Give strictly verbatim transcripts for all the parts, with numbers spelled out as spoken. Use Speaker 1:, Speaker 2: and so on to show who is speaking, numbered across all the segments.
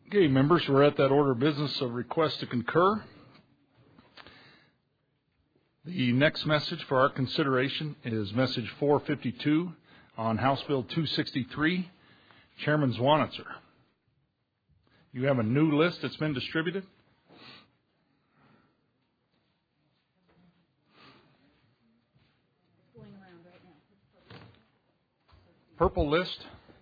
Speaker 1: Okay, members, we're at that order of business of request to concur. The next message for our consideration is message four fifty-two on House Bill two sixty-three, Chairman Zwanitzer. You have a new list that's been distributed. Purple list.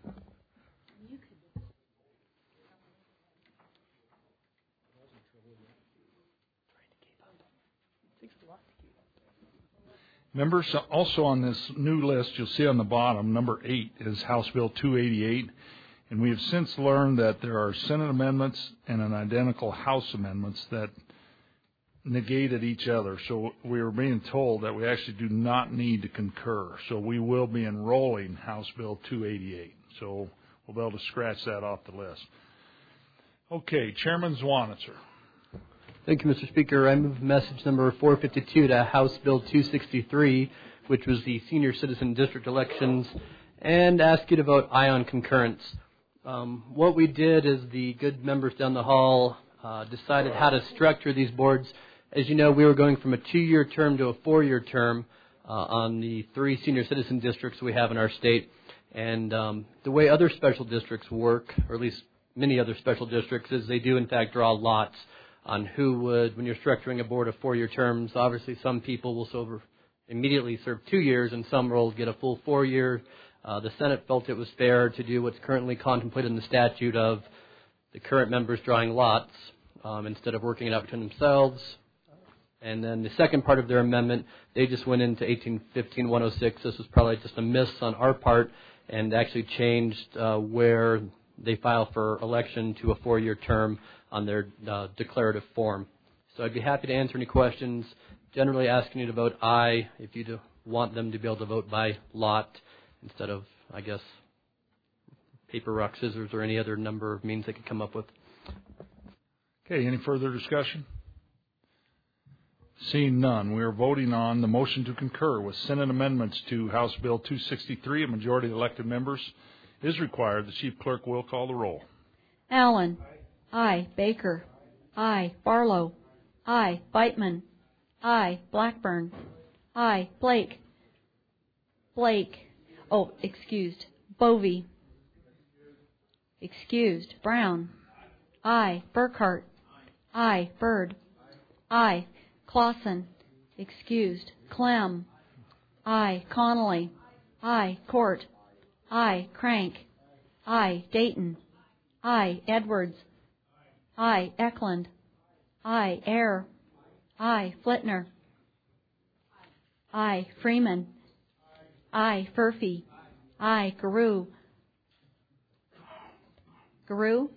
Speaker 1: Members, also on this new list, you'll see on the bottom, number eight is House Bill two eighty-eight, and we have since learned that there are Senate amendments and an identical House amendments that negated each other. So we are being told that we actually do not need to concur. So we will be enrolling House Bill two eighty-eight. So we'll be able to scratch that off the list. Okay, Chairman Zwanitzer.
Speaker 2: Thank you, Mister Speaker. I move message number four fifty-two to House Bill two sixty-three, which was the senior citizen district elections, and ask you to vote aye on concurrence. Um, what we did is the good members down the hall uh, decided how to structure these boards. As you know, we were going from a two-year term to a four-year term uh, on the three senior citizen districts we have in our state. And um, the way other special districts work, or at least many other special districts, is they do, in fact, draw lots on who would, when you're structuring a board of four-year terms. Obviously, some people will serve, immediately serve two years, and some will get a full four year. Uh, the Senate felt it was fair to do what's currently contemplated in the statute of the current members drawing lots um, instead of working it out between themselves. And then the second part of their amendment, they just went into eighteen fifteen one oh six. This was probably just a miss on our part, and actually changed uh, where they file for election to a four-year term on their uh, declarative form. So I'd be happy to answer any questions, generally asking you to vote aye if you do want them to be able to vote by lot instead of, I guess, paper, rock, scissors, or any other number of means they could come up with.
Speaker 1: Okay, any further discussion? Seeing none, we are voting on the motion to concur with Senate amendments to House Bill two sixty-three. A majority of elected members is required. The Chief Clerk will call the roll.
Speaker 3: Allen. Aye. Baker. Aye. Barlow. Aye. Beitman. Aye. Blackburn. Aye. Blake. Blake. Oh, excused. Bovee. Excused. Brown. Aye. Burkhart. Aye. Byrd. Aye. Clausen. Excused. Clem. Aye. Connolly. Aye. Court. Aye. Crank. Aye. Dayton. Aye. Edwards. Aye. Eklund. Aye. Ayer. Aye. Flitner. Aye. Freeman. Aye. Furphy. Aye. Garou. Garou.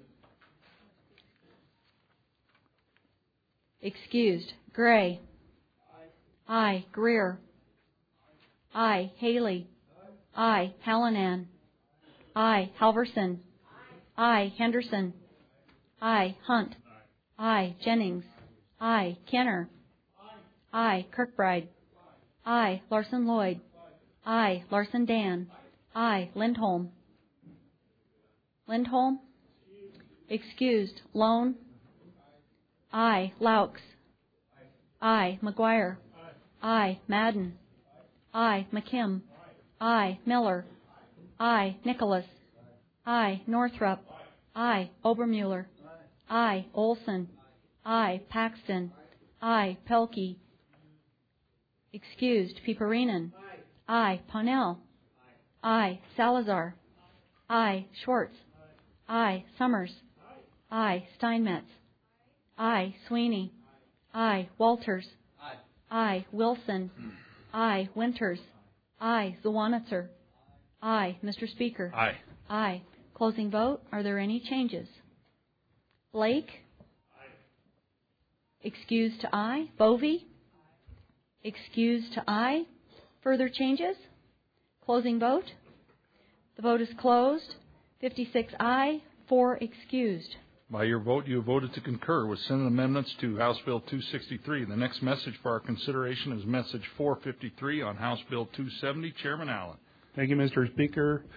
Speaker 3: Excused. Gray. Aye. Greer. Aye. Haley. Aye. Hallinan. Aye. Halverson. Aye. Henderson. Aye. Hunt. Aye. Jennings. Aye. Kenner. Aye. Kirkbride. Aye. Larson Lloyd. Aye. Larson Dan. Aye. Lindholm. Lindholm. Excused. Lone. Aye. Laux. Aye. McGuire. Aye. Madden. Aye. McKim. Aye. Miller. Aye. Nicholas. Aye. Northrup. Aye. Obermuller. Aye. Olson. Aye. Paxton. Aye. Pelkey. Excused. Piperinen. Aye. Parnell. Aye. Salazar. Aye. Schwartz. Aye. Summers. Aye. Steinmetz. Aye. Sweeney. Aye. Walters. Aye. Wilson. Aye. Winters. Aye. Zwanitzer. Aye. Mister Speaker.
Speaker 1: Aye.
Speaker 3: Aye. Closing vote. Are there any changes? Blake. Aye. Excused to aye. Bovee. Excused to aye. Further changes? Closing vote. The vote is closed. fifty-six aye, four excused.
Speaker 1: By your vote, you have voted to concur with Senate amendments to House Bill two sixty-three. The next message for our consideration is message four fifty-three on House Bill two seventy. Chairman Allen.
Speaker 4: Thank you, Mister Speaker.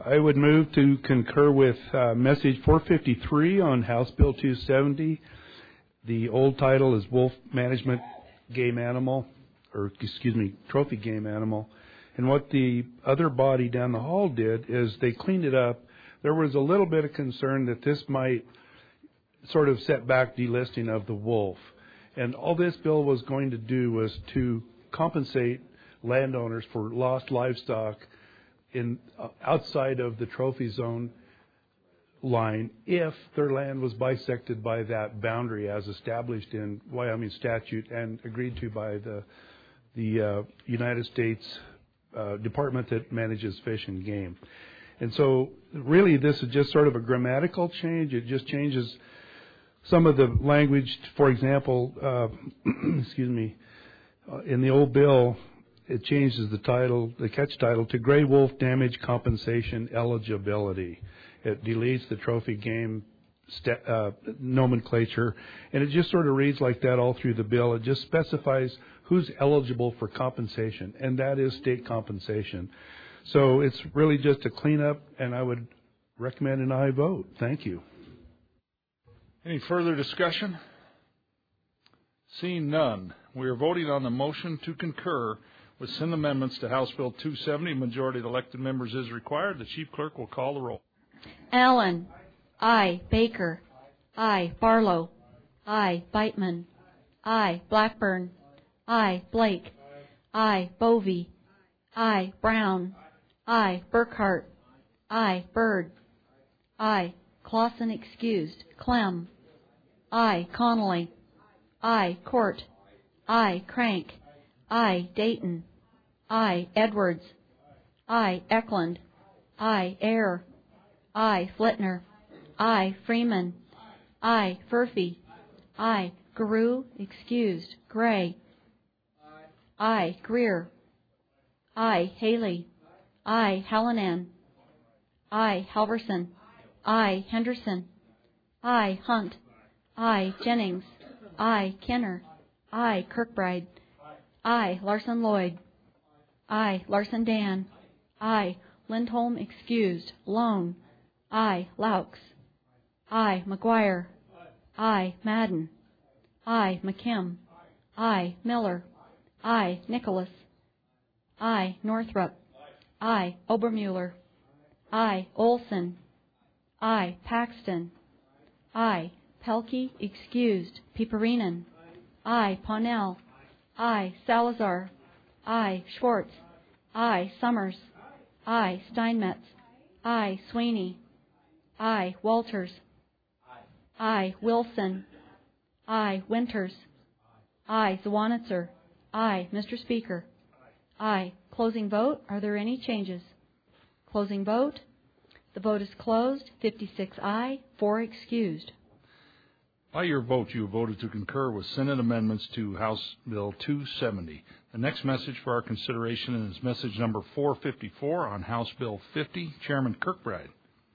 Speaker 4: I would move to concur with uh, message four fifty-three on House Bill two seventy. The old title is Wolf Management Game Animal, or excuse me, Trophy Game Animal. And what the other body down the hall did is they cleaned it up. There was a little bit of concern that this might sort of set back delisting of the wolf. And all this bill was going to do was to compensate landowners for lost livestock in uh, outside of the trophy zone line if their land was bisected by that boundary as established in Wyoming statute and agreed to by the the uh, United States uh, Department that manages fish and game. And so really this is just sort of a grammatical change. It just changes some of the language. For example, uh, excuse me, uh, in the old bill, it changes the title, the catch title, to Gray Wolf Damage Compensation Eligibility. It deletes the trophy game st- uh, nomenclature, and it just sort of reads like that all through the bill. It just specifies who's eligible for compensation, and that is state compensation. So it's really just a cleanup, and I would recommend an aye vote. Thank you.
Speaker 1: Any further discussion? Seeing none, we are voting on the motion to concur with Senate amendments to House Bill two seventy. Majority of elected members is required. The chief clerk will call the roll.
Speaker 3: Allen. Aye. Baker. Aye. Barlow. Aye. Beitman. Aye. Blackburn. Aye. Blake. Aye. Bovee. Aye. Brown. Aye. Burkhart. Aye. Byrd. Aye. Clausen excused. Clem. Aye. Connolly. Aye. Court. Aye. Crank. Aye. Dayton. Aye. Edwards. Aye. Eklund. Aye. Ayer. Aye. Flitner. Aye. Freeman. Aye. Furphy. Aye. Garou excused. Gray. Aye. Greer. Aye. Haley. Aye. Hallinan. Aye. Halverson. Aye. Henderson. Aye. Hunt. Aye. Jennings. Aye. Kenner. Aye. Kirkbride. Aye. Larson Lloyd. Aye. Larson Dan. Aye. Lindholm excused. Lone. Aye. Laux. Aye. McGuire. Aye. Madden. Aye. McKim. Aye. Miller. Aye. Nicholas. Aye. Northrup. Aye. Obermuller. Aye. Olson. Aye. Paxton. Aye. Pelkey excused. Piperinen. Aye. Parnell. Aye. Salazar. Aye. Schwartz. Aye. Summers. Aye. Steinmetz. Aye. Sweeney. Aye. Walters. Aye. Wilson. Aye. Winters. Aye. Zwanitzer. Aye. Mister Speaker. Aye. Closing vote. Are there any changes? Closing vote. The vote is closed. fifty-six aye, four excused.
Speaker 1: By your vote, you have voted to concur with Senate amendments to House Bill two seventy. The next message for our consideration is message number four fifty-four on House Bill fifty. Chairman Kirkbride.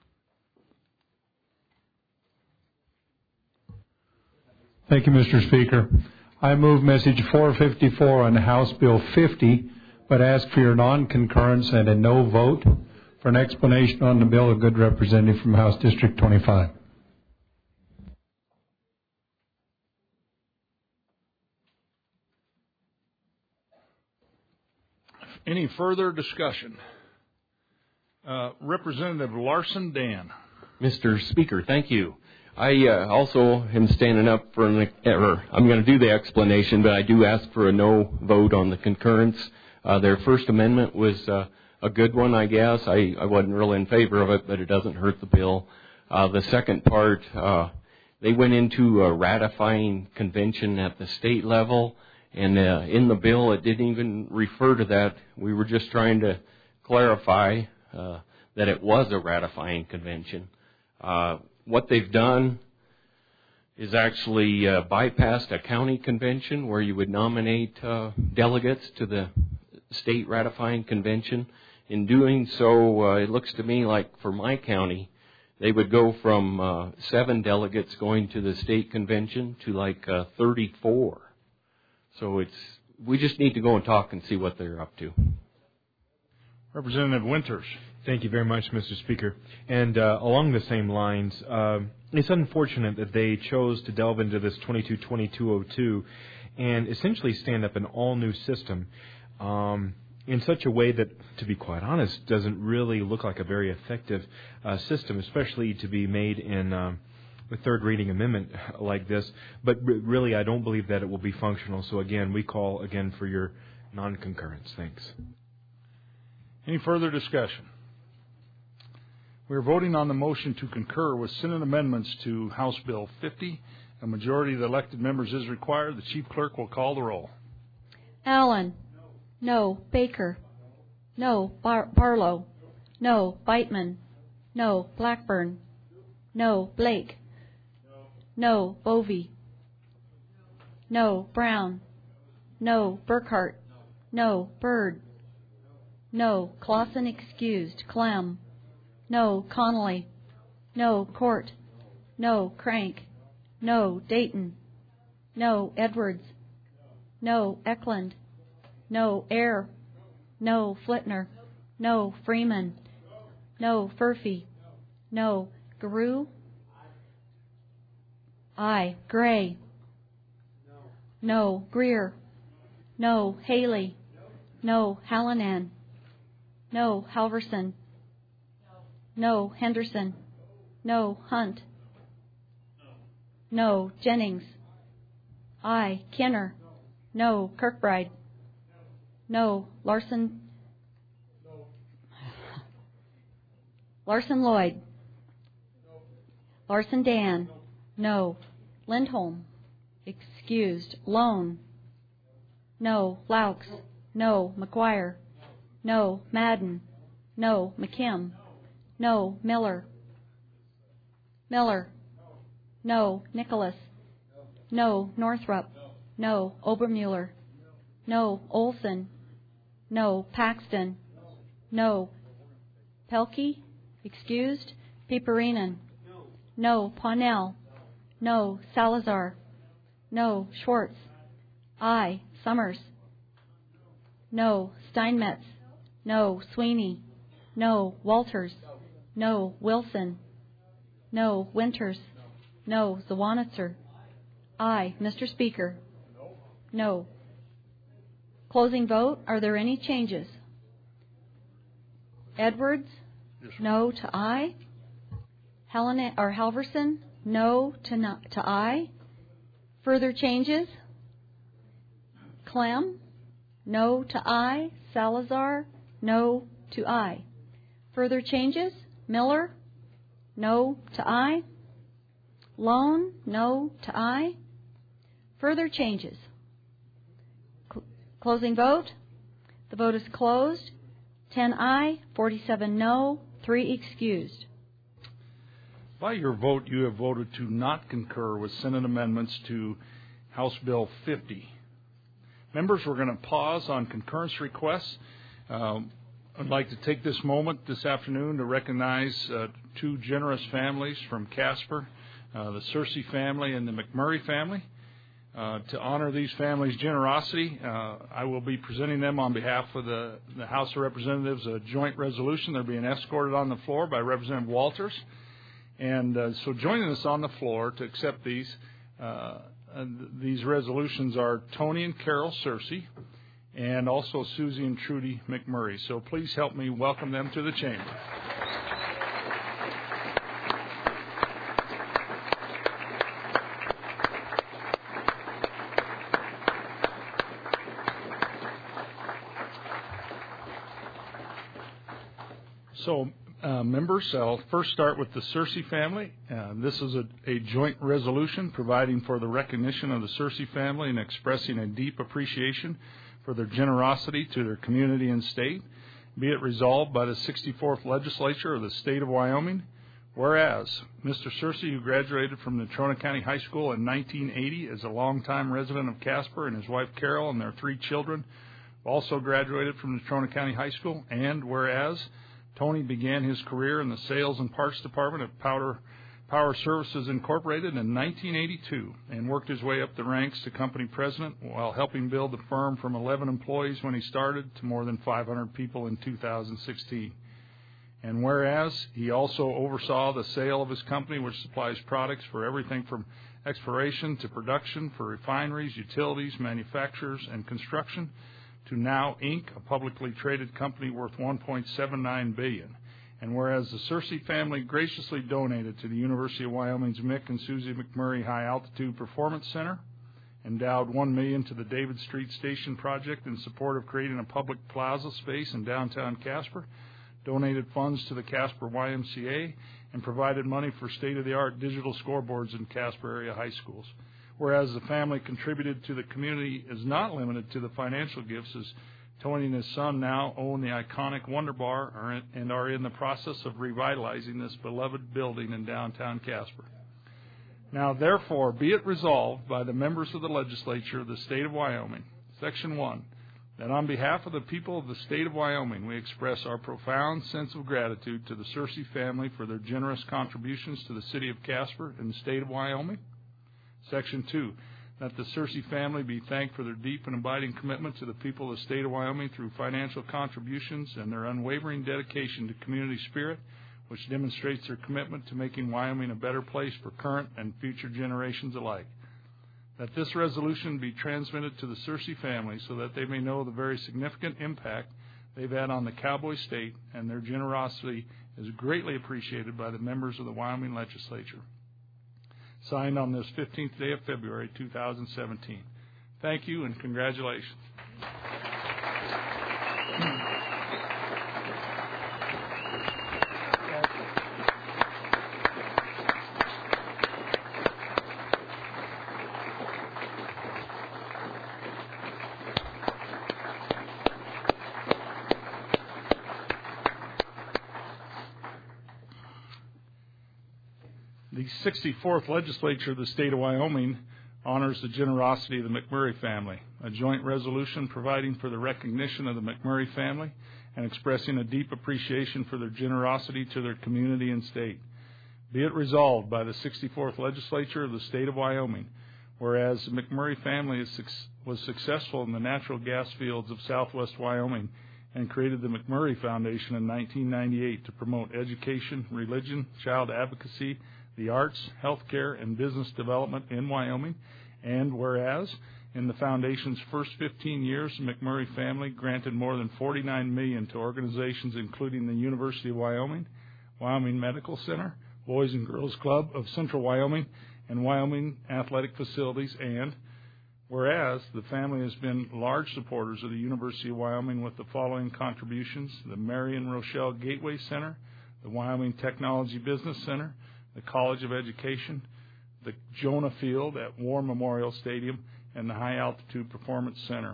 Speaker 5: Thank you, Mister Speaker. I move message four fifty-four on House Bill fifty, but ask for your non-concurrence and a no vote. For an explanation on the bill, a good representative from House District twenty-five.
Speaker 1: Any further discussion? Uh, Representative Larson Dan.
Speaker 6: Mister Speaker, thank you. I uh, also am standing up for an, or I'm going to do the explanation, but I do ask for a no vote on the concurrence. Uh, their First Amendment was uh, a good one, I guess. I, I wasn't really in favor of it, but it doesn't hurt the bill. Uh, the second part, uh, they went into a ratifying convention at the state level, and uh, in the bill it didn't even refer to that. We were just trying to clarify uh, that it was a ratifying convention. Uh, what they've done is actually uh, bypassed a county convention where you would nominate uh, delegates to the state ratifying convention. In doing so, uh, it looks to me like for my county, they would go from uh, seven delegates going to the state convention to like uh, thirty-four. So it's we just need to go and talk and see what they're up to.
Speaker 1: Representative Winters.
Speaker 7: Thank you very much, Mister Speaker. And uh, along the same lines, uh, it's unfortunate that they chose to delve into this twenty-two twenty-two oh two and essentially stand up an all-new system um, in such a way that, to be quite honest, doesn't really look like a very effective uh, system, especially to be made in um, a third reading amendment like this. But r- really, I don't believe that it will be functional. So again, we call again for your non-concurrence. Thanks.
Speaker 1: Any further discussion? We are voting on the motion to concur with Senate amendments to House Bill fifty. A majority of the elected members is required. The chief clerk will call the roll.
Speaker 3: Allen. No. Baker. No. Bar- Barlow. No. Beitman. No. Blackburn. No. Blake. No. Bovee. No. Brown. No. Burkhart. No. Byrd. No. Clausen excused. Clem. No. Connolly. No. Court. No. Crank. No. Dayton. No. Edwards. No. Eklund. No. Ayer. No. Flitner. No. Freeman. No. Furphy. No. Garou. Aye. Gray. No. Greer. No. Haley. No. Hallinan. No. Halverson. No. Henderson. No. Hunt. No. Jennings. Aye. Kenner. No. Kirkbride. No. Larson. Larson Lloyd. Larson Dan. No. Lindholm. Excused. Lone. No. Laux. No. McGuire. No. Madden. No. McKim. No. Miller. Miller. No. Nicholas. No. Northrup. No. Obermuller. No. Olson. No. Paxton. No. Pelkey. Excused. Piperinen. No. Paunel. No. Salazar. No. Schwartz. Aye. Summers. No. Steinmetz. No. Sweeney. No. Walters. No. Wilson. No. Winters. No. Zawanitzer. Aye. Mister Speaker. No. Closing vote. Are there any changes? Edwards. No to aye. Helen or Halverson. No to no, to aye. Further changes? Clem. No to aye. Salazar. No to aye. Further changes? Miller. No to aye. Lone. No to aye. Further changes? Cl- closing vote. The vote is closed. ten aye, forty-seven no, three excused.
Speaker 1: By your vote, you have voted to not concur with Senate amendments to House Bill fifty. Members, we're going to pause on concurrence requests. Um, I'd like to take this moment this afternoon to recognize uh, two generous families from Casper, uh, the Searcy family and the McMurray family. Uh, to honor these families' generosity, uh, I will be presenting them on behalf of the, the House of Representatives a joint resolution. They're being escorted on the floor by Representative Walters. And uh, so joining us on the floor to accept these uh, uh, these resolutions are Tony and Carol Searcy and also Susie and Trudy McMurray. So please help me welcome them to the chamber. So, uh, members, I'll first start with the Searcy family. Uh, this is a, a joint resolution providing for the recognition of the Searcy family and expressing a deep appreciation for their generosity to their community and state. Be it resolved by the sixty-fourth Legislature of the State of Wyoming, whereas Mister Searcy, who graduated from Natrona County High School in nineteen eighty, is a longtime resident of Casper, and his wife Carol and their three children also graduated from Natrona County High School, and whereas Tony began his career in the sales and parts department at Powder Power Services Incorporated in nineteen eighty-two and worked his way up the ranks to company president while helping build the firm from eleven employees when he started to more than five hundred people in two thousand sixteen. And whereas he also oversaw the sale of his company, which supplies products for everything from exploration to production for refineries, utilities, manufacturers, and construction, to Now Incorporated, a publicly traded company worth one point seven nine billion dollars. And whereas the Searcy family graciously donated to the University of Wyoming's Mick and Susie McMurray High Altitude Performance Center, endowed one million dollars to the David Street Station project in support of creating a public plaza space in downtown Casper, donated funds to the Casper Y M C A, and provided money for state-of-the-art digital scoreboards in Casper area high schools. Whereas the family contributed to the community is not limited to the financial gifts, as Tony and his son now own the iconic Wonder Bar and are in the process of revitalizing this beloved building in downtown Casper. Now, therefore, be it resolved by the members of the legislature of the state of Wyoming, Section one, that on behalf of the people of the state of Wyoming, we express our profound sense of gratitude to the Searcy family for their generous contributions to the city of Casper and the state of Wyoming. Section two, that the Searcy family be thanked for their deep and abiding commitment to the people of the state of Wyoming through financial contributions and their unwavering dedication to community spirit, which demonstrates their commitment to making Wyoming a better place for current and future generations alike. That this resolution be transmitted to the Searcy family so that they may know the very significant impact they've had on the Cowboy State, and their generosity is greatly appreciated by the members of the Wyoming legislature. Signed on this fifteenth day of February, two thousand seventeen. Thank you and congratulations. The sixty-fourth legislature of the state of Wyoming honors the generosity of the McMurray family, a joint resolution providing for the recognition of the McMurray family and expressing a deep appreciation for their generosity to their community and state. Be it resolved by the sixty-fourth legislature of the state of Wyoming, whereas the McMurray family is, was successful in the natural gas fields of southwest Wyoming and created the McMurray Foundation in nineteen ninety-eight to promote education, religion, child advocacy, the arts, healthcare, and business development in Wyoming. And whereas in the Foundation's first fifteen years, the McMurray family granted more than forty-nine million dollars to organizations including the University of Wyoming, Wyoming Medical Center, Boys and Girls Club of Central Wyoming, and Wyoming Athletic Facilities. And whereas the family has been large supporters of the University of Wyoming with the following contributions: the Marion Rochelle Gateway Center, the Wyoming Technology Business Center, the College of Education, the Jonah Field at War Memorial Stadium, and the High Altitude Performance Center.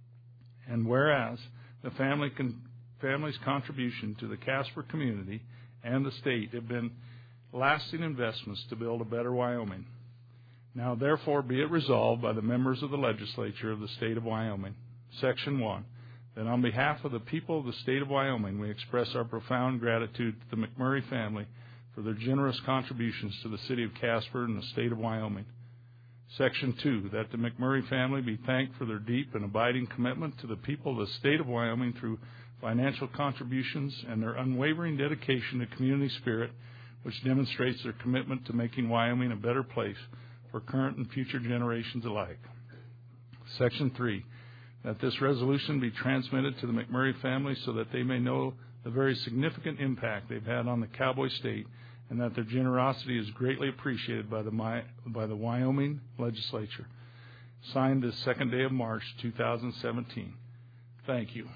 Speaker 1: And whereas the family con- family's contribution to the Casper community and the state have been lasting investments to build a better Wyoming. Now, therefore, be it resolved by the members of the legislature of the state of Wyoming, Section one, that on behalf of the people of the state of Wyoming, we express our profound gratitude to the McMurray family for their generous contributions to the city of Casper and the state of Wyoming. Section two, that the McMurray family be thanked for their deep and abiding commitment to the people of the state of Wyoming through financial contributions and their unwavering dedication to community spirit, which demonstrates their commitment to making Wyoming a better place for current and future generations alike. Section three, that this resolution be transmitted to the McMurray family so that they may know the very significant impact they've had on the Cowboy State, and that their generosity is greatly appreciated by the by the Wyoming legislature. Signed this second day of March, two thousand seventeen. Thank you.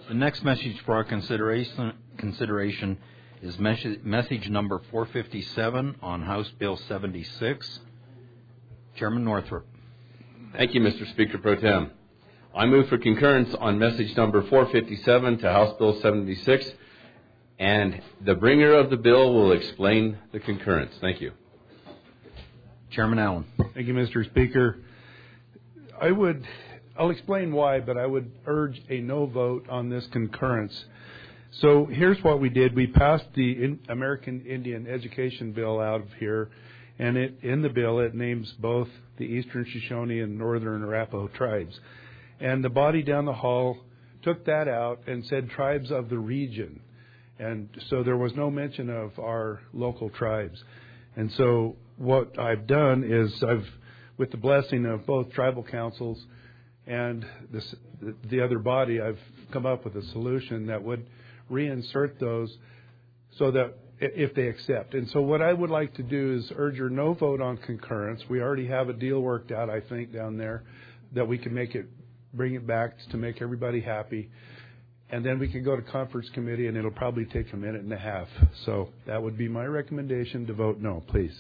Speaker 8: The next message for our consideration, consideration is mes- message number four fifty-seven on House Bill seventy-six. Chairman Northrup.
Speaker 9: Thank you, Mister Speaker Pro Tem. I move for concurrence on message number four fifty-seven to House Bill seventy-six, and the bringer of the bill will explain the concurrence. Thank you.
Speaker 8: Chairman Allen.
Speaker 4: Thank you, Mister Speaker. I would, I'll explain why, but I would urge a no vote on this concurrence. So here's what we did. We passed the in American Indian Education Bill out of here, and it, in the bill it names both the Eastern Shoshone and Northern Arapaho tribes. And the body down the hall took that out and said tribes of the region. And so there was no mention of our local tribes. And so what I've done is I've, with the blessing of both tribal councils and this, the other body, I've come up with a solution that would reinsert those so that if they accept. And so what I would like to do is urge your no vote on concurrence. We already have a deal worked out, I think, down there that we can make it, bring it back to make everybody happy. And then we can go to conference committee, and it'll probably take a minute and a half. So that would be my recommendation, to vote no, please.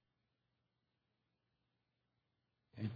Speaker 8: Okay.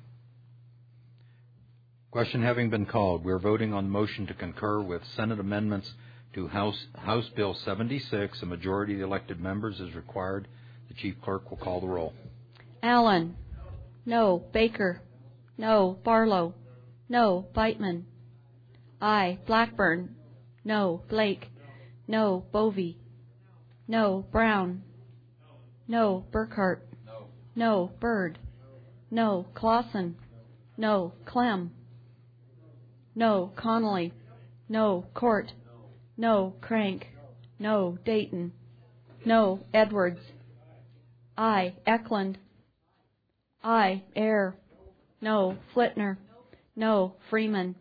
Speaker 8: Question having been called, we're voting on the motion to concur with Senate amendments to House House Bill seventy-six. A majority of the elected members is required. The Chief Clerk will call the roll.
Speaker 3: Allen. No. Baker. No. Barlow. No. Beitman. Aye. Blackburn. No. Blake. No. Bovee. No. Brown. No. Burkhart. No. Byrd. No. Clausen. No. Clem. No. Connolly. No. Court. No. Crank. No. Dayton. No. Edwards. Aye. Eklund. Aye. Ayer. No. Flitner. No. Freeman.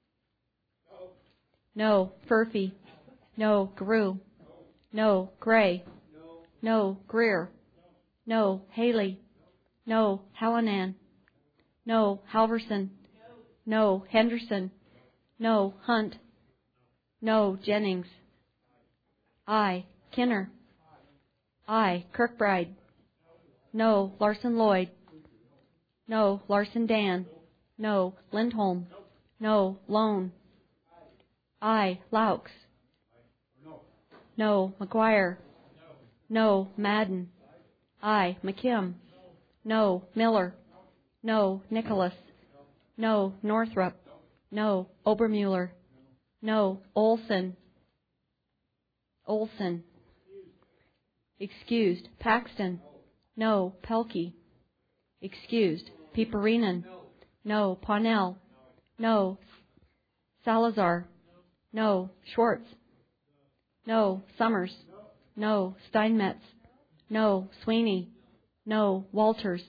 Speaker 3: No. Furphy. No. Grew. No. Gray. No. Greer. No. Haley. No. Hallinan. No. Halverson. No. Henderson. No. Hunt. No. Jennings. Aye. Kinner. Aye. Kirkbride. No. Larson Lloyd. No. Larson Dan. No. Lindholm. No. Lone. Aye. Laux. No. McGuire. No. Madden. Aye. McKim. No. Miller. No. Nicholas. No. Northrup. No. Obermuller. No. Olson. Olson. Excused. Paxton. No. Pelkey. Excused. Piperinen. No. Parnell. No. Salazar. No. Schwartz. No. Summers. No. Steinmetz. No. Sweeney. No. Walters.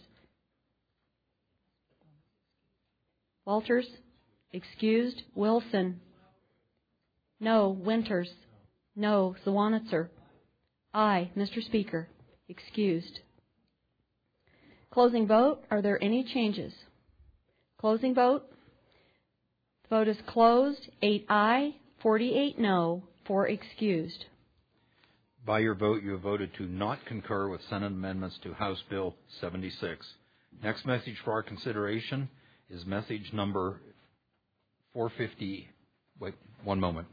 Speaker 3: Walters. Excused. Wilson. No. Winters. No. Zwanitzer. Aye. Mister Speaker. Excused. Closing vote. Are there any changes? Closing vote. The vote is closed. Eight aye, forty-eight no, four excused.
Speaker 8: By your vote, you have voted to not concur with Senate amendments to House Bill seventy-six. Next message for our consideration is message number four fifty. Wait, one moment.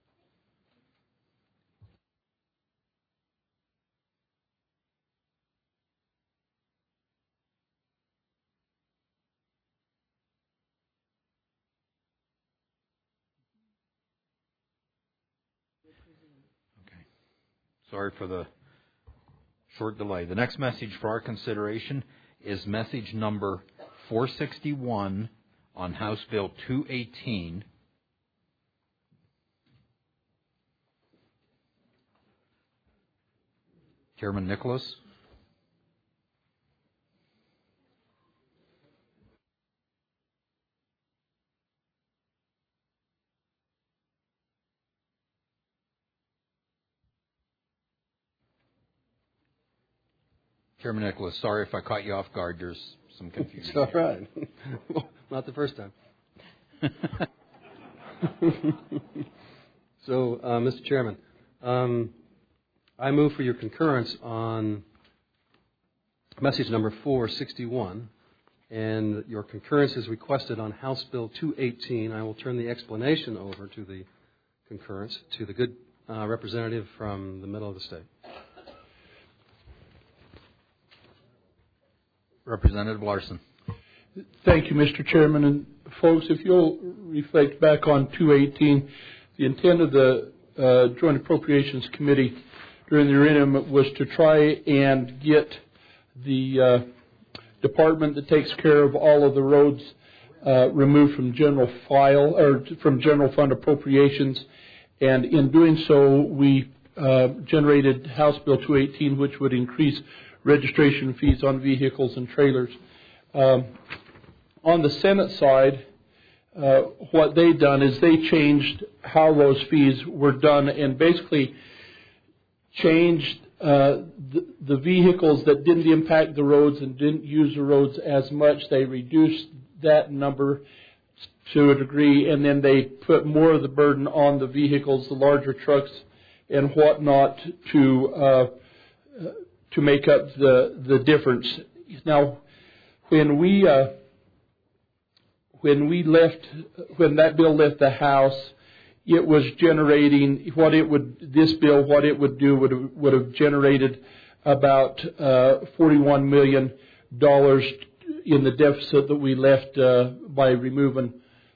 Speaker 8: Okay. Sorry for the short delay. The next message for our consideration is message number four sixty-one on House Bill two eighteen. Chairman Nicholas. Chairman Nicholas, sorry if I caught you off guard. There's some confusion.
Speaker 2: It's all right. Not the first time.
Speaker 10: So, uh, Mister Chairman, um, I move for your concurrence on message number four sixty-one, and your concurrence is requested on House Bill two eighteen. I will turn the explanation over to the concurrence to the good uh, representative from the middle of the state.
Speaker 8: Representative Larson.
Speaker 4: Thank you, Mister Chairman. And folks, if you'll reflect back on two eighteen, the intent of the uh, Joint Appropriations Committee during the interim was to try and get the uh, department that takes care of all of the roads uh, removed from general file or from general fund appropriations. And in doing so, we uh, generated House Bill two eighteen, which would increase registration fees on vehicles and trailers. Um, on the Senate side, uh, what they done is they changed how those fees were done and basically changed uh, the, the vehicles that didn't impact the roads and didn't use the roads as much. They reduced that number to a degree, and then they put more of the burden on the vehicles, the larger trucks and whatnot, to uh, to make up the, the difference. Now, when we uh, when we left, when that bill left the House, it was generating what it would. This bill, what it would do, would have, would have generated about uh, forty-one million dollars in the deficit that we left uh, by removing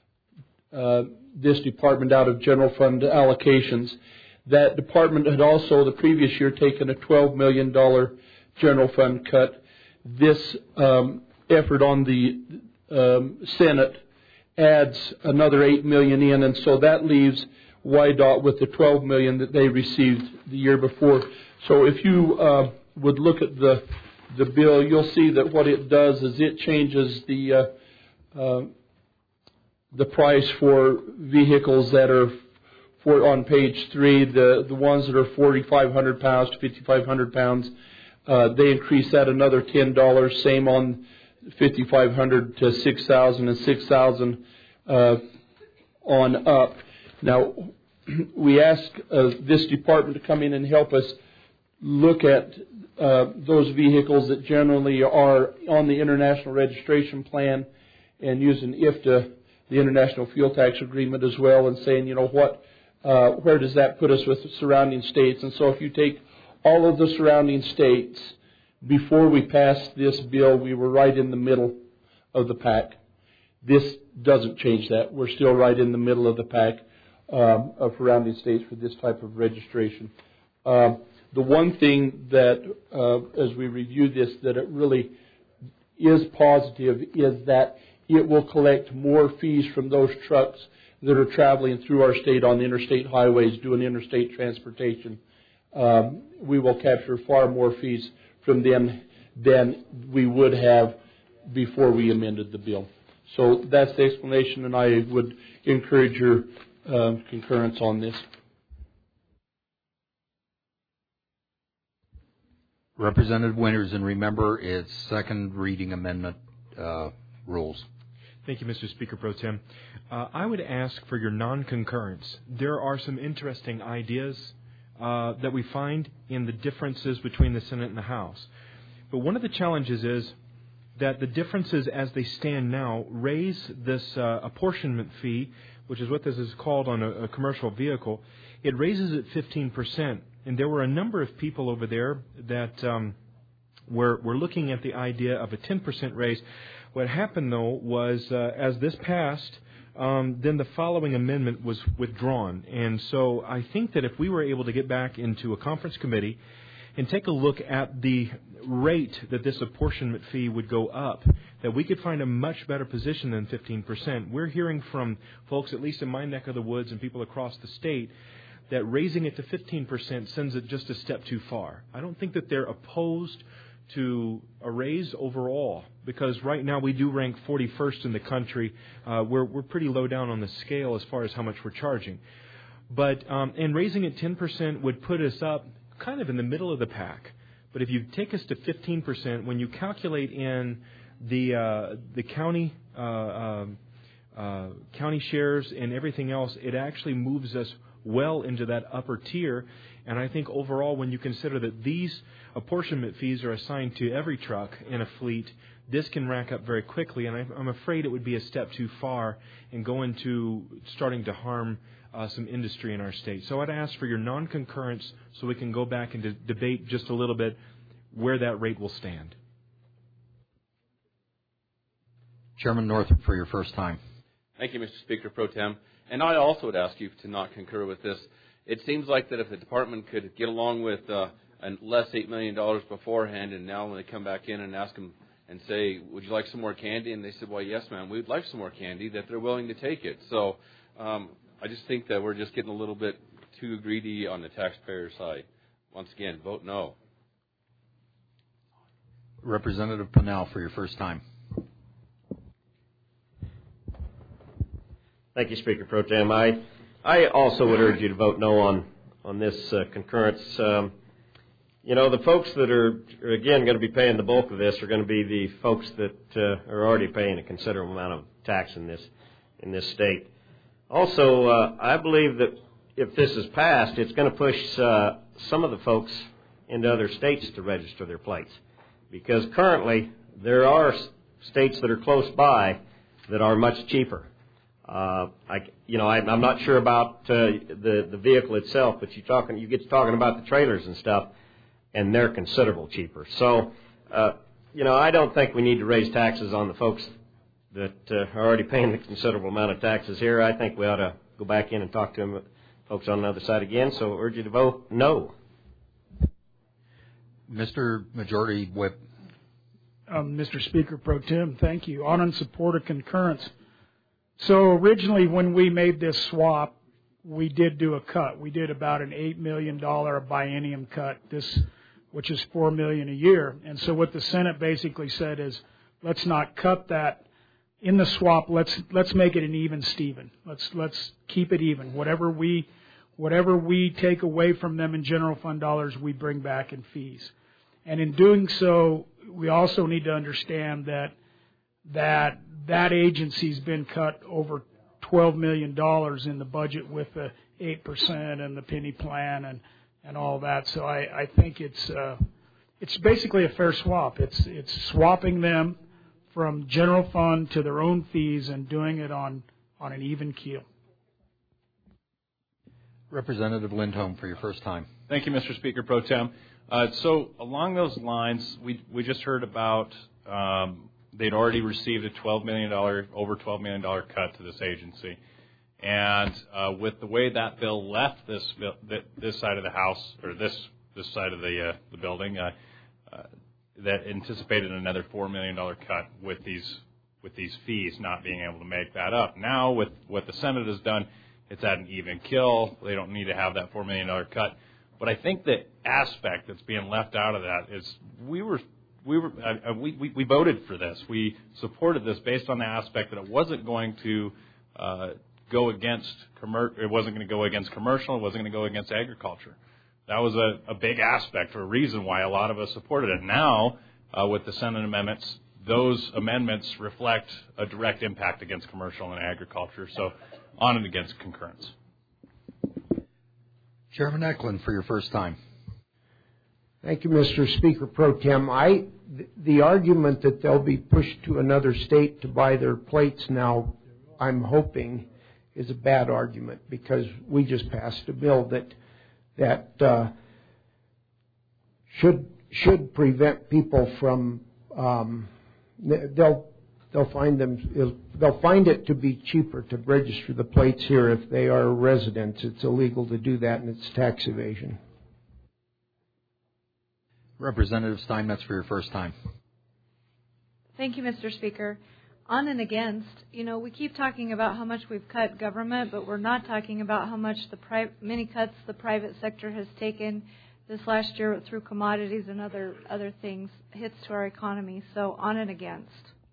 Speaker 4: uh, this department out of general fund allocations. That department had also the previous year taken a twelve million dollars general fund cut. This um, effort on the um, Senate adds another eight million dollars in, and so that leaves Y DOT with the twelve million dollars that they received the year before. So if you uh, would look at the the bill, you'll see that what it does is it changes the uh, uh, the price for vehicles that are for on page three, the, the ones that are forty-five hundred pounds to fifty-five hundred pounds, uh, they increase that another ten dollars. Same on fifty-five hundred to six thousand and six thousand uh, on up. Now, we ask uh, this department to come in and help us look at uh, those vehicles that generally are on the international registration plan and using I F T A, the International Fuel Tax Agreement as well, and saying, you know, what, uh, where does that put us with the surrounding states? And so if you take all of the surrounding states, before we passed this bill, we were right in the middle of the pack. This doesn't change that. We're still right in the middle of the pack um, of surrounding states for this type of registration. Um, the one thing that, uh, as we review this, that it really is positive is that it will collect more fees from those trucks that are traveling through our state on the interstate highways doing interstate transportation. Um, we will capture far more fees from them than we would have before we amended the bill. So that's the explanation, and I would encourage your uh, concurrence on this.
Speaker 8: Representative Winters, and remember, it's second reading amendment uh, rules.
Speaker 7: Thank you, Mister Speaker Pro Tem. Uh, I would ask for your non-concurrence. There are some interesting ideas uh, that we find in the differences between the Senate and the House. But one of the challenges is that the differences as they stand now raise this uh, apportionment fee, which is what this is called on a, a commercial vehicle. It raises it fifteen percent. And there were a number of people over there that um, were, were looking at the idea of a ten percent raise. What happened, though, was uh, as this passed, um, then the following amendment was withdrawn. And so I think that if we were able to get back into a conference committee and take a look at the rate that this apportionment fee would go up, that we could find a much better position than fifteen percent. We're hearing from folks, at least in my neck of the woods and people across the state, that raising it to fifteen percent sends it just a step too far. I don't think that they're opposed to a raise overall, because right now we do rank forty-first in the country. Uh, we're, we're pretty low down on the scale as far as how much we're charging. But um, and raising it ten percent would put us up kind of in the middle of the pack. But if you take us to fifteen percent, when you calculate in the uh, the county uh, uh, uh, county shares and everything else, it actually moves us well into that upper tier. And I think overall, when you consider that these apportionment fees are assigned to every truck in a fleet, this can rack up very quickly. And I'm afraid it would be a step too far and go into starting to harm uh, some industry in our state. So I'd ask for your non-concurrence so we can go back and de- debate just a little bit where that rate will stand.
Speaker 8: Chairman Northrup, for your first time.
Speaker 9: Thank you, Mister Speaker Pro Tem. And I also would ask you to not concur with this. It seems like that if the department could get along with uh, and less eight million dollars beforehand, and now when they come back in and ask them and say, would you like some more candy? And they said, well, yes, ma'am, we'd like some more candy, that they're willing to take it. So um, I just think that we're just getting a little bit too greedy on the taxpayer side. Once again, vote no.
Speaker 8: Representative Pinnell, for your first time.
Speaker 11: Thank you, Speaker Pro Tem. I, I also would urge you to vote no on, on this uh, concurrence. Um, you know, the folks that are, are, again, going to be paying the bulk of this are going to be the folks that uh, are already paying a considerable amount of tax in this, in this state. Also, uh, I believe that if this is passed, it's going to push uh, some of the folks into other states to register their plates. Because currently, there are states that are close by that are much cheaper. Uh, I, you know, I, I'm not sure about uh, the the vehicle itself, but you talking, you get to talking about the trailers and stuff, and they're considerable cheaper. So, uh, you know, I don't think we need to raise taxes on the folks that uh, are already paying a considerable amount of taxes here. I think we ought to go back in and talk to them, folks on the other side again. So, I urge you to vote no.
Speaker 8: Mister Majority Whip.
Speaker 12: Um, Mister Speaker Pro Tem, thank you. On and support of concurrence. So originally when we made this swap, we did do a cut. We did about an eight million dollars biennium cut, this, which is four million dollars a year. And so what the Senate basically said is, let's not cut that in the swap. Let's let's make it an even Steven. Let's let's keep it even. Whatever we whatever we take away from them in general fund dollars, we bring back in fees. And in doing so, we also need to understand that that that agency's been cut over twelve million dollars in the budget with the eight percent and the penny plan and, and all that. So I, I think it's uh, it's basically a fair swap. It's it's swapping them from general fund to their own fees and doing it on, on an even keel.
Speaker 8: Representative Lindholm, for your first time.
Speaker 13: Thank you, Mister Speaker Pro Tem. Uh, so along those lines, we we just heard about um, they'd already received a twelve million dollars, over twelve million dollars cut to this agency. And uh, with the way that bill left this this side of the House, or this this side of the uh, the building, uh, uh, that anticipated another four million dollars cut with these with these fees, not being able to make that up. Now, with what the Senate has done, it's at an even kill. They don't need to have that four million dollars cut. But I think the aspect that's being left out of that is we were we were uh, we, we we voted for this. We supported this based on the aspect that it wasn't going to uh, go against commer- it wasn't going to go against commercial. It wasn't going to go against agriculture. That was a, a big aspect or a reason why a lot of us supported it. Now, uh, with the Senate amendments, those amendments reflect a direct impact against commercial and agriculture. So, on and against concurrence.
Speaker 8: Chairman Eklund, for your first time.
Speaker 14: Thank you, Mister Speaker Pro Tem. I, th- the argument that they'll be pushed to another state to buy their plates now, I'm hoping, is a bad argument because we just passed a bill that that uh, should should prevent people from um, they'll they'll find them they'll find it to be cheaper to register the plates here if they are residents. It's illegal to do that, and it's tax evasion.
Speaker 8: Representative Steinmetz, for your first time.
Speaker 15: Thank you, Mister Speaker. On and against, you know, we keep talking about how much we've cut government, but we're not talking about how much the pri- many cuts the private sector has taken this last year through commodities and other other things, hits to our economy. So on and against.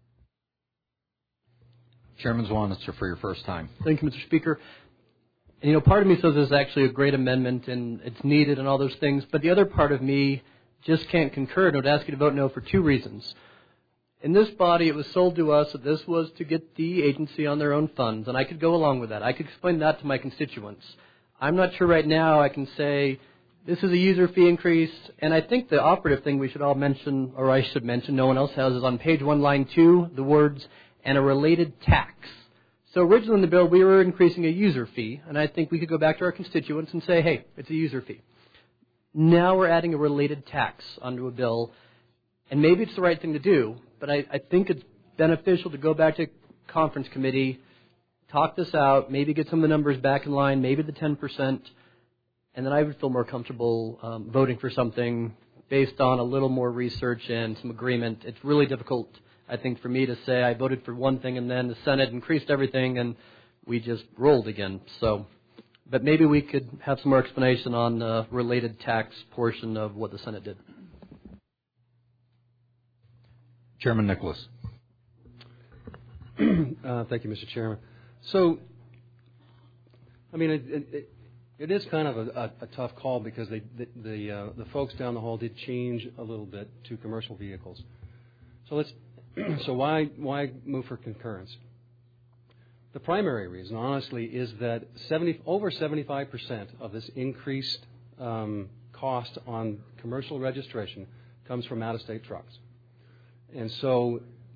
Speaker 8: Chairman Zwanitzer, for your first time.
Speaker 2: Thank you, Mister Speaker. And, you know, part of me says this is actually a great amendment and it's needed and all those things, but the other part of me just can't concur and would ask you to vote no for two reasons. In this body, it was sold to us that this was to get the agency on their own funds, and I could go along with that. I could explain that to my constituents. I'm not sure right now I can say this is a user fee increase, and I think the operative thing we should all mention, or I should mention, no one else has, is on page one, line two, the words, and a related tax. So originally in the bill, we were increasing a user fee, and I think we could go back to our constituents and say, hey, it's a user fee. Now we're adding a related tax onto a bill, and maybe it's the right thing to do, but I, I think it's beneficial to go back to conference committee, talk this out, maybe get some of the numbers back in line, maybe the ten percent, and then I would feel more comfortable um, voting for something based on a little more research and some agreement. It's really difficult, I think, for me to say I voted for one thing and then the Senate increased everything and we just rolled again. So, but maybe we could have some more explanation on the related tax portion of what the Senate did.
Speaker 8: Chairman Nicholas.
Speaker 10: uh, thank you, Mister Chairman. So, I mean, it, it, it is kind of a, a, a tough call because they, the the, uh, the folks down the hall did change a little bit to commercial vehicles. So let's. So why why move for concurrence? The primary reason, honestly, is that seventy over seventy-five percent of this increased um, cost on commercial registration comes from out-of-state trucks, and so.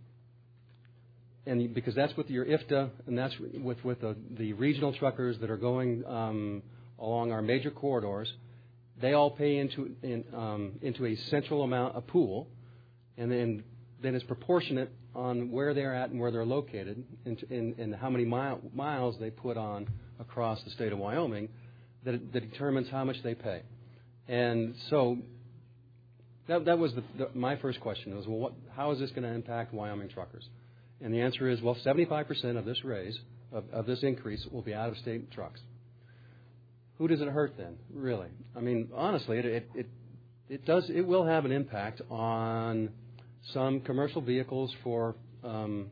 Speaker 10: And because that's with your I F T A, and that's with with the, the regional truckers that are going um, along our major corridors, they all pay into in, um, into a central amount, a pool, and then then it's proportionate on where they're at and where they're located, and, and, and how many mile, miles they put on across the state of Wyoming, that, that determines how much they pay. And so that that was the, the, my first question was, well, what, how is this going to impact Wyoming truckers? And the answer is, well, seventy-five percent of this raise, of, of this increase, will be out-of-state trucks. Who does it hurt then, really? I mean, honestly, it, it, it, it does, it will have an impact on some commercial vehicles for, um,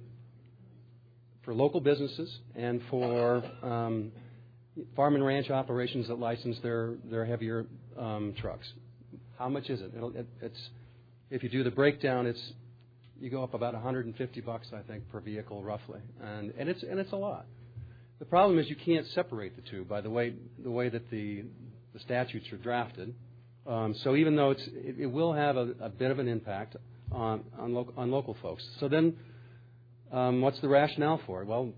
Speaker 10: for local businesses and for um, farm and ranch operations that license their, their heavier um, trucks. How much is it? It'll, it? It's, if you do the breakdown, it's, you go up about one hundred fifty bucks, I think, per vehicle, roughly, and and it's and it's a lot. The problem is you can't separate the two by the way the way that the the statutes are drafted. Um, so even though it's it, it will have a, a bit of an impact on on, lo- on local folks. So then, um, what's the rationale for it? Well,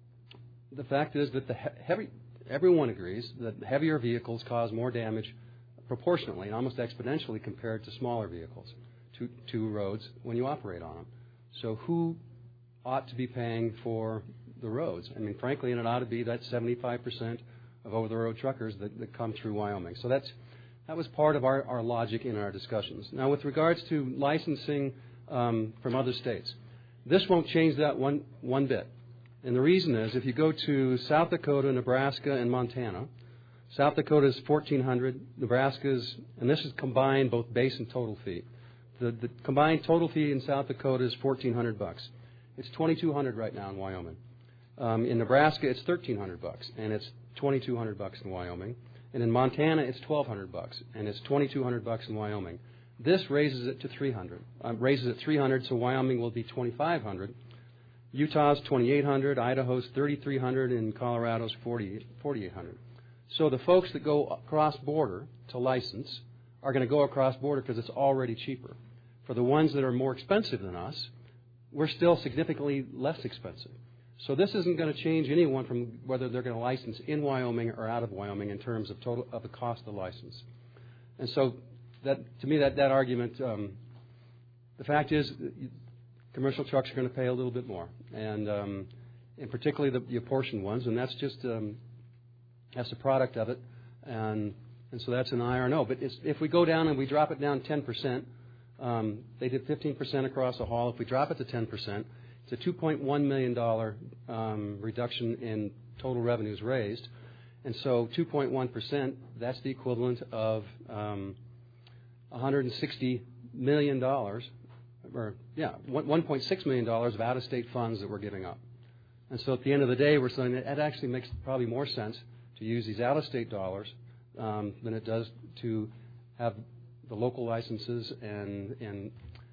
Speaker 10: the fact is that the he- heavy everyone agrees that heavier vehicles cause more damage proportionately and almost exponentially compared to smaller vehicles. To, to roads when you operate on them. So who ought to be paying for the roads? I mean, frankly, and it ought to be that seventy-five percent of over-the-road truckers that, that come through Wyoming. So that's that was part of our, our logic in our discussions. Now, with regards to licensing um, from other states, this won't change that one one bit. And the reason is, if you go to South Dakota, Nebraska, and Montana, South Dakota is fourteen hundred, Nebraska's, and this is combined both base and total fee. The, the combined total fee in South Dakota is fourteen hundred bucks. It's twenty-two hundred right now in Wyoming. Um, in Nebraska, it's thirteen hundred bucks, and it's twenty-two hundred bucks in Wyoming. And in Montana, it's twelve hundred bucks, and it's twenty-two hundred bucks in Wyoming. This raises it to three hundred. Um, raises it three hundred, so Wyoming will be twenty-five hundred. Utah's twenty-eight hundred, Idaho's thirty-three hundred, and Colorado's forty-eight hundred. So the folks that go cross border to license are going to go across border because it's already cheaper. For the ones that are more expensive than us, we're still significantly less expensive. So this isn't going to change anyone from whether they're going to license in Wyoming or out of Wyoming in terms of total of the cost of the license. And so, that to me, that that argument, um, the fact is, commercial trucks are going to pay a little bit more, and um, and particularly the, the apportioned ones, and that's just um, that's a product of it, and and so that's an I or an O. But it's, if we go down and we drop it down ten percent. Um, they did fifteen percent across the hall. If we drop it to ten percent, it's a two point one million dollars um, reduction in total revenues raised. And so two point one percent, that's the equivalent of um, one hundred sixty million dollars, or yeah, one point six million dollars of out-of-state funds that we're giving up. And so at the end of the day, we're saying that it actually makes probably more sense to use these out-of-state dollars um, than it does to have the local licenses and and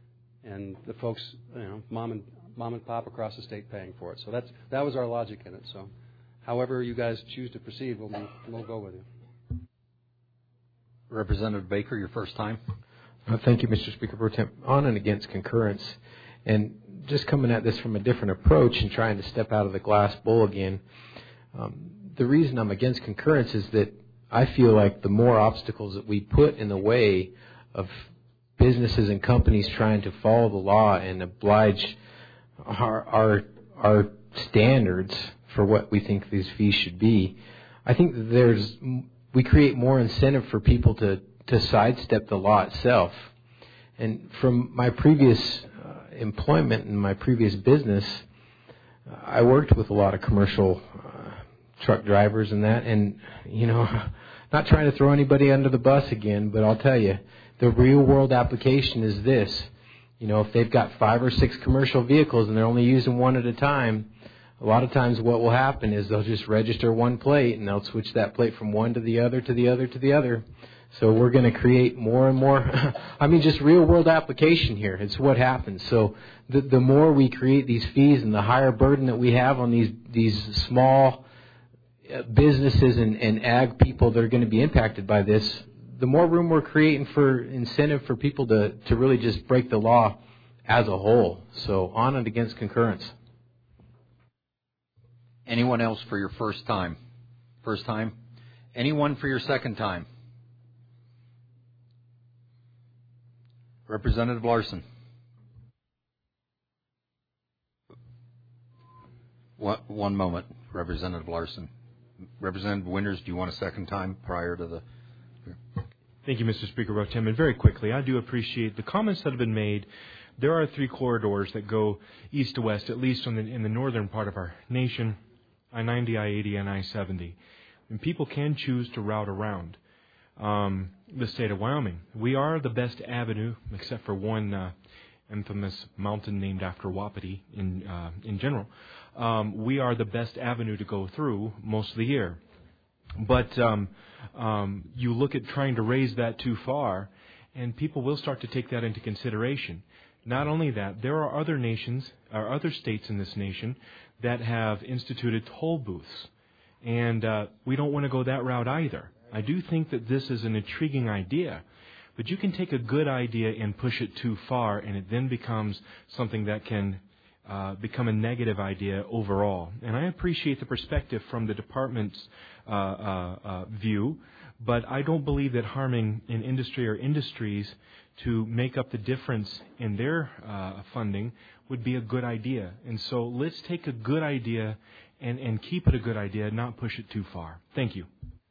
Speaker 10: and the folks, you know, mom and mom and pop across the state paying for it. So that's that was our logic in it. So however you guys choose to proceed, we'll, we'll go with you.
Speaker 8: Representative Baker, your first time.
Speaker 16: Uh, thank you, Mister Speaker Pro Tem. On and against concurrence, and just coming at this from a different approach and trying to step out of the glass bowl again. Um, the reason I'm against concurrence is that I feel like the more obstacles that we put in the way of businesses and companies trying to follow the law and oblige our our, our standards for what we think these fees should be, I think that there's we create more incentive for people to, to sidestep the law itself. And from my previous uh, employment and my previous business, I worked with a lot of commercial uh, truck drivers and that, and, you know, not trying to throw anybody under the bus again, but I'll tell you, the real world application is this. You know, if they've got five or six commercial vehicles and they're only using one at a time, a lot of times what will happen is they'll just register one plate and they'll switch that plate from one to the other to the other to the other. So we're going to create more and more, I mean, just real world application here. It's what happens. So the, the more we create these fees and the higher burden that we have on these, these small businesses and, and ag people that are going to be impacted by this, the more room we're creating for incentive for people to, to really just break the law as a whole. So on and against concurrence.
Speaker 8: Anyone else for your first time? First time? Anyone for your second time? Representative Larson. One, one moment, Representative Larson. Representative Winters, do you want a second time prior to the...
Speaker 7: Thank you, Mister Speaker Pro Tem. And very quickly, I do appreciate the comments that have been made. There are three corridors that go east to west, at least on the, in the northern part of our nation, I ninety, I eighty, and I seventy. And people can choose to route around um, the state of Wyoming. We are the best avenue, except for one uh, infamous mountain named after Wapiti in, uh, in general. Um, we are the best avenue to go through most of the year. But um, um, you look at trying to raise that too far, and people will start to take that into consideration. Not only that, there are other nations, or other states in this nation, that have instituted toll booths. And uh, we don't want to go that route either. I do think that this is an intriguing idea, but you can take a good idea and push it too far, and it then becomes something that can uh, become a negative idea overall. And I appreciate the perspective from the department's uh, uh, uh, view, but I don't believe that harming an industry or industries to make up the difference in their uh, funding would be a good idea. And so let's take a good idea and, and keep it a good idea, not push it too far. Thank you.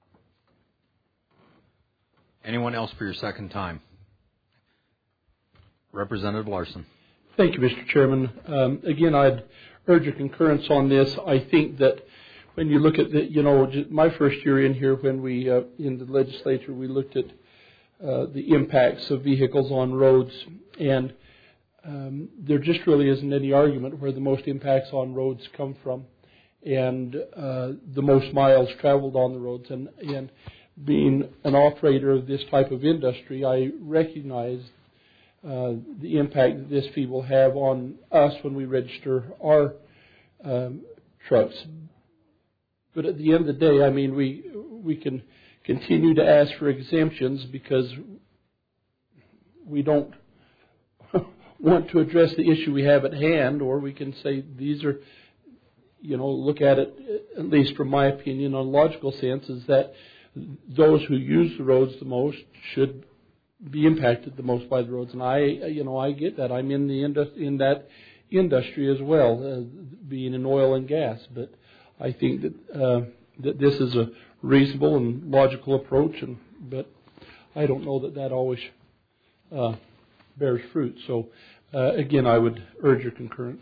Speaker 8: Anyone else for your second time? Representative Larson.
Speaker 4: Thank you, Mister Chairman. Um, again, I'd urge a concurrence on this. I think that when you look at the, you know, my first year in here, when we, uh, in the legislature, we looked at uh, the impacts of vehicles on roads, and um, there just really isn't any argument where the most impacts on roads come from, and uh, the most miles traveled on the roads. And, and being an operator of this type of industry, I recognize uh, the impact that this fee will have on us when we register our um, trucks. But at the end of the day, I mean, we we can continue to ask for exemptions because we don't want to address the issue we have at hand, or we can say these are, you know, look at it, at least from my opinion, on a logical sense, is that those who use the roads the most should be impacted the most by the roads. And I, you know, I get that. I'm in the indus- in that industry as well, uh, being in oil and gas, but I think that uh, that this is a reasonable and logical approach, and but I don't know that that always uh, bears fruit. So, uh, again, I would urge your concurrence.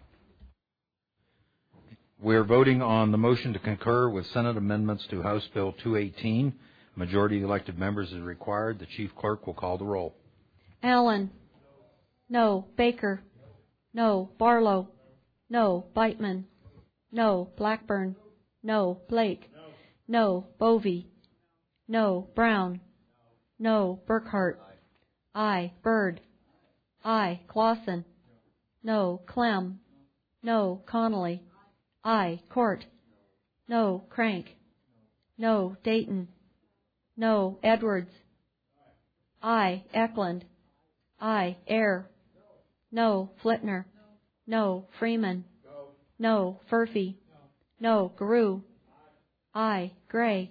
Speaker 8: We're voting on the motion to concur with Senate amendments to House Bill two eighteen. Majority of elected members is required. The Chief Clerk will call the roll.
Speaker 3: Allen. No. Baker. No. Barlow. No. Beitman. No. Blackburn. No. Blake. No. Bovee. No. Brown. No. Burkhart. Aye. Byrd. Aye. Clausen. No. Clem. No. Connolly. Aye. Court. No. Crank. No. Dayton. No. Edwards. Aye. Eklund. Aye. Air. No. Flitner. No. Freeman. No. Furphy. No. Garou. Aye. Gray.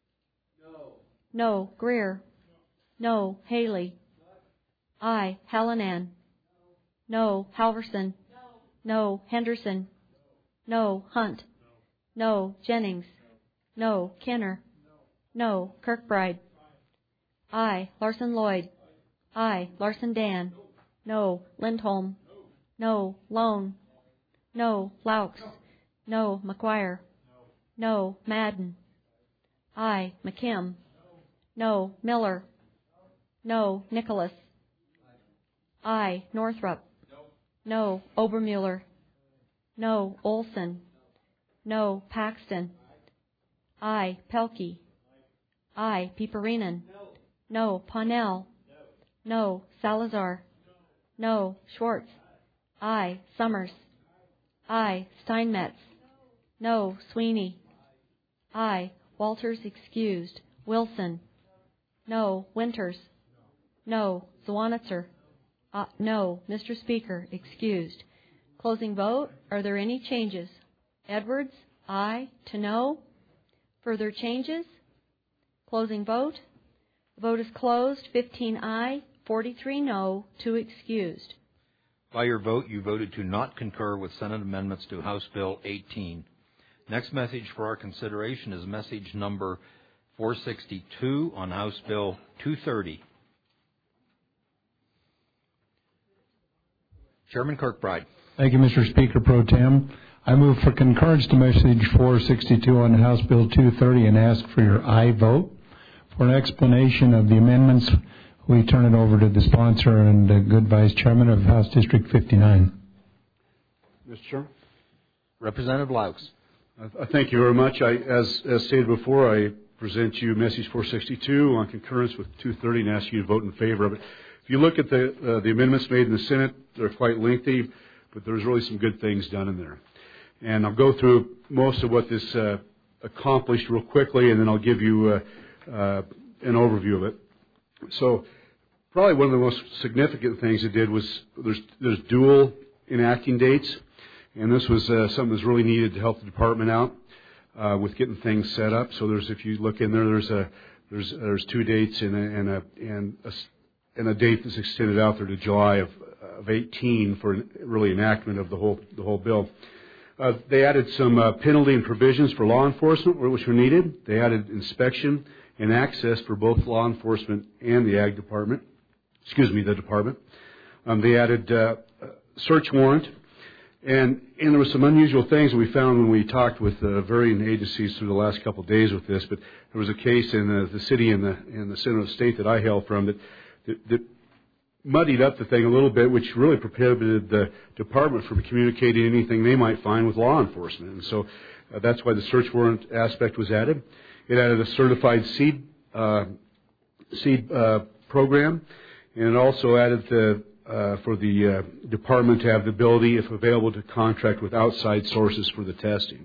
Speaker 3: No. Greer. No. Haley. Aye. Hallinan. No. Halverson. No. Henderson. No. Hunt. No. Jennings. No. Kenner. No. Kirkbride. Aye. Larson Lloyd. Aye. Larson Dan. No. Lindholm. No. Lone. No. Laux. No. McGuire. No. Madden. Aye. McKim. No. Miller. No. Nicholas. Aye. Northrup. No. Obermuller. No. Olson. No. Paxton. Aye. Pelkey. Aye. Piperinen. No. Parnell. No. Salazar. No. Schwartz. Aye. Summers. Aye. Steinmetz. No. Sweeney. Aye. Walters excused. Wilson. No. Winters. No. Zwanitzer. Uh, no. Mister Speaker, excused. Closing vote. Are there any changes? Edwards. Aye. To no. Further changes? Closing vote. The vote is closed. fifteen aye, forty-three no, two excused.
Speaker 8: By your vote, you voted to not concur with Senate amendments to House Bill eighteen. Next message for our consideration is message number four sixty-two on House Bill two thirty. Chairman Kirkbride.
Speaker 5: Thank you, Mister Speaker Pro Tem. I move for concurrence to message four sixty-two on House Bill two thirty and ask for your aye vote. For an explanation of the amendments, we turn it over to the sponsor and the good Vice Chairman of House District fifty-nine.
Speaker 17: Mister Chairman.
Speaker 8: Representative Laux.
Speaker 17: Uh, thank you very much. I, as, as stated before, I present you message four sixty-two on concurrence with two thirty and ask you to vote in favor of it. If you look at the, uh, the amendments made in the Senate, they're quite lengthy, but there's really some good things done in there. And I'll go through most of what this uh, accomplished real quickly, and then I'll give you uh, uh, an overview of it. So probably one of the most significant things it did was there's, there's dual enacting dates, and this was uh, something that's really needed to help the department out uh, with getting things set up. So there's, if you look in there, there's a there's there's two dates and a and a and a, and a date that's extended out there to July of of eighteen for really enactment of the whole the whole bill. Uh, they added some uh, penalty and provisions for law enforcement, which were needed. They added inspection and access for both law enforcement and the Ag Department. Excuse me, the department. Um, they added uh, search warrant, and and there were some unusual things that we found when we talked with uh, varying agencies through the last couple of days with this. But there was a case in the, the city and the in the center of the state that I hail from that that. that muddied up the thing a little bit, which really prohibited the department from communicating anything they might find with law enforcement. And so uh, that's why the search warrant aspect was added. It added a certified seed uh, seed uh, program, and it also added the, uh, for the uh, department to have the ability, if available, to contract with outside sources for the testing.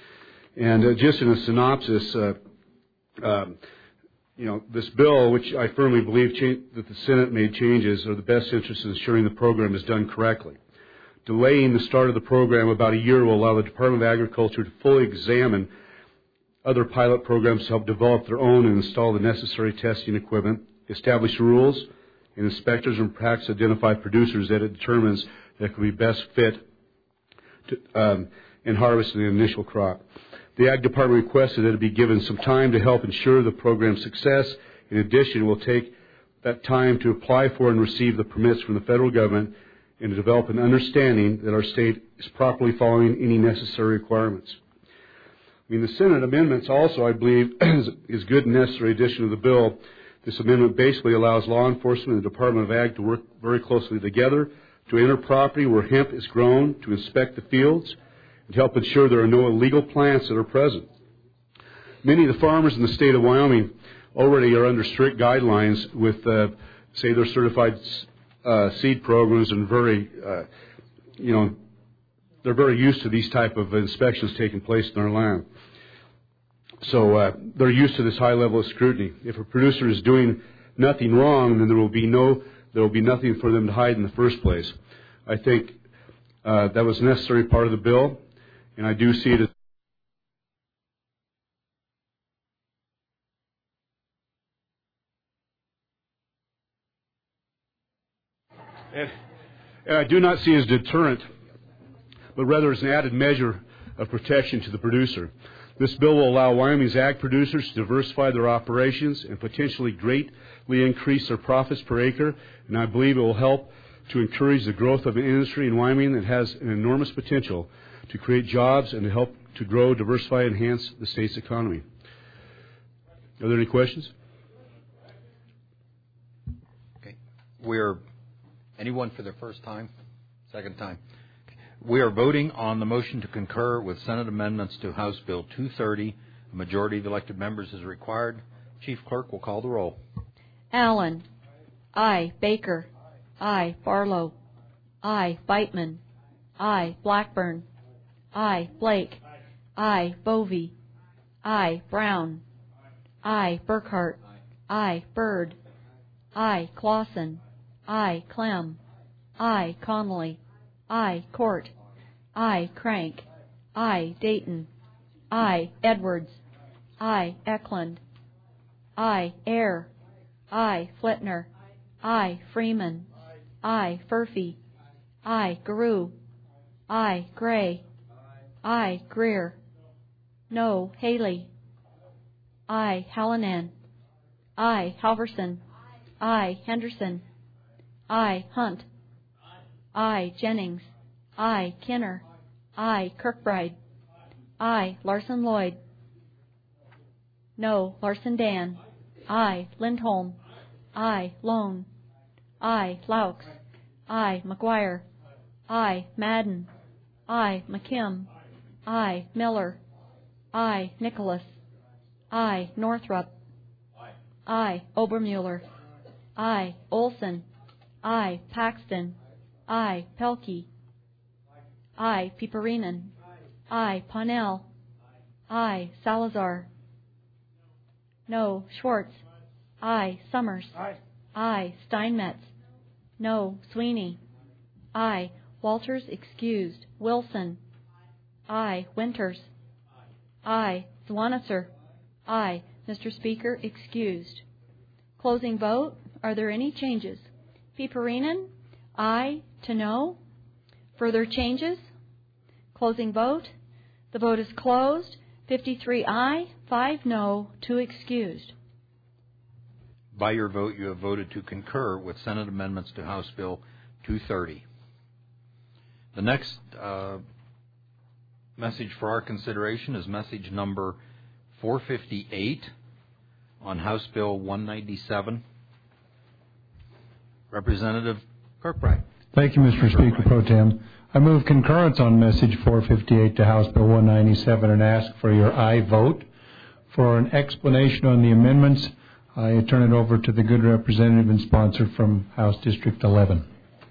Speaker 17: And uh, just in a synopsis, uh, um, You know, this bill, which I firmly believe cha- that the Senate made changes, are the best interest in ensuring the program is done correctly. Delaying the start of the program about a year will allow the Department of Agriculture to fully examine other pilot programs to help develop their own and install the necessary testing equipment, establish rules, and inspectors and perhaps identify producers that it determines that could be best fit to, um, in harvesting the initial crop. The Ag Department requested that it be given some time to help ensure the program's success. In addition, it will take that time to apply for and receive the permits from the federal government and to develop an understanding that our state is properly following any necessary requirements. I mean, the Senate amendments also, I believe, is, is good and necessary addition to the bill. This amendment basically allows law enforcement and the Department of Ag to work very closely together to enter property where hemp is grown, to inspect the fields, and to help ensure there are no illegal plants that are present. Many of the farmers in the state of Wyoming already are under strict guidelines with, uh, say, their certified uh, seed programs, and very, uh, you know, they're very used to these type of inspections taking place in their land. So uh, they're used to this high level of scrutiny. If a producer is doing nothing wrong, then there will be no there will be nothing for them to hide in the first place. I think uh, that was a necessary part of the bill, and I do see it as and, and I do not see it as a deterrent, but rather as an added measure of protection to the producer. This bill will allow Wyoming's ag producers to diversify their operations and potentially greatly increase their profits per acre, and I believe it will help to encourage the growth of an industry in Wyoming that has an enormous potential to create jobs and to help to grow, diversify, and enhance the state's economy. Are there any questions?
Speaker 8: Okay. We're anyone for their first time? Second time? We are voting on the motion to concur with Senate amendments to House Bill two thirty. A majority of elected members is required. Chief Clerk will call the roll.
Speaker 3: Allen. Aye. Baker. Aye. Barlow. Aye. Beitman. Aye. Blackburn. Aye. Blake. Aye. Bovee. Aye. Brown. Aye. Burkhart. Aye. Bird. Aye. Clausen. Aye. Clem. Aye. Connolly. Aye. Court. Aye. Crank. Aye. Dayton. Aye. Edwards. Aye. Eklund. Aye. Ayer. Aye. Flitner. Aye. Freeman. Aye. Furphy. Aye. Garou. Aye. Gray. Aye. Greer. No. Haley. Aye. Hallinan. Aye. Halverson. Aye. Henderson. Aye. Hunt. Aye. Jennings. Aye. Kinner. Aye. Kirkbride. Aye. Larson Lloyd. No. Larson Dan. Aye. Lindholm. Aye. Lone. Aye. Laux. Aye. McGuire. Aye. Madden. Aye. McKim. Aye. Miller. Aye. Nicholas. Aye. Northrup. Aye. Obermuller. Aye. Olson. Aye. Paxton. Aye. Pelkey. Aye. Piperinen. Aye. Ponnell. Aye. Salazar. No. Schwartz. Aye. Summers. Aye. Aye. Steinmetz. No. Sweeney. Aye. Walters excused. Wilson. Aye. Winters. Aye. Zwanesser. Aye. Mister Speaker, excused. Closing vote. Are there any changes? Piperinen? Aye to no. Further changes? Closing vote. The vote is closed. fifty-three aye, five no, two excused.
Speaker 8: By your vote, you have voted to concur with Senate amendments to House Bill two thirty. The next uh, message for our consideration is message number four fifty-eight on House Bill one ninety-seven. Representative Kirkbride.
Speaker 5: Thank you, Mister Speaker Pro Tem. I move concurrence on message four fifty-eight to House Bill one ninety-seven and ask for your aye vote. For an explanation on the amendments, I turn it over to the good representative and sponsor from House District eleven.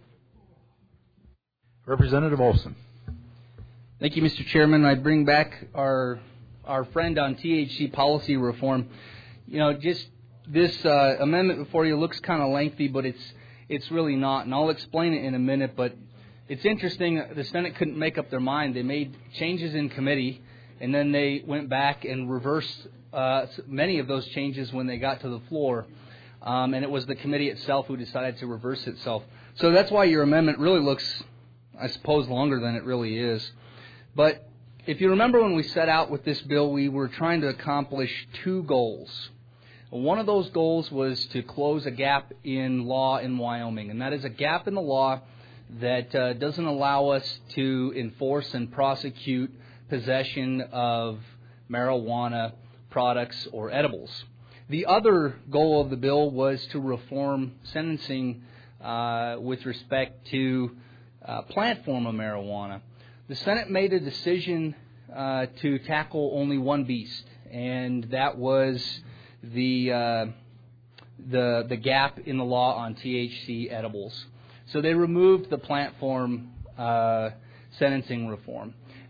Speaker 8: Representative Olson.
Speaker 18: Thank you, Mister Chairman. I bring back our our friend on T H C policy reform. You know, just this uh, amendment before you looks kind of lengthy, but it's it's really not, and I'll explain it in a minute. But it's interesting. The Senate couldn't make up their mind. They made changes in committee, and then they went back and reversed uh, many of those changes when they got to the floor. Um, and it was the committee itself who decided to reverse itself. So that's why your amendment really looks, I suppose, longer than it really is. But if you remember when we set out with this bill, we were trying to accomplish two goals. One of those goals was to close a gap in law in Wyoming, and that is a gap in the law that uh, doesn't allow us to enforce and prosecute possession of marijuana products or edibles. The other goal of the bill was to reform sentencing uh, with respect to uh, plant form of marijuana. The Senate made a decision uh, to tackle only one beast, and that was the uh, the the gap in the law on T H C edibles. So they removed the plant form uh, sentencing reform.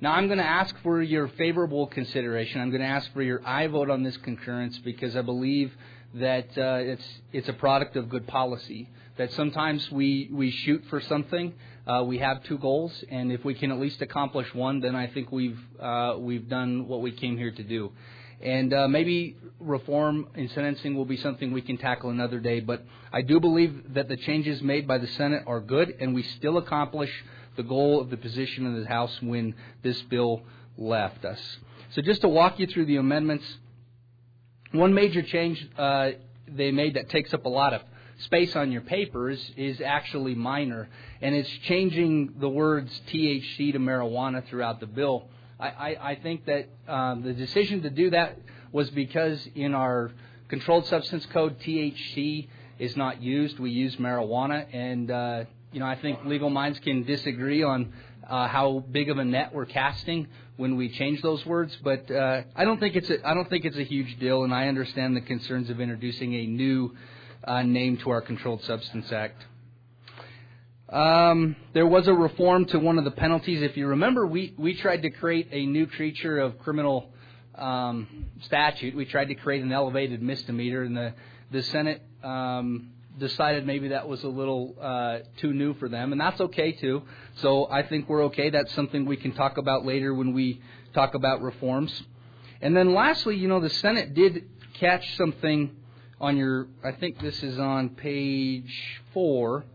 Speaker 18: Now, I'm going to ask for your favorable consideration. I'm going to ask for your aye vote on this concurrence because I believe that uh, it's it's a product of good policy. That sometimes we, we shoot for something, uh, we have two goals, and if we can at least accomplish one, then I think we've uh, we've done what we came here to do. And uh, maybe reform in sentencing will be something we can tackle another day. But I do believe that the changes made by the Senate are good, and we still accomplish the goal of the position of the House when this bill left us. So just to walk you through the amendments, one major change uh, they made that takes up a lot of space on your papers is actually minor, and it's changing the words T H C to marijuana throughout the bill. I, I, I think that um, the decision to do that was because in our Controlled Substance Code, T H C is not used. We use marijuana, and uh, you know I think legal minds can disagree on uh, how big of a net we're casting when we change those words. But uh, I don't think it's a, I don't think it's a huge deal, and I understand the concerns of introducing a new uh, name to our Controlled Substance Act. Um, there was a reform to one of the penalties. If you remember, we, we tried to create a new creature of criminal um, statute. We tried to create an elevated misdemeanor, and the, the Senate um, decided maybe that was a little uh, too new for them, and that's okay, too. So I think we're okay. That's something we can talk about later when we talk about reforms. And then lastly, you know, the Senate did catch something on your, I think this is on page four.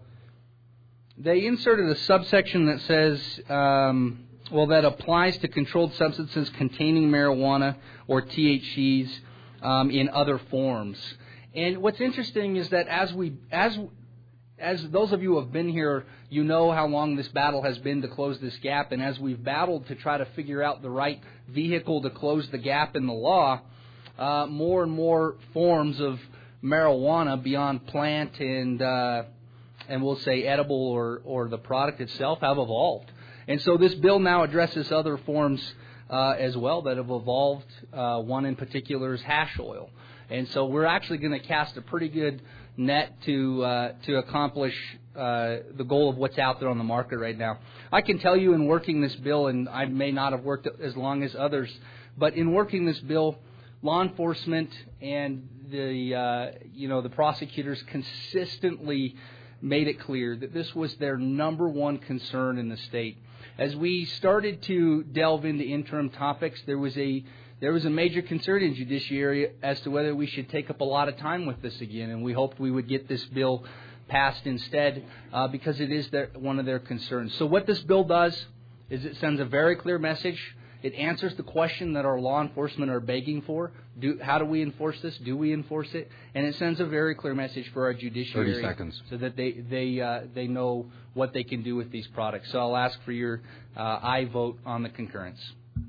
Speaker 18: They inserted a subsection that says, um, well, that applies to controlled substances containing marijuana or T H Cs um, in other forms. And what's interesting is that as we, as as those of you who have been here, you know how long this battle has been to close this gap. And as we've battled to try to figure out the right vehicle to close the gap in the law, uh, more and more forms of marijuana beyond plant and uh, and we'll say edible or, or the product itself have evolved. And so this bill now addresses other forms uh, as well that have evolved. Uh, one in particular is hash oil. And so we're actually going to cast a pretty good net to uh, to accomplish uh, the goal of what's out there on the market right now. I can tell you in working this bill, and I may not have worked as long as others, but in working this bill, law enforcement and the uh, you know the prosecutors consistently made it clear that this was their number one concern in the state. As we started to delve into interim topics, there was a there was a major concern in judiciary as to whether we should take up a lot of time with this again, and we hoped we would get this bill passed instead uh, because it is their, one of their concerns. So what this bill does is it sends a very clear message. It answers the question that our law enforcement are begging for. Do, how do we enforce this? Do we enforce it? And it sends a very clear message for our judiciary.
Speaker 8: thirty seconds.
Speaker 18: So that they they uh, they know what they can do with these products. So I'll ask for your uh, aye vote on the concurrence.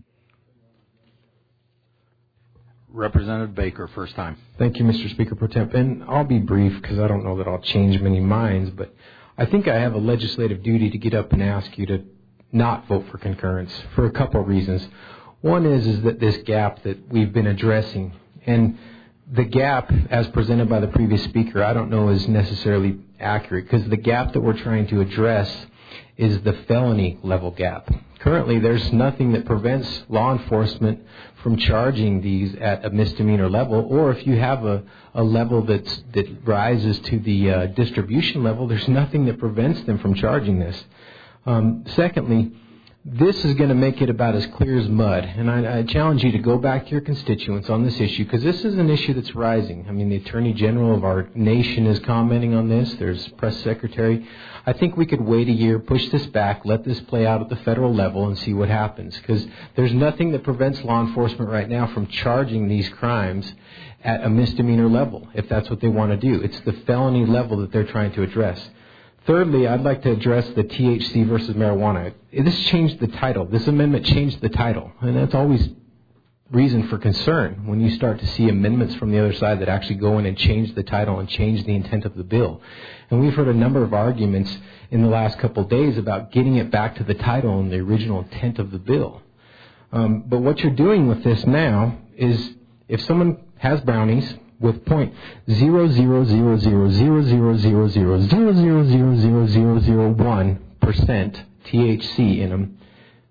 Speaker 8: Representative Baker, first time.
Speaker 16: Thank you, Mister Speaker Pro Temp. And I'll be brief because I don't know that I'll change many minds, but I think I have a legislative duty to get up and ask you to not vote for concurrence for a couple of reasons. One is is that this gap that we've been addressing, and the gap as presented by the previous speaker, I don't know is necessarily accurate, because the gap that we're trying to address is the felony level gap. Currently, there's nothing that prevents law enforcement from charging these at a misdemeanor level, or if you have a, a level that's, that rises to the uh, distribution level, there's nothing that prevents them from charging this. Um, secondly, this is going to make it about as clear as mud, and I, I challenge you to go back to your constituents on this issue, because this is an issue that's rising. I mean, the Attorney General of our nation is commenting on this. There's press secretary. I think we could wait a year, push this back, let this play out at the federal level and see what happens, because there's nothing that prevents law enforcement right now from charging these crimes at a misdemeanor level, if that's what they want to do. It's the felony level that they're trying to address. Thirdly, I'd like to address the T H C versus marijuana. This changed the title. This amendment changed the title, and that's always reason for concern when you start to see amendments from the other side that actually go in and change the title and change the intent of the bill. And we've heard a number of arguments in the last couple of days about getting it back to the title and the original intent of the bill. Um, but what you're doing with this now is if someone has brownies with point zero zero zero zero zero zero zero zero zero zero zero zero zero zero one percent T H C in them,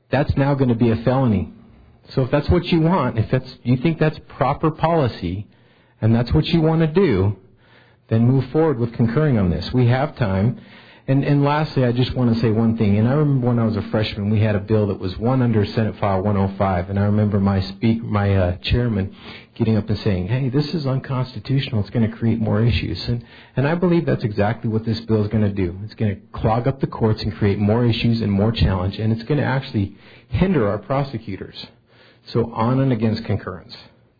Speaker 16: that's now going to be a felony. So if that's what you want, if that's you think that's proper policy, and that's what you want to do, then move forward with concurring on this. We have time. And, and lastly, I just want to say one thing. And I remember when I was a freshman, we had a bill that was one under Senate File one oh five. And I remember my speak, my uh, chairman getting up and saying, hey, this is unconstitutional. It's going to create more issues. And, and I believe that's exactly what this bill is going to do. It's going to clog up the courts and create more issues and more challenge. And it's going to actually hinder our prosecutors. So on and against concurrence.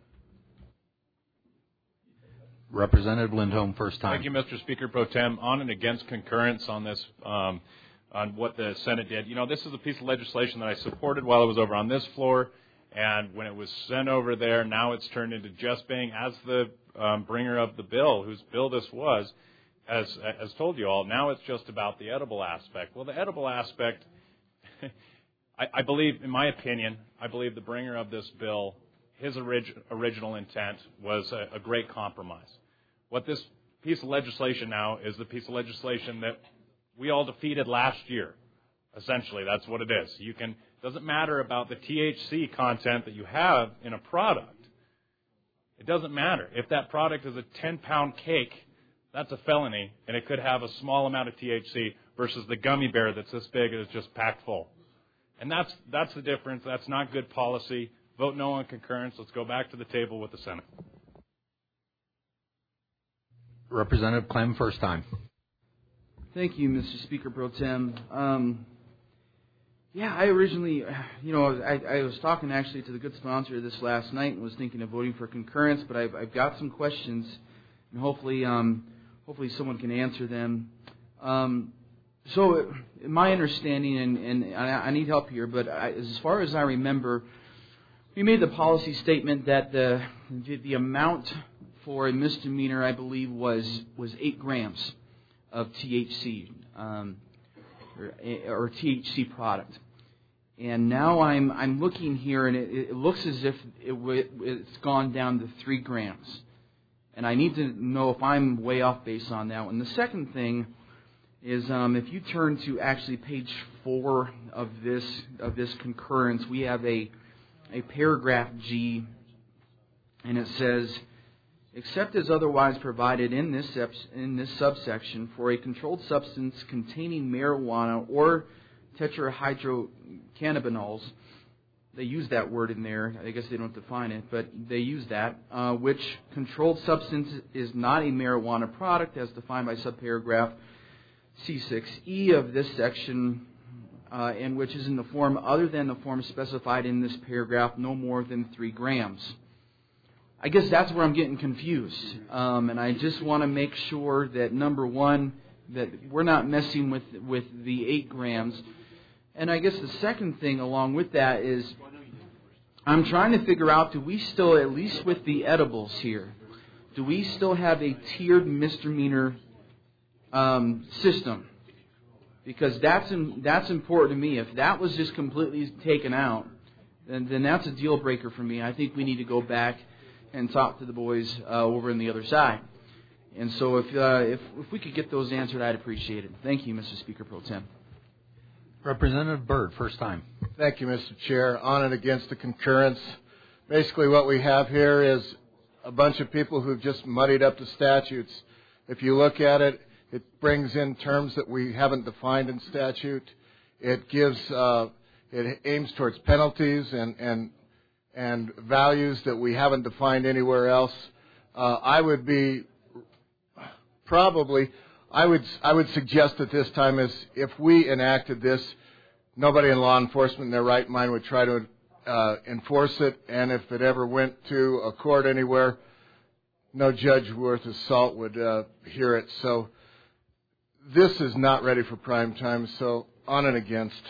Speaker 8: Representative Lindholm, first time.
Speaker 13: Thank you, Mister Speaker Pro Tem. On and against concurrence on this, um, on what the Senate did. You know, this is a piece of legislation that I supported while I was over on this floor, and when it was sent over there, now it's turned into just being, as the um, bringer of the bill, whose bill this was, as as told you all, now it's just about the edible aspect. Well, the edible aspect, I, I believe, in my opinion, I believe the bringer of this bill, his orig- original intent was a, a great compromise. What this piece of legislation now is the piece of legislation that we all defeated last year. Essentially, that's what it is. You can, it doesn't matter about the T H C content that you have in a product. It doesn't matter. If that product is a ten-pound cake, that's a felony, and it could have a small amount of T H C versus the gummy bear that's this big and is just packed full. And that's that's the difference. That's not good policy. Vote no on concurrence. Let's go back to the table with the Senate.
Speaker 8: Representative Clem, first time.
Speaker 19: Thank you, Mister Speaker Pro Tem. Um, yeah, I originally, you know, I, I was talking actually to the good sponsor of this last night and was thinking of voting for concurrence, but I've, I've got some questions, and hopefully, um, hopefully someone can answer them. Um, so, my understanding, and, and I, I need help here, but I, as far as I remember, we made the policy statement that the the amount for a misdemeanor, I believe, was was eight grams of T H C um, or, or T H C product. And now I'm I'm looking here, and it, it looks as if it, it's gone down to three grams. And I need to know if I'm way off base on that one. The second thing is um, if you turn to actually page four of this of this concurrence, we have a a paragraph G, and it says, except as otherwise provided in this in this subsection, for a controlled substance containing marijuana or tetrahydrocannabinols, they use that word in there. I guess they don't define it, but they use that, uh, which controlled substance is not a marijuana product as defined by subparagraph C six E of this section, uh, and which is in the form other than the form specified in this paragraph, no more than three grams. I guess that's where I'm getting confused, um, and I just want to make sure that, number one, that we're not messing with with the eight grams. And I guess the second thing along with that is I'm trying to figure out, do we still, at least with the edibles here, do we still have a tiered misdemeanor um, system? Because that's in, that's important to me. If that was just completely taken out, then, then that's a deal breaker for me. I think we need to go back and talk to the boys uh, over on the other side. And so if, uh, if if we could get those answered, I'd appreciate it. Thank you, Mister Speaker Pro Tem.
Speaker 8: Representative Byrd, first time.
Speaker 20: Thank you, Mister Chair. On and against the concurrence. Basically what we have here is a bunch of people who've just muddied up the statutes. If you look at it, it brings in terms that we haven't defined in statute. It gives, uh, it aims towards penalties and, and and values that we haven't defined anywhere else. Uh, I would be probably, I would I would suggest at this time is if we enacted this, nobody in law enforcement in their right mind would try to uh, enforce it, and if it ever went to a court anywhere, no judge worth his salt would uh, hear it. So this is not ready for prime time, so on and against.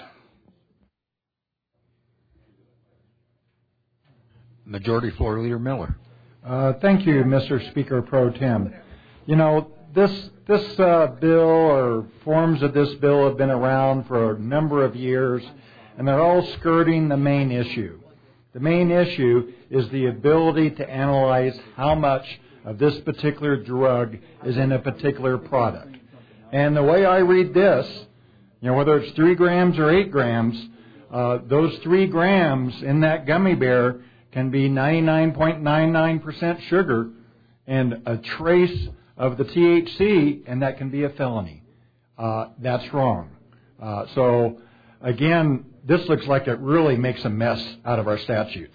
Speaker 8: Majority Floor Leader Miller.
Speaker 5: Uh, thank you, Mister Speaker Pro Tem. You know, this this uh, bill or forms of this bill have been around for a number of years, and they're all skirting the main issue. The main issue is the ability to analyze how much of this particular drug is in a particular product. And the way I read this, you know, whether it's three grams or eight grams,
Speaker 21: Uh, those three grams in that gummy bear can be ninety-nine point nine nine percent sugar and a trace of the T H C, and that can be a felony. Uh, that's wrong. Uh, so, again, this looks like it really makes a mess out of our statutes.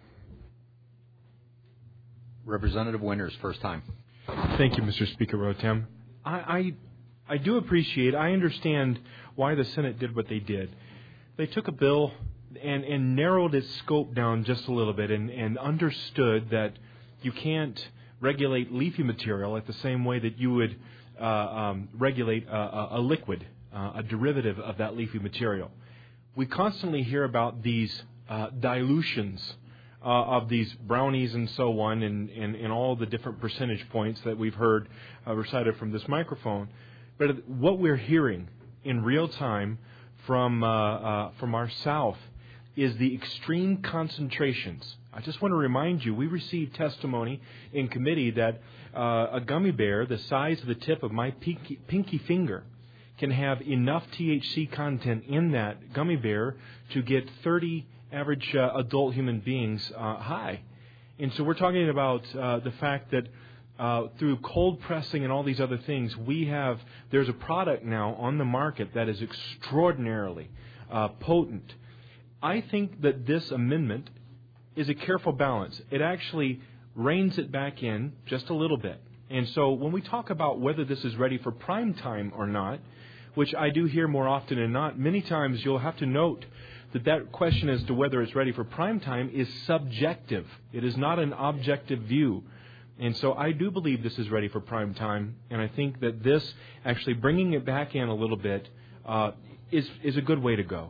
Speaker 8: Representative Winters, first time.
Speaker 7: Thank you, Mister Speaker Pro Tem. I, I, I do appreciate, I understand why the Senate did what they did. They took a bill and, and narrowed its scope down just a little bit and, and understood that you can't regulate leafy material at the same way that you would uh, um, regulate a, a liquid, uh, a derivative of that leafy material. We constantly hear about these uh, dilutions uh, of these brownies and so on, and, and, and all the different percentage points that we've heard uh, recited from this microphone. But what we're hearing in real time from uh, uh, from our South is the extreme concentrations. I just want to remind you, we received testimony in committee that uh, a gummy bear the size of the tip of my pinky, pinky finger can have enough T H C content in that gummy bear to get thirty average uh, adult human beings uh, high. And so we're talking about uh, the fact that uh, through cold pressing and all these other things, we have, there's a product now on the market that is extraordinarily uh, potent. I think that this amendment is a careful balance. It actually reins it back in just a little bit. And so when we talk about whether this is ready for prime time or not, which I do hear more often than not, many times you'll have to note that that question as to whether it's ready for prime time is subjective. It is not an objective view. And so I do believe this is ready for prime time, and I think that this, actually bringing it back in a little bit, uh, is, is a good way to go.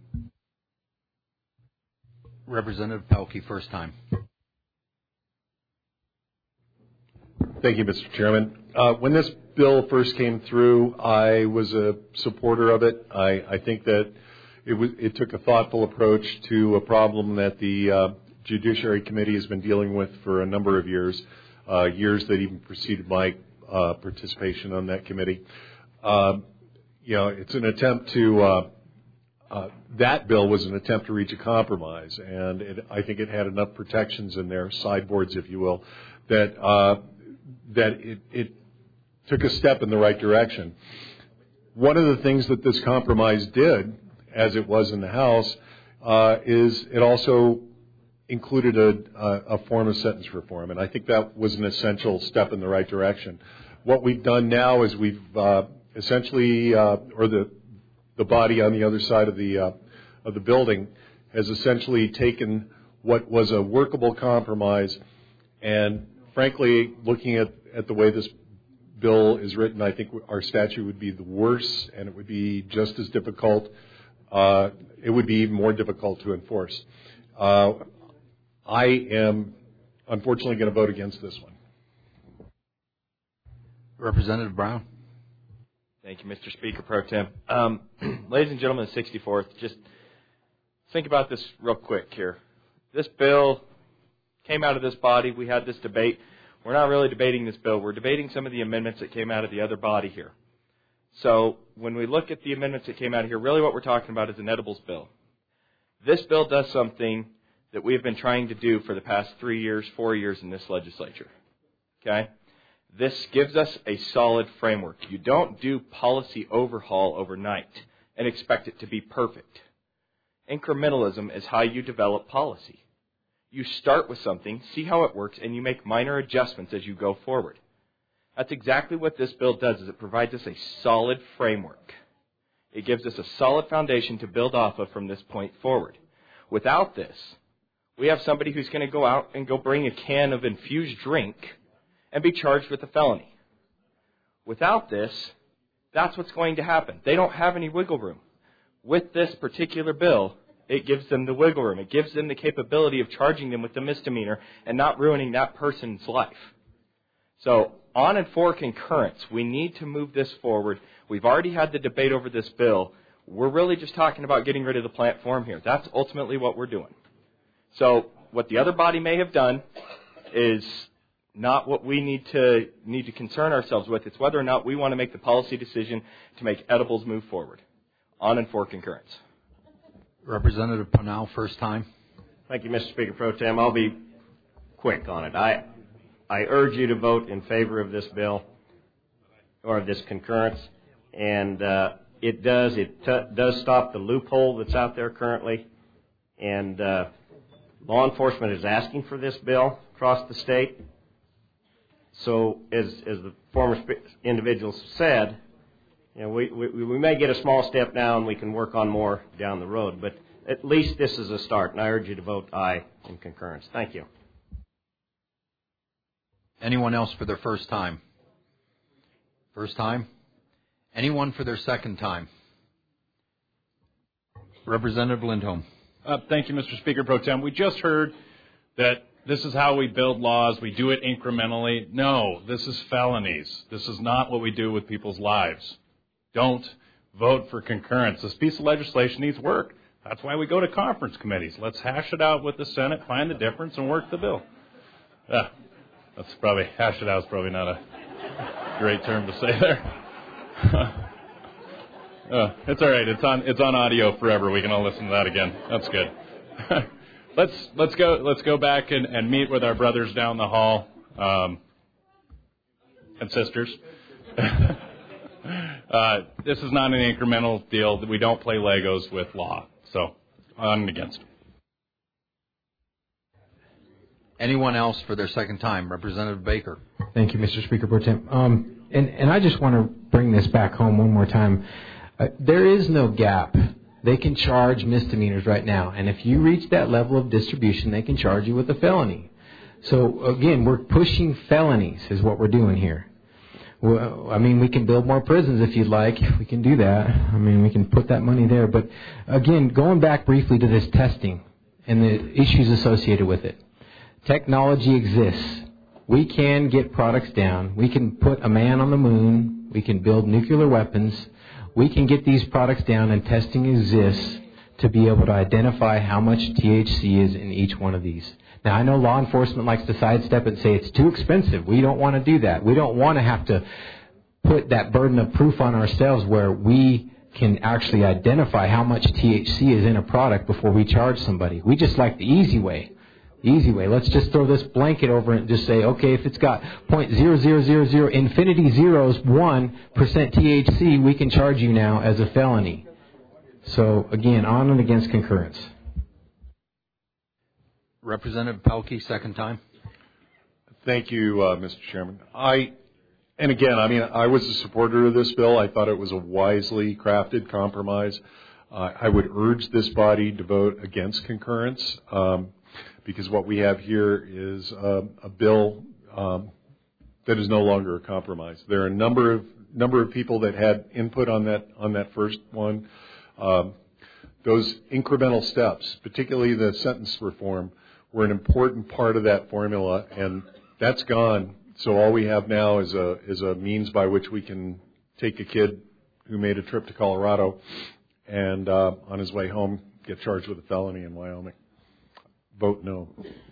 Speaker 8: Representative Pelkey, first time.
Speaker 22: Thank you, Mister Chairman. Uh, when this bill first came through, I was a supporter of it. I, I think that it, was, it took a thoughtful approach to a problem that the uh, Judiciary Committee has been dealing with for a number of years, uh, years that even preceded my uh, participation on that committee. Uh, you know, it's an attempt to uh, Uh, that bill was an attempt to reach a compromise, and it, I think it had enough protections in there, sideboards, if you will, that uh, that it, it took a step in the right direction. One of the things that this compromise did, as it was in the House, uh, is it also included a, a, a form of sentence reform, and I think that was an essential step in the right direction. What we've done now is we've uh, essentially, uh, or the the body on the other side of the uh, of the building has essentially taken what was a workable compromise, and frankly, looking at, at the way this bill is written, I think our statute would be the worse, and it would be just as difficult. Uh, it would be even more difficult to enforce. Uh, I am unfortunately going to vote against this one.
Speaker 8: Representative Brown.
Speaker 23: Thank you, Mister Speaker Pro Tem. Um, ladies and gentlemen of the sixty-fourth, just think about this real quick here. This bill came out of this body. We had this debate. We're not really debating this bill. We're debating some of the amendments that came out of the other body here. So when we look at the amendments that came out of here, really what we're talking about is an edibles bill. This bill does something that we have been trying to do for the past three years, four years in this legislature. Okay? This gives us a solid framework. You don't do policy overhaul overnight and expect it to be perfect. Incrementalism is how you develop policy. You start with something, see how it works, and you make minor adjustments as you go forward. That's exactly what this bill does, is it provides us a solid framework. It gives us a solid foundation to build off of from this point forward. Without this, we have somebody who's going to go out and go bring a can of infused drink and be charged with a felony. Without this, that's what's going to happen. They don't have any wiggle room. With this particular bill, it gives them the wiggle room. It gives them the capability of charging them with the misdemeanor and not ruining that person's life. So, on and for concurrence, we need to move this forward. We've already had the debate over this bill. We're really just talking about getting rid of the plant form here. That's ultimately what we're doing. So, what the other body may have done is not what we need to need to concern ourselves with. It's whether or not we want to make the policy decision to make edibles move forward. On and for concurrence.
Speaker 8: Representative Panau, first time.
Speaker 11: Thank you, Mister Speaker Pro Tem. I'll be quick on it. I I urge you to vote in favor of this bill or this concurrence, and uh, it does it t- does stop the loophole that's out there currently, and uh, law enforcement is asking for this bill across the state. So, as as the former sp- individuals said, you know, we, we we may get a small step now, and we can work on more down the road, but at least this is a start, and I urge you to vote aye in concurrence. Thank you.
Speaker 8: Anyone else for their first time? First time? Anyone for their second time? Representative Lindholm.
Speaker 13: Uh, thank you, Mister Speaker Pro Tem. We just heard that this is how we build laws. We do it incrementally. No, this is felonies. This is not what we do with people's lives. Don't vote for concurrence. This piece of legislation needs work. That's why we go to conference committees. Let's hash it out with the Senate, find the difference, and work the bill. Yeah, that's probably, hash it out is probably not a great term to say there. uh, it's all right. It's on, it's on audio forever. We can all listen to that again. That's good. let's, let's go, let's go back and, and meet with our brothers down the hall, um, and sisters. uh, this is not an incremental deal. We don't play Legos with law. So, on and against.
Speaker 8: Anyone else for their second time? Representative Baker.
Speaker 16: Thank you, Mister Speaker Pro Tem. Um, and, and I just want to bring this back home one more time. Uh, there is no gap. They can charge misdemeanors right now. And if you reach that level of distribution, they can charge you with a felony. So, again, we're pushing felonies is what we're doing here. Well, I mean, we can build more prisons if you'd like. We can do that. I mean, we can put that money there. But, again, going back briefly to this testing and the issues associated with it. Technology exists. We can get products down. We can put a man on the moon. We can build nuclear weapons. We can get these products down, and testing exists to be able to identify how much T H C is in each one of these. Now, I know law enforcement likes to sidestep it and say it's too expensive. We don't want to do that. We don't want to have to put that burden of proof on ourselves where we can actually identify how much T H C is in a product before we charge somebody. We just like the easy way. The easy way. Let's just throw this blanket over it and just say, okay, if it's got zero point zero zero zero zero infinity zeros one percent T H C, we can charge you now as a felony. So, again, on and against concurrence.
Speaker 8: Representative Pelkey, second time.
Speaker 22: Thank you, uh, Mister Chairman. I, and again, I mean, I was a supporter of this bill. I thought it was a wisely crafted compromise. Uh, I would urge this body to vote against concurrence um, because what we have here is uh, a bill um, that is no longer a compromise. There are a number of number of people that had input on that on that first one. Um, those incremental steps, particularly the sentence reform, were an important part of that formula, and that's gone. So all we have now is a is a means by which we can take a kid who made a trip to Colorado and uh, on his way home get charged with a felony in Wyoming. Vote no.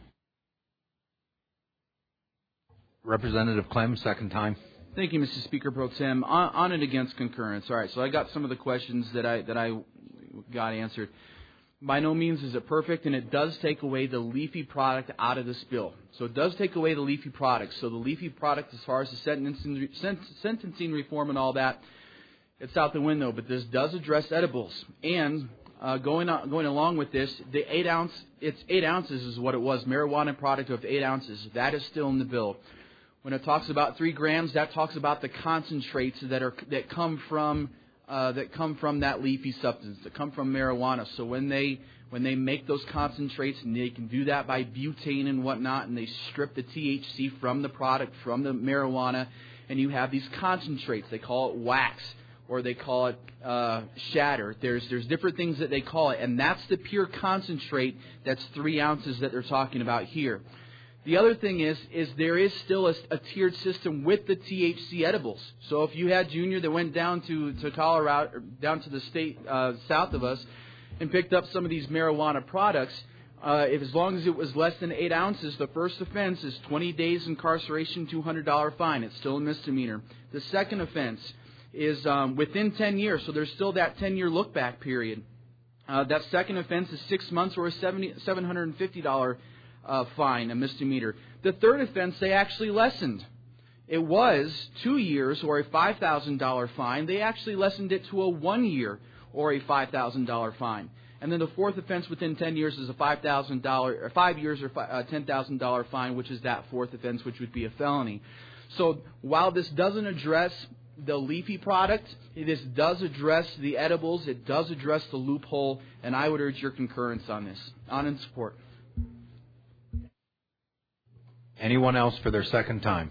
Speaker 8: Representative Clem, second time.
Speaker 19: Thank you, Mister Speaker Pro Tem. On, on and against concurrence. All right, so I got some of the questions that I that I got answered. By no means is it perfect, and it does take away the leafy product out of this bill. So it does take away the leafy product. So the leafy product, as far as the sentencing, sentencing reform and all that, it's out the window. But this does address edibles. And uh, going on, going along with this, the eight ounce, it's eight ounces is what it was. Marijuana product of eight ounces. That is still in the bill. When it talks about three grams, that talks about the concentrates that are that come from. Uh, that come from that leafy substance, that come from marijuana. So when they when they make those concentrates, and they can do that by butane and whatnot, and they strip the T H C from the product, from the marijuana, and you have these concentrates. They call it wax, or they call it uh, shatter. There's there's different things that they call it, and that's the pure concentrate. That's three ounces that they're talking about here. The other thing is, is there is still a, a tiered system with the T H C edibles. So if you had Junior that went down to, to Colorado, down to the state uh, south of us, and picked up some of these marijuana products, uh, if as long as it was less than eight ounces, the first offense is twenty days incarceration, two hundred dollars fine. It's still a misdemeanor. The second offense is um, within ten years, so there's still that ten-year look-back period. Uh, that second offense is six months or a seven hundred fifty dollars uh, fine, a misdemeanor. The third offense they actually lessened. It was two years or a five thousand dollars fine. They actually lessened it to a one year or a five thousand dollars fine. And then the fourth offense within ten years is a five thousand dollars or five years or uh, ten thousand dollars fine, which is that fourth offense, which would be a felony. So while this doesn't address the leafy product, this does address the edibles, it does address the loophole, and I would urge your concurrence on this. On in support.
Speaker 8: Anyone else for their second time?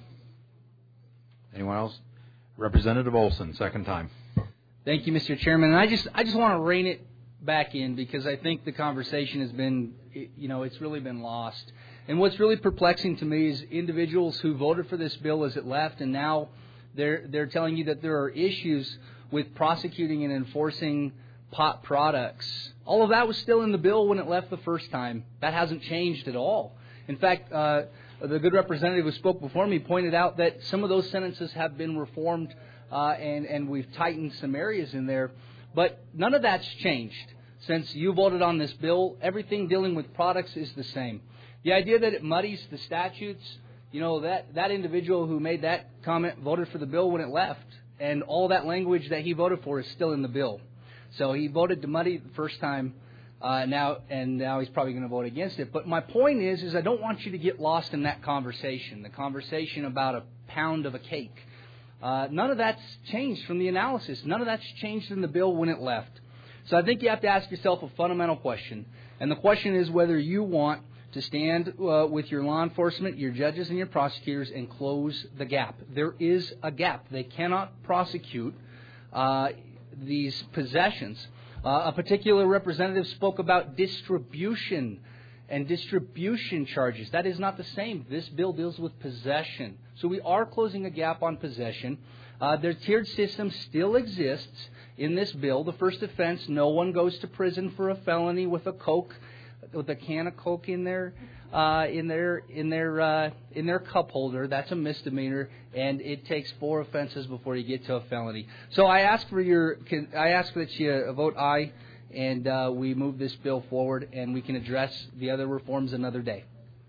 Speaker 8: Anyone else? Representative Olson, second time.
Speaker 18: Thank you, Mister Chairman. And I just I just want to rein it back in because I think the conversation has been, you know, it's really been lost. And what's really perplexing to me is individuals who voted for this bill as it left, and now they're they're telling you that there are issues with prosecuting and enforcing pot products. All of that was still in the bill when it left the first time. That hasn't changed at all. In fact, uh, the good representative who spoke before me pointed out that some of those sentences have been reformed uh, and, and we've tightened some areas in there. But none of that's changed. Since you voted on this bill, everything dealing with products is the same. The idea that it muddies the statutes, you know, that, that individual who made that comment voted for the bill when it left, and all that language that he voted for is still in the bill. So he voted to muddy the first time, uh, now, and now he's probably going to vote against it. But my point is, is I don't want you to get lost in that conversation, the conversation about a pound of a cake. Uh, none of that's changed from the analysis. None of that's changed in the bill when it left. So I think you have to ask yourself a fundamental question. And the question is whether you want to stand uh, with your law enforcement, your judges, and your prosecutors and close the gap. There is a gap. They cannot prosecute uh, these possessions. Uh, a particular representative spoke about distribution and distribution charges. That is not the same. This bill deals with possession. So we are closing a gap on possession. Uh, their tiered system still exists in this bill. The first offense, no one goes to prison for a felony with a Coke, with a can of Coke in their uh, in their in their uh, in their cup holder. That's a misdemeanor, and it takes four offenses before you get to a felony. So I ask for your I ask that you vote aye, and uh, we move this bill forward, and we can address the other reforms another day.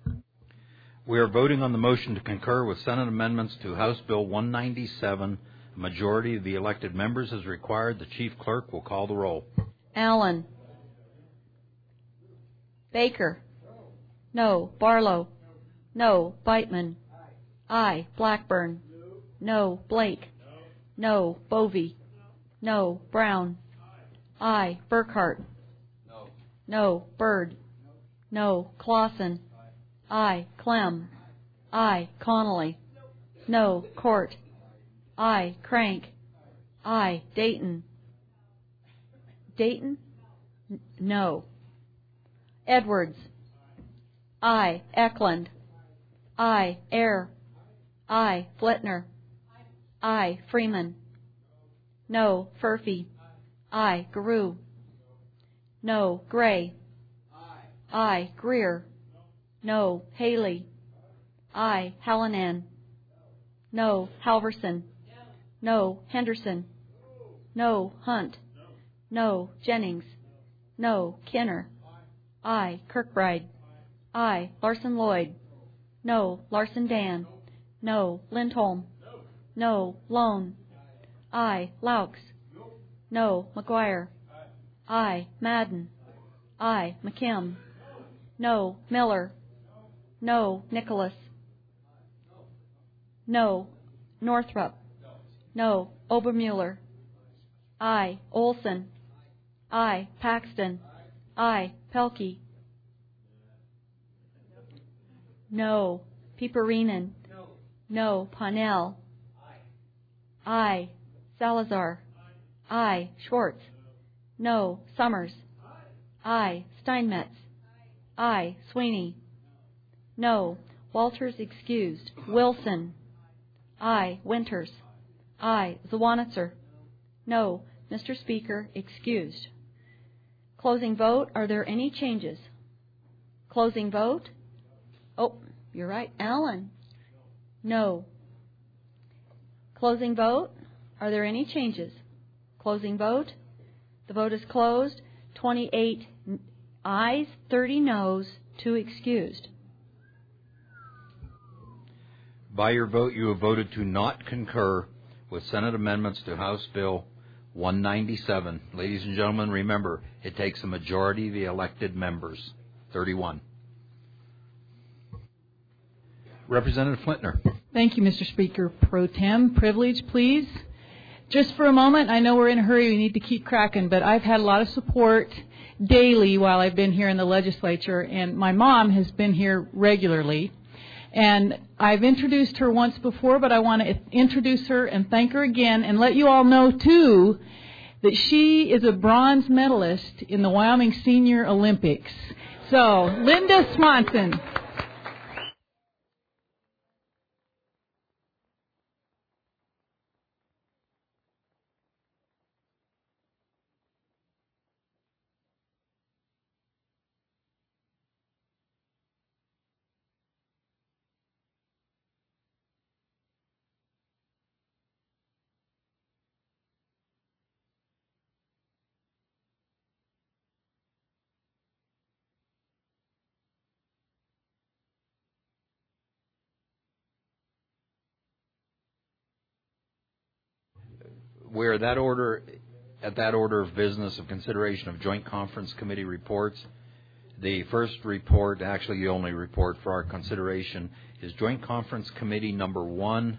Speaker 8: We are voting on the motion to concur with Senate amendments to House Bill one ninety-seven. A majority of the elected members is required. The chief clerk will call the roll.
Speaker 3: Allen. Baker. No. Barlow. No. Beitman. Aye. Blackburn. No. Blake. No. Bovee. No. Brown. Aye. Burkhart. No. Byrd. No. Clausen. Aye. Clem. Aye. Connolly. No. Court. Aye. Crank. Aye. Dayton. Dayton? N- no. Edwards. Aye. Eklund. Aye. Ayer. Aye. Flitner. Aye. Freeman. No. Furphy. Aye. Garou. No. Gray. Aye. Greer. No. Haley. Aye. Hallinan. No. Halverson. No. Henderson. No. Hunt. No. Jennings. No. Kenner. Aye. Kirkbride. Aye. Larson Lloyd. No. Larson Dan. No. Lindholm. No. Lone. Aye. Laux. No. McGuire. Aye. Madden. Aye. McKim. No. Miller. No. Nicholas. No. Northrup. No. Obermuller. Aye. Olson. Aye. Paxton. Aye. Pelkey. No. Piperinen. No. Parnell. Aye. Salazar. Aye. Schwartz. No. Summers. Aye. Steinmetz. Aye. Sweeney. No. Walters excused. Wilson. Aye. Winters. Aye. Zawanitzer. No. Mister Speaker, excused. Closing vote. Are there any changes? Closing vote. Oh, you're right. Allen. No. Closing vote. Are there any changes? Closing vote. The vote is closed. twenty-eight ayes, thirty noes, two excused.
Speaker 8: By your vote, you have voted to not concur with Senate amendments to House Bill one ninety-seven. Ladies and gentlemen, remember, it takes a majority of the elected members. thirty-one. Representative Flintner.
Speaker 1: Thank you, Mister Speaker Pro Tem. Privilege, please. Just for a moment, I know we're in a hurry, we need to keep cracking, but I've had a lot of support daily while I've been here in the legislature, and my mom has been here regularly. And I've introduced her once before, but I want to introduce her and thank her again and let you all know, too, that she is a bronze medalist in the Wyoming Senior Olympics. So, Linda Swanson.
Speaker 8: Where that order, at that order of business of consideration of joint conference committee reports, the first report, actually the only report for our consideration, is Joint Conference Committee number one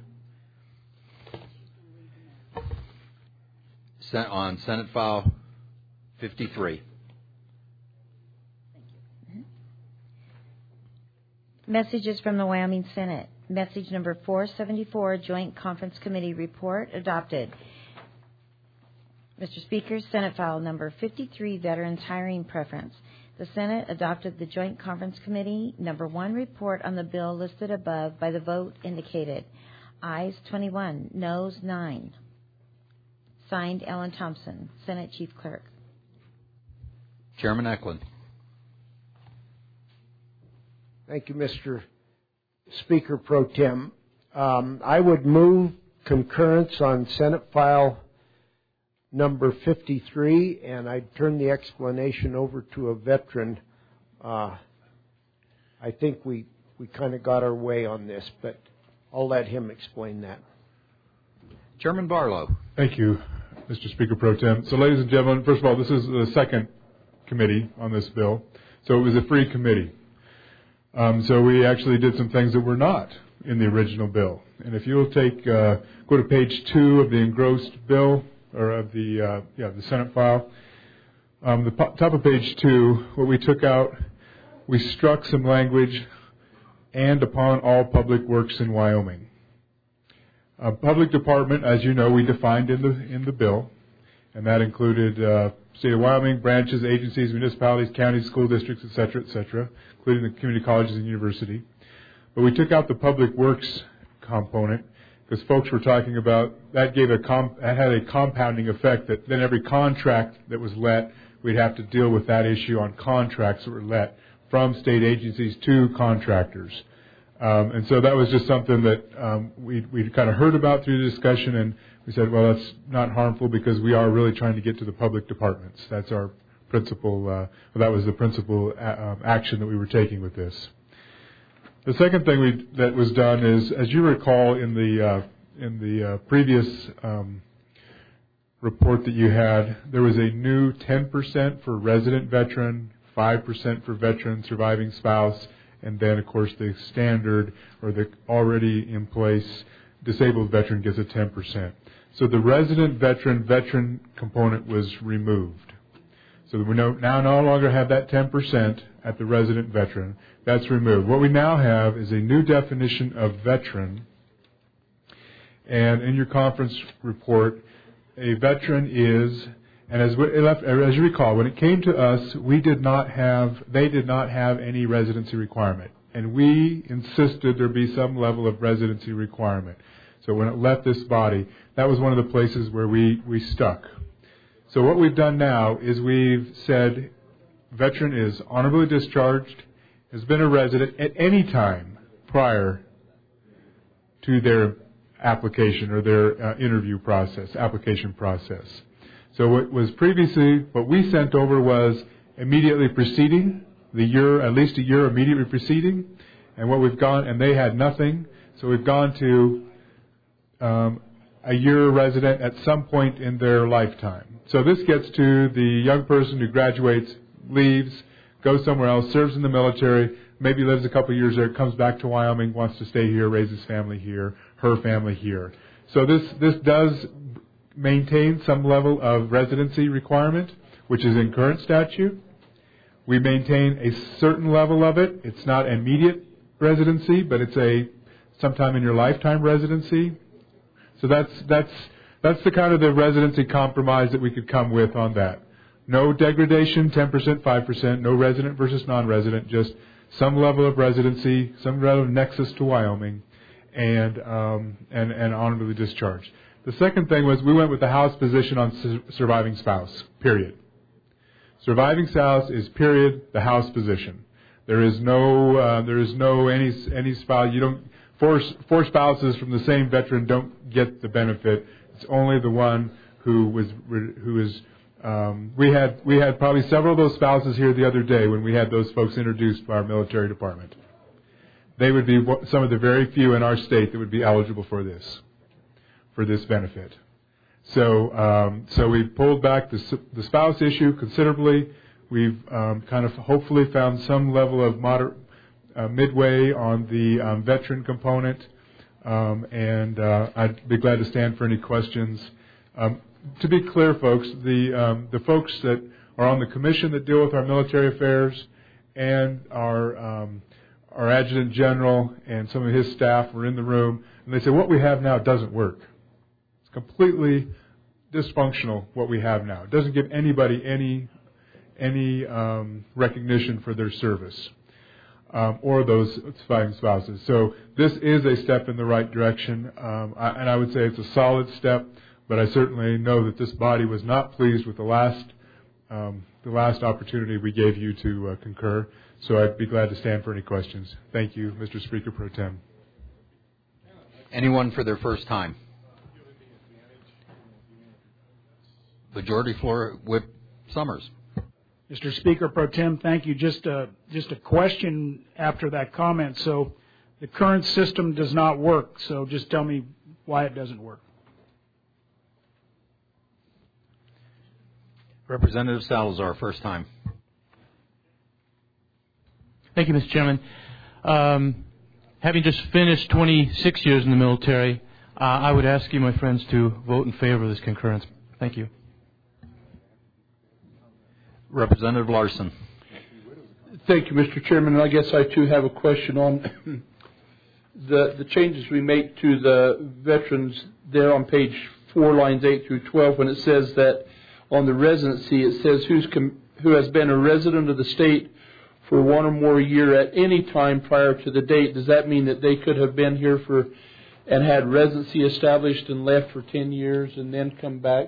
Speaker 8: on Senate File fifty-three.
Speaker 6: Messages from the Wyoming Senate. Message number four seventy-four, Joint Conference Committee Report, adopted. Mister Speaker, Senate File number fifty-three, Veterans Hiring Preference. The Senate adopted the Joint Conference Committee number one report on the bill listed above by the vote indicated. Ayes twenty-one, noes nine. Signed, Ellen Thompson, Senate Chief Clerk.
Speaker 8: Chairman Eklund.
Speaker 14: Thank you, Mister Speaker Pro Tem. Um, I would move concurrence on Senate File number fifty-three, and I'd turn the explanation over to a veteran. Uh, I think we, we kind of got our way on this, but I'll let him explain that.
Speaker 8: Chairman Barlow.
Speaker 9: Thank you, Mister Speaker Pro Tem. So, ladies and gentlemen, first of all, this is the second committee on this bill, so it was a free committee. Um, so we actually did some things that were not in the original bill. And if you'll take, uh, go to page two of the engrossed bill, or of the, uh, yeah, the Senate file, um, the po- top of page two, what we took out, we struck some language, and upon all public works in Wyoming. Uh, public department, as you know, we defined in the in the bill, and that included uh, state of Wyoming, branches, agencies, municipalities, counties, school districts, et cetera, et cetera, including the community colleges and university. But we took out the public works component because folks were talking about that gave a comp, that had a compounding effect that then every contract that was let, we'd have to deal with that issue on contracts that were let from state agencies to contractors. Um, and so that was just something that um, we we kind of heard about through the discussion, and we said, well, that's not harmful because we are really trying to get to the public departments. That's our principal, uh, well, that was the principal a- um, action that we were taking with this. The second thing we, that was done is, as you recall in the uh, in the uh, previous um, report that you had, there was a new ten percent for resident veteran, five percent for veteran surviving spouse, and then, of course, the standard or the already in place disabled veteran gets a ten percent. So the resident veteran veteran component was removed. So we no, now no longer have that ten percent at the resident veteran. That's removed. What we now have is a new definition of veteran. And in your conference report, a veteran is, and as, we, as you recall, when it came to us, we did not have, they did not have any residency requirement. And we insisted there be some level of residency requirement. So when it left this body, that was one of the places where we, we stuck. So what we've done now is we've said veteran is honorably discharged, has been a resident at any time prior to their application or their uh, interview process, application process. So what was previously, what we sent over was immediately preceding, the year, at least a year immediately preceding, and what we've gone, and they had nothing, so we've gone to um, a year resident at some point in their lifetime. So this gets to the young person who graduates, leaves, goes somewhere else, serves in the military, maybe lives a couple of years there, comes back to Wyoming, wants to stay here, raises family here, her family here. So this, this does maintain some level of residency requirement, which is in current statute. We maintain a certain level of it. It's not immediate residency, but it's a sometime in your lifetime residency. So that's that's that's the kind of the residency compromise that we could come with on that. No degradation, ten percent, five percent, no resident versus non-resident, just some level of residency, some level of nexus to Wyoming, and um, and, and honorably discharged. The second thing was we went with the House position on su- surviving spouse, period. Surviving spouse is, period, the House position. There is no, uh, there is no any any spouse. You don't four four spouses from the same veteran don't get the benefit. It's only the one who was who is. Um, we had we had probably several of those spouses here the other day when we had those folks introduced by our military department. They would be some of the very few in our state that would be eligible for this, for this benefit. So um, so we pulled back the, the spouse issue considerably. We've um, kind of hopefully found some level of moder- uh, midway on the um, veteran component, um, and uh, I'd be glad to stand for any questions. Um, to be clear, folks, the um, the folks that are on the commission that deal with our military affairs and our um, our adjutant general and some of his staff were in the room, and they said what we have now doesn't work. It's completely dysfunctional what we have now. It doesn't give anybody any any um, recognition for their service um, or those surviving spouses. So this is a step in the right direction, um, I, and I would say it's a solid step. But I certainly know that this body was not pleased with the last um, the last opportunity we gave you to uh, concur. So I'd be glad to stand for any questions. Thank you, Mister Speaker Pro Tem.
Speaker 8: Anyone for their first time? Majority Floor Whip Summers.
Speaker 2: Mister Speaker Pro Tem, thank you. Just a, just a question after that comment. So the current system does not work. So just tell me why it doesn't work.
Speaker 8: Representative Salazar, first time.
Speaker 12: Thank you, Mister Chairman. Um, having just finished twenty-six years in the military, uh, I would ask you, my friends, to vote in favor of this concurrence. Thank you.
Speaker 8: Representative Larson.
Speaker 15: Thank you, Mister Chairman. And I guess I, too, have a question on the, the changes we make to the veterans there on page four, lines eight through twelve, when it says that on the residency, it says who's com- who has been a resident of the state for one or more year at any time prior to the date. Does that mean that they could have been here for and had residency established and left for ten years and then come back?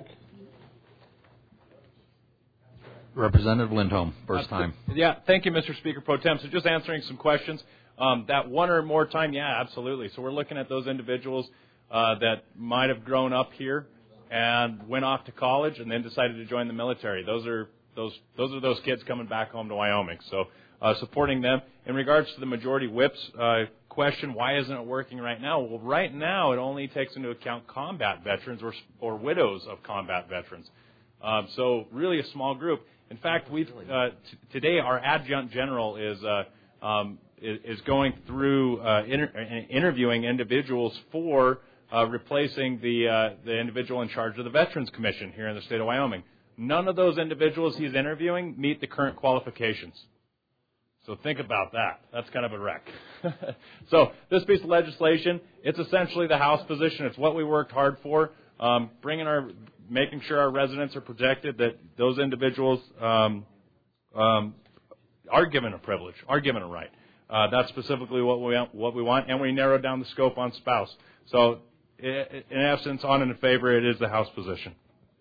Speaker 8: Representative Lindholm, first time.
Speaker 13: Yeah, thank you, Mister Speaker Pro Tem. So just answering some questions. Um, that one or more time, yeah, absolutely. So we're looking at those individuals uh, that might have grown up here and went off to college and then decided to join the military. Those are those those are those kids coming back home to Wyoming. So uh, supporting them. In regards to the majority whips uh, question, why isn't it working right now? Well, right now it only takes into account combat veterans or or widows of combat veterans. Um, so really a small group. In fact, we've uh, t- today our adjutant general is uh, um, is, is going through uh, inter- interviewing individuals for uh, replacing the uh, the individual in charge of the Veterans Commission here in the state of Wyoming. None of those individuals he's interviewing meet the current qualifications. So think about that. That's kind of a wreck. So this piece of legislation, it's essentially the House position. It's what we worked hard for, um, bringing our. making sure our residents are protected, that those individuals um, um, are given a privilege, are given a right. Uh, that's specifically what we what we want, and we narrowed down the scope on spouse. So, in essence, on and in favor, it is the House position.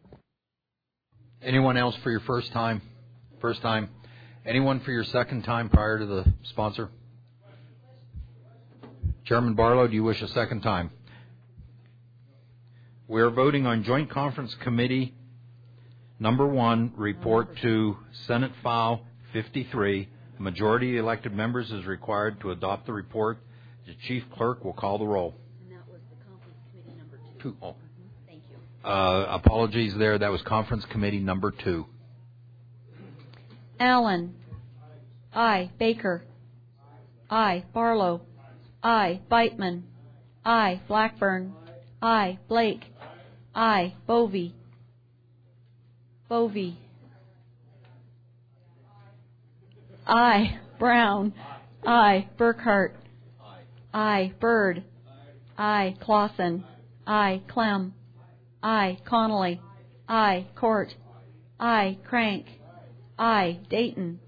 Speaker 8: Anyone else for your first time? First time. Anyone for your second time prior to the sponsor? Chairman Barlow, do you wish a second time? We are voting on Joint Conference Committee Number one, report to Senate File fifty-three. A majority of the elected members is required to adopt the report. The Chief Clerk will call the roll.
Speaker 3: And that was the Conference Committee number two.
Speaker 8: Two. Oh.
Speaker 3: Thank you.
Speaker 8: Uh, apologies there. That was Conference Committee number two.
Speaker 3: Allen. Aye. Baker. Aye. Barlow. Aye. Beitman. Aye. Blackburn. Aye. Blake. Aye. Bovee. Bovee. Aye. Brown. Aye. Burkhart. Aye. Byrd. Aye. Clausen. Aye. Clem. Aye. Connolly. Aye. Court. Aye. Crank. Aye. Dayton.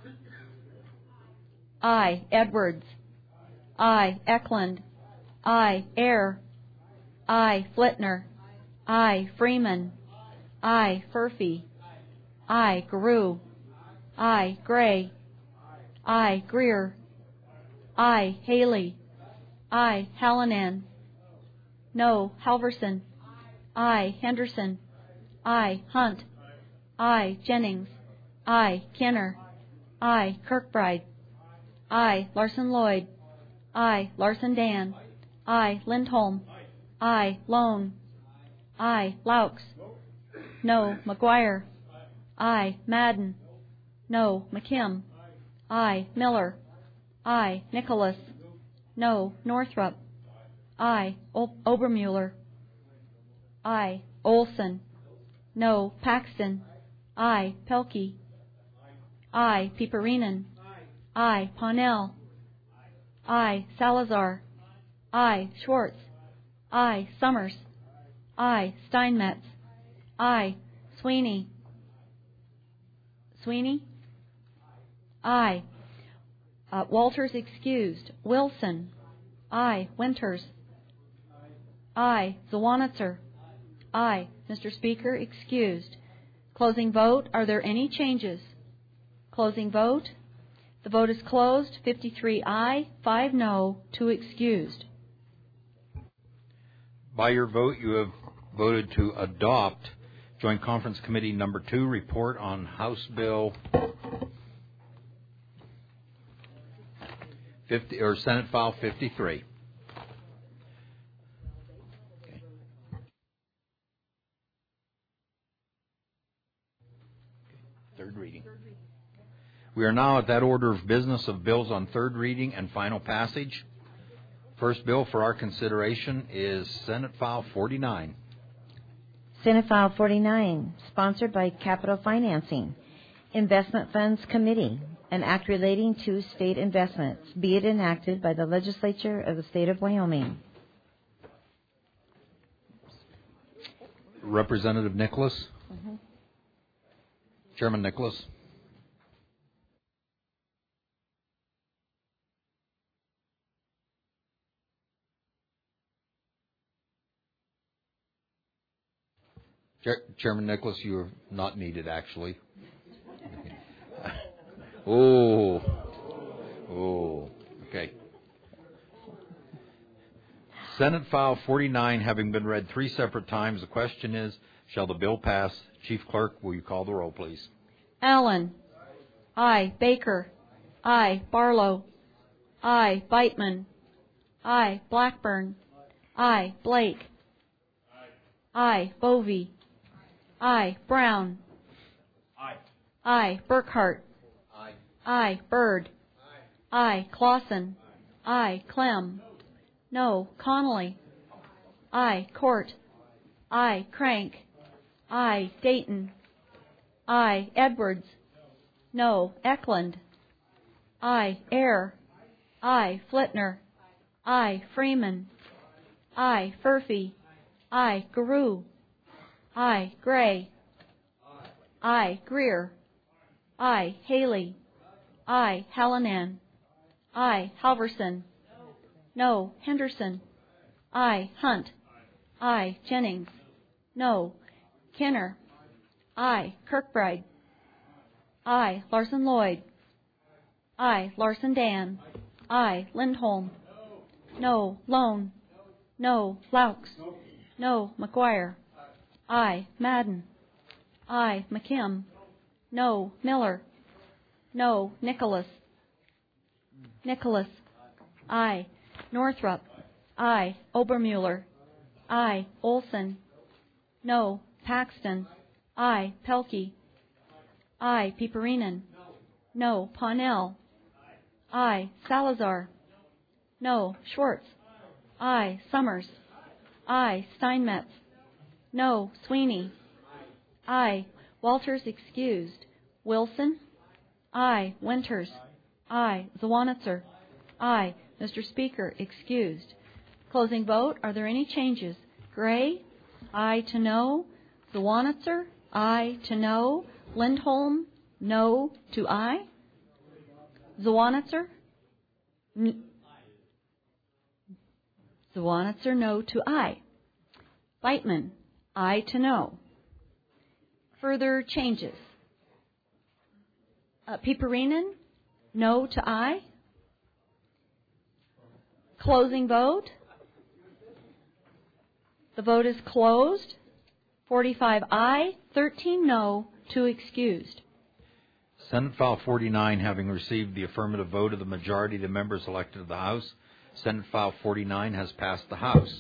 Speaker 3: Aye. Edwards. Aye. Eklund. Aye. Ayer. Aye. Flitner. Aye. Freeman. Aye. Furphy. Aye. Garou. Aye. Gray. Aye. Greer. Aye. Haley. Aye. Hallinan. No. Halverson. Aye. Henderson. Aye. Hunt. Aye. Jennings. Aye. Kenner. Aye. Kirkbride. Aye. Larson Lloyd. Aye. Larson Dan. Aye. Lindholm. Aye. Lone. Aye. Laux. No. McGuire. Aye. Madden. No. McKim. Aye. Miller. Aye. Nicholas. No. Northrup. Aye. O- Obermuller. Aye. Olson. No. Paxton. Aye. Pelkey. Aye. Piperinen. Aye. Parnell. Aye. Salazar. Aye. Schwartz. Aye. Summers. Aye. Steinmetz. Aye. Sweeney. Sweeney. Aye. Uh, Walters excused. Wilson. Aye. Winters. Aye. Zawanitzer. Aye. Mister Speaker, excused. Closing vote. Are there any changes? Closing vote. The vote is closed. fifty-three aye, five no, two excused.
Speaker 8: By your vote, you have voted to adopt Joint Conference Committee number two report on House Bill fifty or Senate File fifty-three. Okay. Third reading. We are now at that order of business of bills on third reading and final passage. First bill for our consideration is Senate File forty-nine.
Speaker 6: Senate File forty-nine, sponsored by Capital Financing, Investment Funds Committee, an act relating to state investments, be it enacted by the legislature of the state of Wyoming.
Speaker 8: Representative Nicholas.
Speaker 6: Mm-hmm.
Speaker 8: Chairman Nicholas. Chairman Nicholas, you are not needed, actually. Oh, oh, okay. Senate File forty-nine having been read three separate times, the question is, shall the bill pass? Chief Clerk, will you call the roll, please?
Speaker 3: Allen. Aye. Baker. Aye. Barlow. Aye. Beitman. Aye. Blackburn. Aye. Blake. Aye. Bovee. Aye. Brown.
Speaker 2: Aye.
Speaker 3: Aye. Burkhart.
Speaker 8: Aye.
Speaker 3: Aye. Byrd. Aye. Clausen. Aye. Clem. No. Connolly. Aye. Court. Aye. Crank. Aye. Dayton. Aye. Edwards. No. Eklund. Aye. Ayer. Aye. Flitner. Aye. Freeman. Aye. Furphy. Aye. Garou. Aye. Gray. Aye. Greer. Aye. Haley. Aye. Hallinan. Aye. Halverson. No. Henderson. Aye. Hunt. Aye. Jennings. No. Kenner. Aye. Kirkbride. Aye. Larson Lloyd. Aye. Larson Dan. Aye. Lindholm. No. Lone. No. Laux. No. McGuire. Aye. Madden. Aye. McKim. No. Miller. No. Nicholas. Nicholas. Aye. Northrup. Aye. Obermuller. Aye. Olson. No. Paxton. Aye. Pelkey. Aye. Pieperinen. No. Parnell. Aye. Salazar. No. Schwartz. Aye. Summers. Aye. Steinmetz. No. Sweeney. Aye. Walters excused. Wilson. Aye. Winters. Aye. Zawanitzer. Aye. Mister Speaker, excused. Closing vote. Are there any changes? Gray. Aye to no. Zawanitzer. Aye to no. Lindholm. No to aye. Zawanitzer. N- Zawanitzer. No to aye. Beitman. Aye to no. Further changes. Uh, Pieperinen. No to aye. Closing vote. The vote is closed. forty-five aye, thirteen no, two excused.
Speaker 8: Senate File forty-nine, having received the affirmative vote of the majority of the members elected to the House, Senate File forty-nine has passed the House.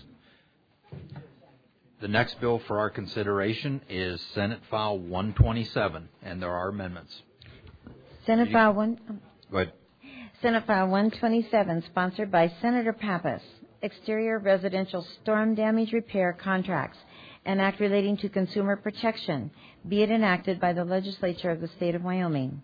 Speaker 8: The next bill for our consideration is Senate File one twenty-seven, and there are amendments.
Speaker 6: Senate File one.
Speaker 8: Go ahead.
Speaker 6: Senate File one twenty-seven, sponsored by Senator Pappas. Exterior residential storm damage repair contracts, an act relating to consumer protection, be it enacted by the legislature of the state of Wyoming.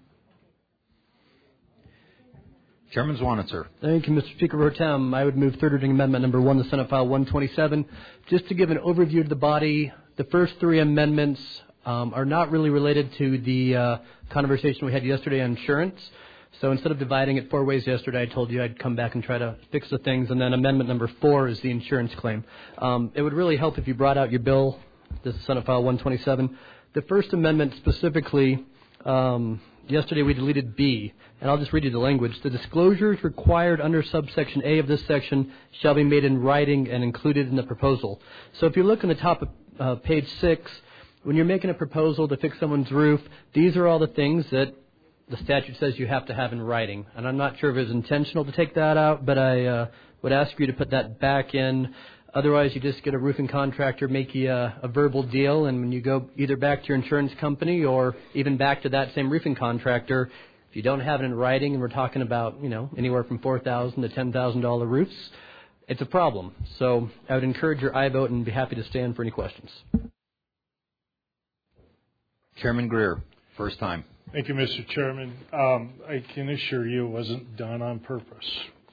Speaker 8: Chairman Zwanitzer.
Speaker 4: Thank you, Mister Speaker Pro Tem. I would move third reading amendment number one to Senate File one twenty-seven. Just to give an overview to the body, the first three amendments um, are not really related to the uh, conversation we had yesterday on insurance. So instead of dividing it four ways yesterday, I told you I'd come back and try to fix the things. And then amendment number four is the insurance claim. Um, it would really help if you brought out your bill. This is Senate File one twenty-seven. The first amendment specifically, um, yesterday we deleted B. And I'll just read you the language. The disclosures required under subsection A of this section shall be made in writing and included in the proposal. So if you look on the top of uh, page six, when you're making a proposal to fix someone's roof, these are all the things that the statute says you have to have in writing. And I'm not sure if it was intentional to take that out, but I uh, would ask you to put that back in. Otherwise, you just get a roofing contractor make you a, a verbal deal, and when you go either back to your insurance company or even back to that same roofing contractor, if you don't have it in writing, and we're talking about, you know, anywhere from four thousand dollars to ten thousand dollars roofs, it's a problem. So I would encourage your aye vote and be happy to stand for any questions.
Speaker 8: Chairman Greer, first time.
Speaker 10: Thank you, Mister Chairman. Um, I can assure you it wasn't done on purpose.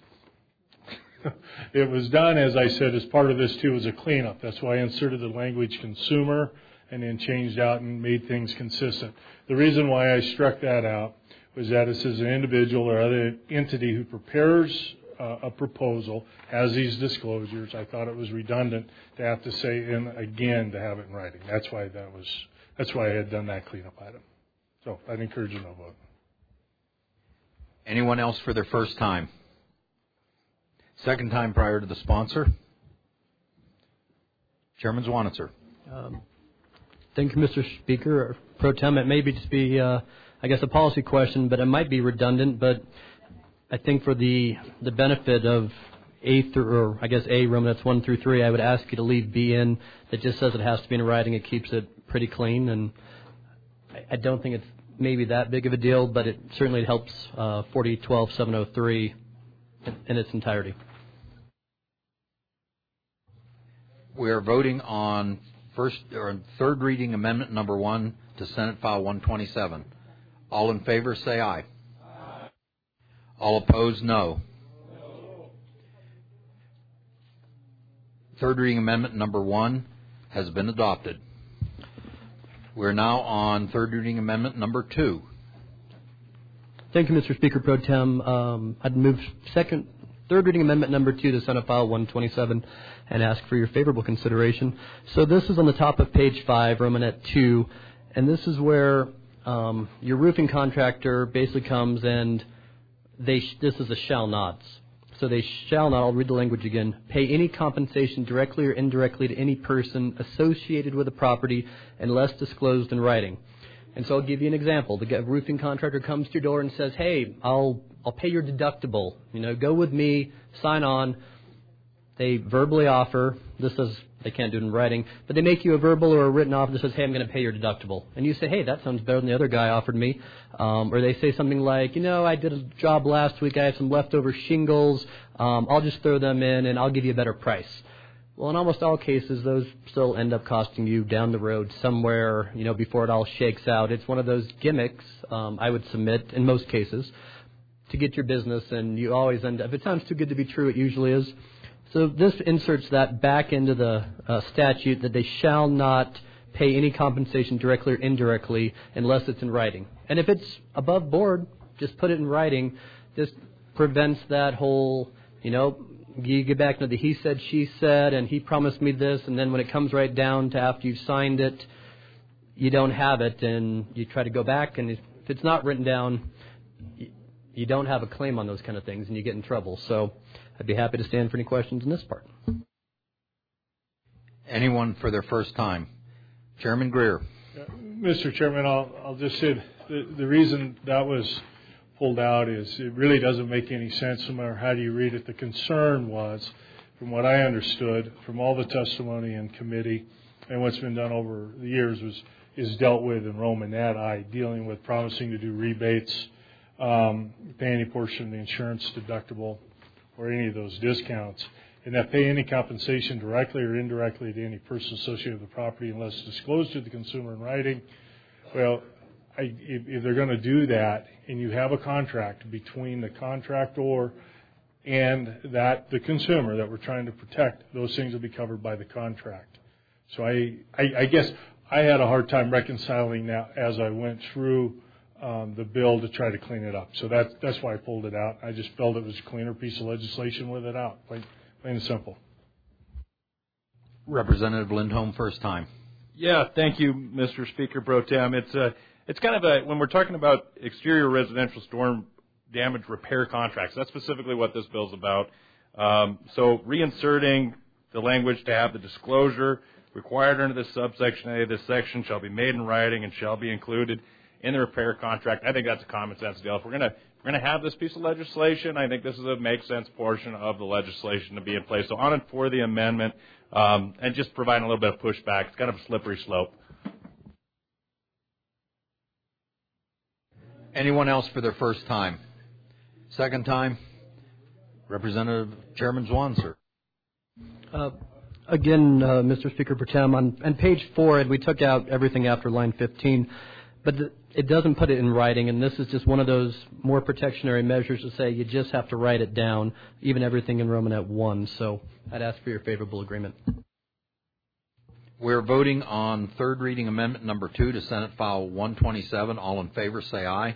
Speaker 10: It was done, as I said, as part of this, too, as a cleanup. That's why I inserted the language consumer and then changed out and made things consistent. The reason why I struck that out was that it says an individual or other entity who prepares uh, a proposal has these disclosures. I thought it was redundant to have to say in again to have it in writing. That's why that was. That's why I had done that cleanup item. So I'd encourage you to vote.
Speaker 8: Anyone else for their first time? Second time prior to the sponsor? Chairman Zwanitzer.
Speaker 4: Um, thank you, Mister Speaker. Pro Tem, it may be just be, uh, I guess, a policy question, but it might be redundant. But I think for the the benefit of A through, or I guess A, Roman, that's one through three, I would ask you to leave B in. That just says it has to be in writing. It keeps it pretty clean, and I, I don't think it's maybe that big of a deal, but it certainly helps uh, forty twelve seven oh three in, in its entirety.
Speaker 8: We are voting on first or third reading amendment number one to Senate File one twenty-seven. All in favor, say aye. Aye. All opposed, no. No. Third reading amendment number one has been adopted. We're now on third reading amendment number two.
Speaker 4: Thank you, Mister Speaker Pro Tem. Um, I'd move second, third reading amendment number two to Senate File one twenty-seven and ask for your favorable consideration. So this is on the top of page five, Romanet two, and this is where um, your roofing contractor basically comes and they sh- this is a shall nots. So they shall not, I'll read the language again, pay any compensation directly or indirectly to any person associated with the property unless disclosed in writing. And so I'll give you an example. The roofing contractor comes to your door and says, hey, I'll I'll pay your deductible. You know, go with me, sign on. They verbally offer, this is, they can't do it in writing, but they make you a verbal or a written offer that says, hey, I'm going to pay your deductible. And you say, hey, that sounds better than the other guy offered me. Um, or they say something like, you know, I did a job last week, I have some leftover shingles, um, I'll just throw them in and I'll give you a better price. Well, in almost all cases, those still end up costing you down the road somewhere, you know, before it all shakes out. It's one of those gimmicks, um, I would submit, in most cases, to get your business, and you always end up, if it sounds too good to be true, it usually is. So this inserts that back into the uh, statute that they shall not pay any compensation directly or indirectly unless it's in writing. And if it's above board, just put it in writing. This prevents that whole, you know, you get back into the he said, she said, and he promised me this, and then when it comes right down to after you've signed it, you don't have it, and you try to go back, and if it's not written down, you don't have a claim on those kind of things, and you get in trouble. So I'd be happy to stand for any questions in this part.
Speaker 8: Anyone for their first time? Chairman Greer.
Speaker 10: Uh, Mister Chairman, I'll, I'll just say the, the reason that was pulled out is it really doesn't make any sense no matter how you read it. The concern was, from what I understood, from all the testimony in committee and what's been done over the years, was is dealt with in Romanette I, dealing with promising to do rebates, um, pay any portion of the insurance deductible, or any of those discounts, and that pay any compensation directly or indirectly to any person associated with the property unless disclosed to the consumer in writing. Well, I, if, if they're going to do that, and you have a contract between the contractor and that the consumer that we're trying to protect, those things will be covered by the contract. So I, I, I guess I had a hard time reconciling that as I went through Um, the bill to try to clean it up. So that, that's why I pulled it out. I just felt it was a cleaner piece of legislation with it out, plain, plain and simple.
Speaker 8: Representative Lindholm, first time.
Speaker 13: Yeah, thank you, Mister Speaker Pro Tem. It's a, it's kind of a, when we're talking about exterior residential storm damage repair contracts, that's specifically what this bill's about. Um, so reinserting the language to have the disclosure required under this subsection A of this section shall be made in writing and shall be included in the repair contract. I think that's a common sense deal. If we're going to if we're going to have this piece of legislation, I think this is a make sense portion of the legislation to be in place. So on and for the amendment, um, and just providing a little bit of pushback. It's kind of a slippery slope.
Speaker 8: Anyone else for their first time? Second time? Representative Chairman Zwanser.
Speaker 4: Uh, again, uh, Mister Speaker Pro Tem, on, on page four, and we took out everything after line fifteen. But the, it doesn't put it in writing, and this is just one of those more protectionary measures to say you just have to write it down, even everything in Romanette one. So I'd ask for your favorable agreement.
Speaker 8: We're voting on third reading amendment number two to Senate File one twenty-seven. All in favor, say aye. Aye.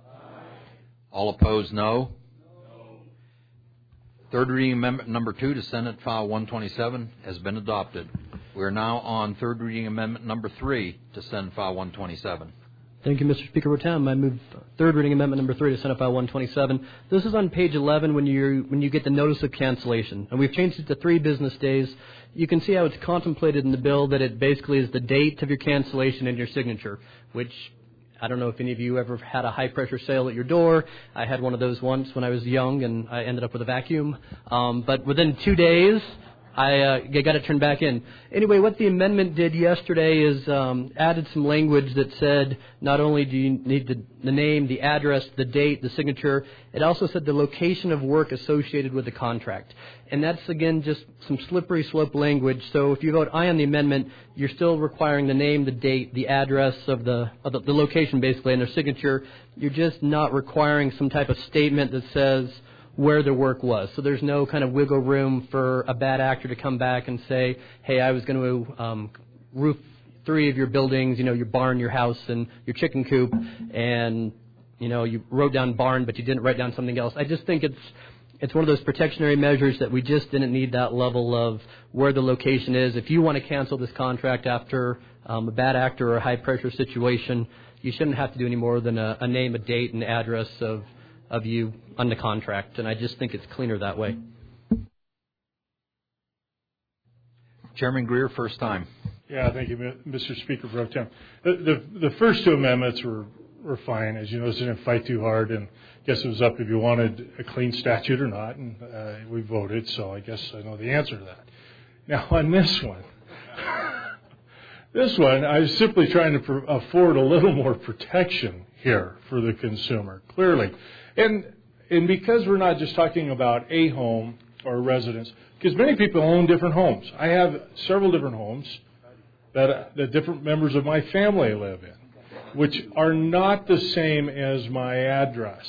Speaker 8: All opposed, no. No. Third reading amendment number two to Senate File one twenty-seven has been adopted. We are now on third reading amendment number three to Senate File one twenty-seven.
Speaker 4: Thank you, Mister Speaker Pro Tem. I move third reading amendment number three to Senate File one twenty-seven. This is on page eleven when you when you get the notice of cancellation, and we've changed it to three business days. You can see how it's contemplated in the bill that it basically is the date of your cancellation and your signature, which I don't know if any of you ever had a high-pressure sale at your door. I had one of those once when I was young, and I ended up with a vacuum. Um, but within two days, I uh, got it turned back in. Anyway, what the amendment did yesterday is um, added some language that said not only do you need the, the name, the address, the date, the signature, it also said the location of work associated with the contract. And that's, again, just some slippery slope language. So if you vote aye on the amendment, you're still requiring the name, the date, the address of the, of the, the location, basically, and their signature. You're just not requiring some type of statement that says where the work was. So there's no kind of wiggle room for a bad actor to come back and say, hey, I was going to um, roof three of your buildings, you know, your barn, your house, and your chicken coop, and, you know, you wrote down barn, but you didn't write down something else. I just think it's it's one of those protectionary measures that we just didn't need that level of where the location is. If you want to cancel this contract after um, a bad actor or a high-pressure situation, you shouldn't have to do any more than a, a name, a date, and address of of you on the contract, and I just think it's cleaner that way.
Speaker 8: Chairman Greer, first time.
Speaker 10: Yeah, thank you, Mister Speaker Pro Tem. The, the, the first two amendments were, were fine. As you noticed, I didn't fight too hard, and I guess it was up if you wanted a clean statute or not, and uh, we voted, so I guess I know the answer to that. Now, on this one, this one, I was simply trying to pro- afford a little more protection here for the consumer, clearly. And, and because we're not just talking about a home or a residence, because many people own different homes. I have several different homes that, that different members of my family live in, which are not the same as my address.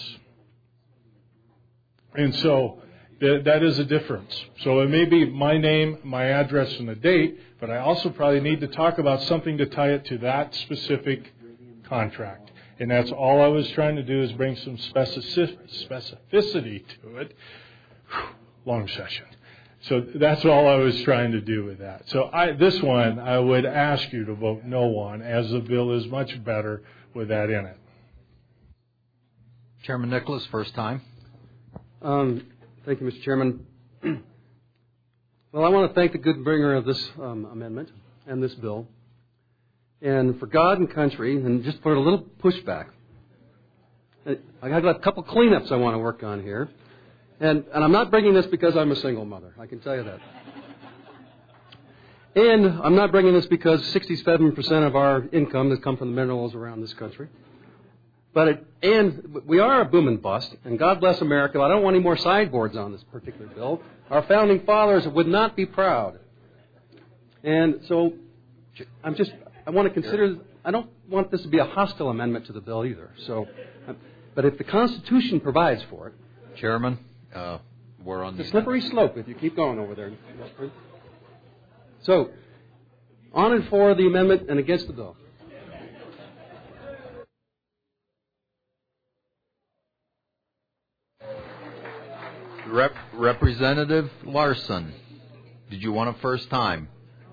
Speaker 10: And so th- that is a difference. So it may be my name, my address, and the date, but I also probably need to talk about something to tie it to that specific contract. And that's all I was trying to do, is bring some specific, specificity to it. Whew, long session. So that's all I was trying to do with that. So I, this one, I would ask you to vote no on, as the bill is much better with that in it.
Speaker 8: Chairman Nicholas, first time.
Speaker 5: Um, thank you, Mister Chairman. Well, I want to thank the good bringer of this um, amendment and this bill. And for God and country, and just put a little pushback, I got a couple cleanups I want to work on here. And, and I'm not bringing this because I'm a single mother. I can tell you that. And I'm not bringing this because sixty-seven percent of our income has come from the minerals around this country. But it, and we are a boom and bust, and God bless America. I don't want any more sideboards on this particular bill. Our founding fathers would not be proud. And so I'm just, I want to consider, I don't want this to be a hostile amendment to the bill either. So, but if the Constitution provides for it.
Speaker 8: Chairman, uh, we're on the...
Speaker 5: It's a slippery slope if you keep going over there. So, on and for the amendment and against the bill.
Speaker 8: Rep- Representative Larson, did you want a first time?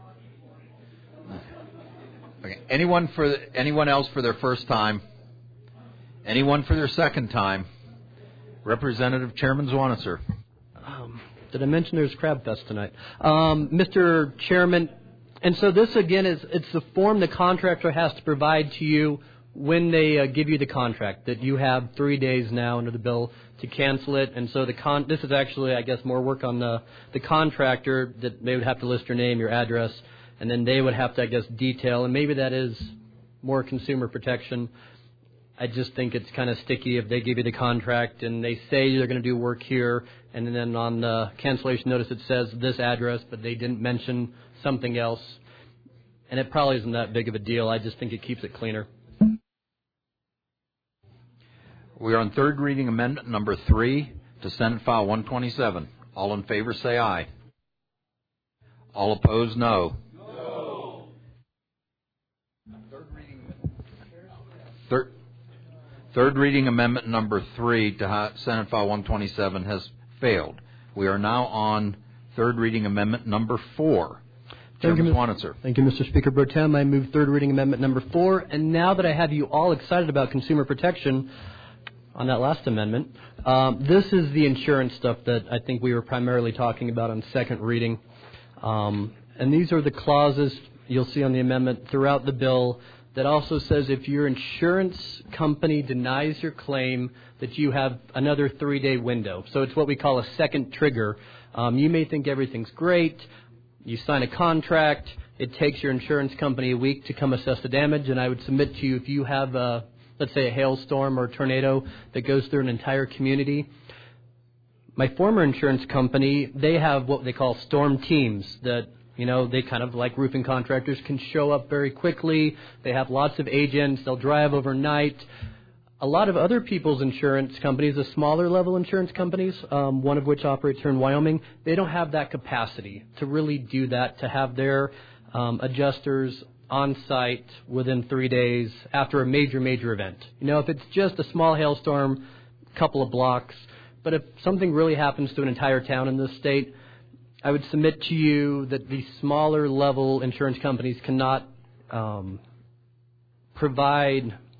Speaker 8: Okay. Anyone for the, anyone else for their first time? Anyone for their second time? Representative Chairman Zwanitzer.
Speaker 4: Um, did I mention there's Crab Fest tonight? Um, Mister Chairman, and so this again is it's the form the contractor has to provide to you when they uh, give you the contract, that you have three days now under the bill to cancel it. And so the con- this is actually, I guess, more work on the, the contractor, that they would have to list your name, your address, and then they would have to, I guess, detail. And maybe that is more consumer protection. I just think it's kind of sticky if they give you the contract and they say they're going to do work here, and then on the cancellation notice it says this address, but they didn't mention something else. And it probably isn't that big of a deal. I just think it keeps it cleaner.
Speaker 8: We are on third reading amendment number three to Senate File one twenty-seven. All in favor say aye. All opposed, no.
Speaker 17: No.
Speaker 8: Third reading, third, third reading amendment number three to Senate File one twenty-seven has failed. We are now on third reading amendment number four.
Speaker 4: Thank you,
Speaker 8: Zwanitzer.
Speaker 4: Thank you, Mister Speaker Pro Tem. I move third reading amendment number four. And now that I have you all excited about consumer protection on that last amendment, um, this is the insurance stuff that I think we were primarily talking about on second reading. Um, and these are the clauses you'll see on the amendment throughout the bill that also says if your insurance company denies your claim, that you have another three-day window. So it's what we call a second trigger. Um, you may think everything's great. You sign a contract. It takes your insurance company a week to come assess the damage. And I would submit to you, if you have, a, let's say, a hailstorm or a tornado that goes through an entire community, my former insurance company, they have what they call storm teams that, you know, they kind of like roofing contractors can show up very quickly. They have lots of agents. They'll drive overnight. A lot of other people's insurance companies, the smaller level insurance companies, um, one of which operates here in Wyoming, they don't have that capacity to really do that, to have their um, adjusters on site within three days after a major, major event. You know, if it's just a small hailstorm, a couple of blocks, but if something really happens to an entire town in this state, I would submit to you that the smaller level insurance companies cannot um, provide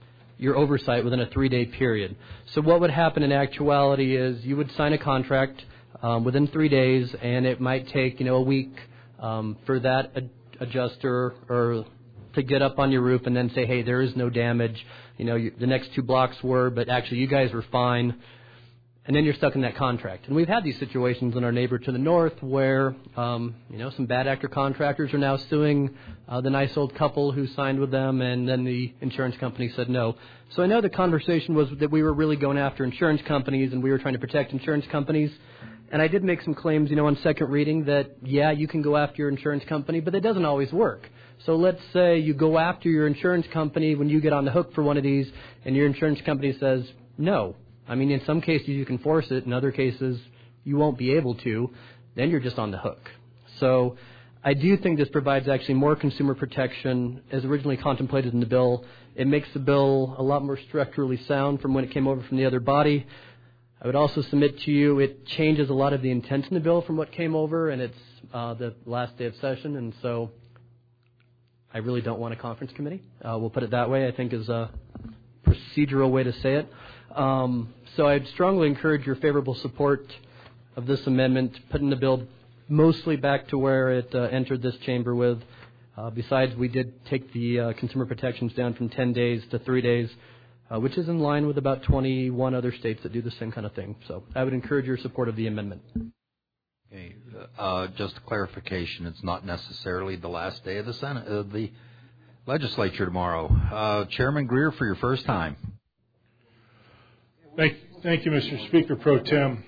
Speaker 4: your oversight within a three-day period. So what would happen in actuality is you would sign a contract um, within three days, and it might take, you know, a week um, for that ad- adjuster or to get up on your roof and then say, hey, there is no damage. You know, you, the next two blocks were, but actually you guys were fine. And then you're stuck in that contract. And we've had these situations in our neighbor to the north where, um, you know, some bad actor contractors are now suing uh, the nice old couple who signed with them, and then the insurance company said no. So I know the conversation was that we were really going after insurance companies and we were trying to protect insurance companies. And I did make some claims, you know, on second reading that, yeah, you can go after your insurance company, but that doesn't always work. So let's say you go after your insurance company when you get on the hook for one of these, and your insurance company says no. I mean, in some cases you can force it. In other cases, you won't be able to. Then you're just on the hook. So I do think this provides actually more consumer protection as originally contemplated in the bill. It makes the bill a lot more structurally sound from when it came over from the other body. I would also submit to you it changes a lot of the intent in the bill from what came over, and it's uh, the last day of session. And so I really don't want a conference committee. Uh, we'll put it that way, I think is a procedural way to say it. Um, so I'd strongly encourage your favorable support of this amendment, putting the bill mostly back to where it uh, entered this chamber with. Uh, besides, we did take the uh, consumer protections down from ten days to three days, uh, which is in line with about twenty-one other states that do the same kind of thing. So I would encourage your support of the amendment.
Speaker 8: Okay, uh, just a clarification. It's not necessarily the last day of the Senate, uh, the legislature tomorrow. Uh, Chairman Greer, for your first time.
Speaker 10: Thank, thank you, Mister Speaker Pro Tem.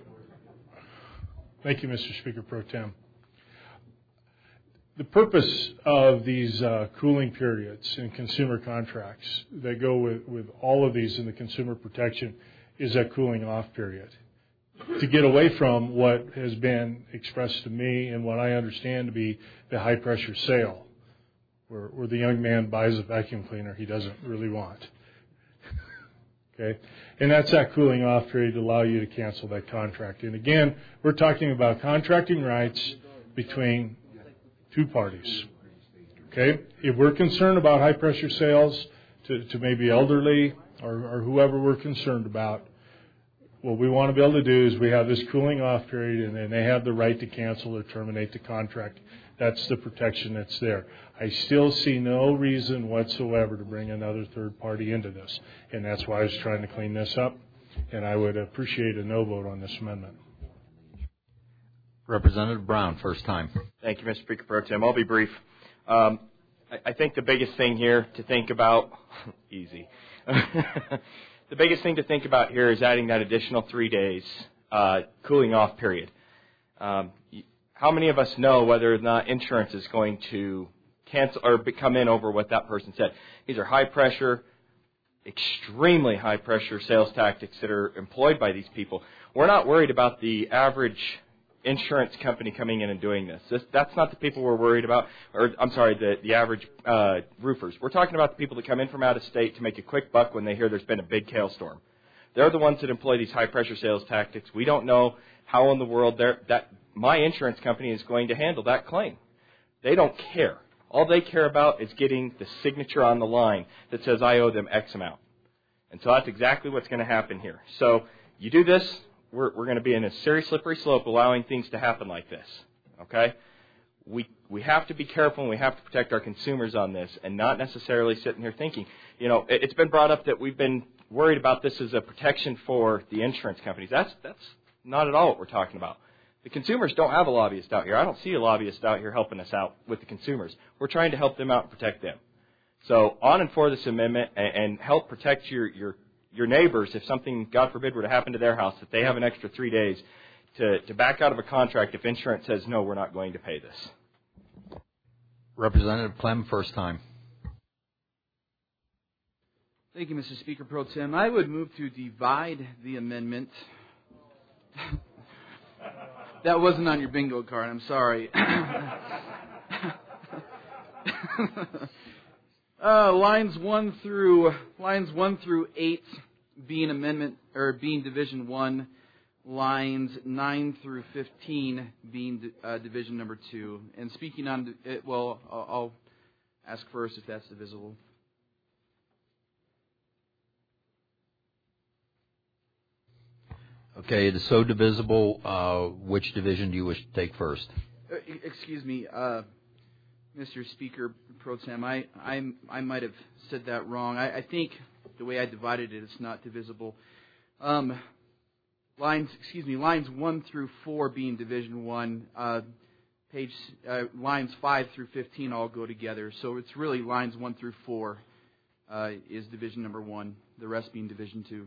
Speaker 10: Thank you, Mister Speaker Pro Tem. The purpose of these uh, cooling periods in consumer contracts that go with, with all of these in the consumer protection is that cooling off period. To get away from what has been expressed to me and what I understand to be the high pressure sale, where, where the young man buys a vacuum cleaner he doesn't really want. Okay, and that's that cooling off period to allow you to cancel that contract. And again, we're talking about contracting rights between two parties. Okay, if we're concerned about high pressure sales to, to maybe elderly or, or whoever we're concerned about, what we want to be able to do is we have this cooling off period, and then they have the right to cancel or terminate the contract. That's the protection that's there. I still see no reason whatsoever to bring another third party into this, and that's why I was trying to clean this up, and I would appreciate a no vote on this amendment.
Speaker 8: Representative Brown, first time.
Speaker 23: Thank you, Mister Speaker Pro Tem. I'll be brief. Um, I, I think the biggest thing here to think about, easy, the biggest thing to think about here is adding that additional three days uh, cooling off period. Um, how many of us know whether or not insurance is going to cancel or come in over what that person said? These are high pressure, extremely high pressure sales tactics that are employed by these people. We're not worried about the average insurance company coming in and doing this. this that's not the people we're worried about, or I'm sorry, the, the average uh, roofers. We're talking about the people that come in from out of state to make a quick buck when they hear there's been a big hailstorm. They're the ones that employ these high pressure sales tactics. We don't know how in the world they're, that my insurance company is going to handle that claim. They don't care. All they care about is getting the signature on the line that says I owe them X amount. And so that's exactly what's going to happen here. So you do this, we're, we're going to be in a serious slippery slope allowing things to happen like this. Okay? We we have to be careful and we have to protect our consumers on this and not necessarily sitting here thinking, you know, it, it's been brought up that we've been worried about this as a protection for the insurance companies. That's that's not at all what we're talking about. The consumers don't have a lobbyist out here. I don't see a lobbyist out here helping us out with the consumers. We're trying to help them out and protect them. So on and for this amendment and, and help protect your, your your neighbors if something, God forbid, were to happen to their house, that they have an extra three days to, to back out of a contract if insurance says, no, we're not going to pay this.
Speaker 8: Representative Clem, first time.
Speaker 19: Thank you, Mister Speaker Pro Tem. I would move to divide the amendment. That wasn't on your bingo card. I'm sorry. uh, lines one through lines one through eight being amendment or being division one. Lines nine through fifteen being uh, division number two. And speaking on it, well, I'll, I'll ask first if that's divisible.
Speaker 8: Okay, it is so divisible. Uh, which division do you wish to take first?
Speaker 19: Uh, e- excuse me, uh, Mister Speaker Pro Tem. I I, I might have said that wrong. I, I think the way I divided it, it's not divisible. Um, lines, excuse me, lines one through four being Division One. Uh, page uh, lines five through fifteen all go together. So it's really lines one through four uh, is Division Number One. The rest being Division Two.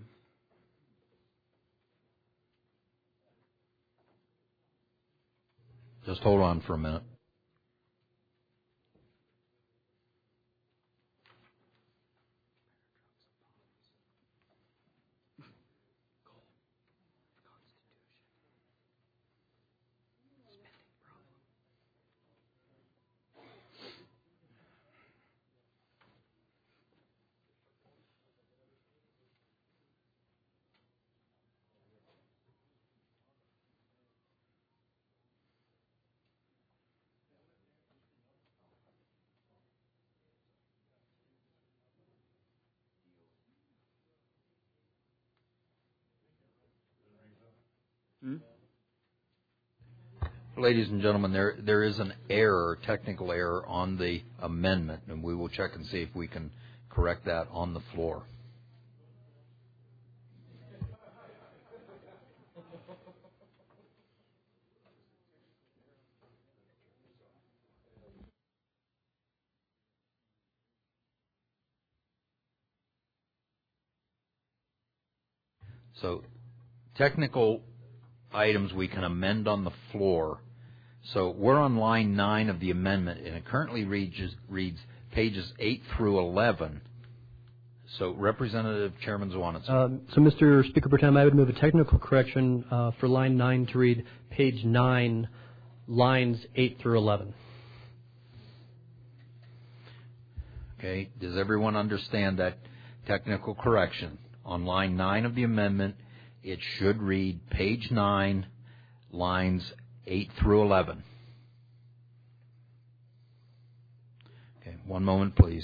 Speaker 8: Just hold on for a minute.
Speaker 19: Hmm?
Speaker 8: Ladies and gentlemen, there there is an error, technical error on the amendment, and we will check and see if we can correct that on the floor. So, technical items we can amend on the floor. So we're on line nine of the amendment, and it currently reads, reads pages eight through eleven. So, Representative Chairman Zwanitzer.
Speaker 4: Um, so, Mister Speaker Pro Tem, I would move a technical correction uh, for line nine to read page nine, lines eight through eleven.
Speaker 8: Okay. Does everyone understand that technical correction? On line nine of the amendment, it should read page nine, lines eight through eleven. Okay, one moment, please.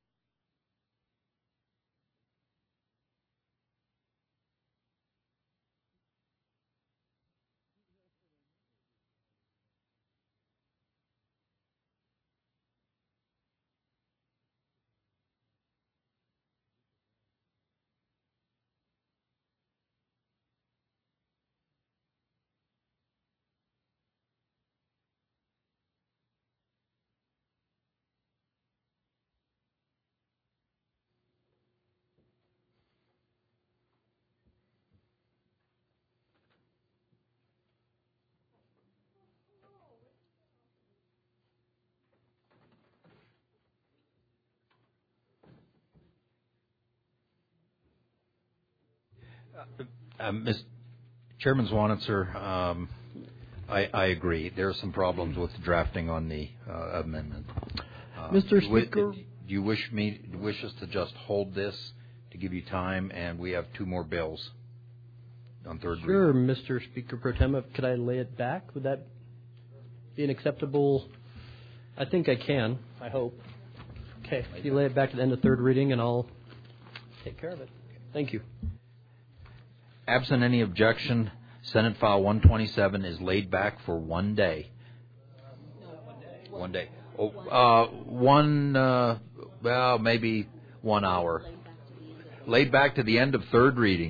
Speaker 8: Uh, Miz Chairman Zwanitzer, um, I, I agree. There are some problems with the drafting on the uh, amendment. Uh,
Speaker 4: Mister Speaker,
Speaker 8: do you wish me wish us to just hold this to give you time, and we have two more bills on third reading?
Speaker 4: Sure, Mister Speaker Pro Tem. Could I lay it back? Would that be an acceptable? I think I can. I hope. Okay, you lay it back to the end of third reading, and I'll take care of it. Thank you.
Speaker 8: Absent any objection, Senate File one twenty-seven is laid back for one day. One day. Oh, uh, one, uh, well, maybe one hour. Laid back to the end of third reading.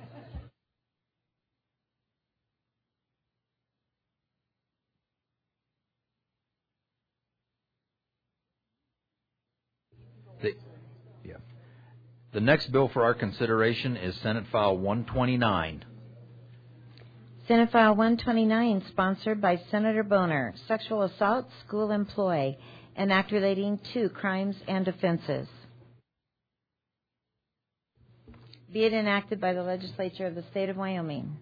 Speaker 8: The, yeah. The next bill for our consideration is Senate File one twenty-nine.
Speaker 6: Senate File one twenty-nine, sponsored by Senator Boner, Sexual Assault, School Employee, an act relating to crimes and offenses. Be it enacted by the legislature of the state of Wyoming.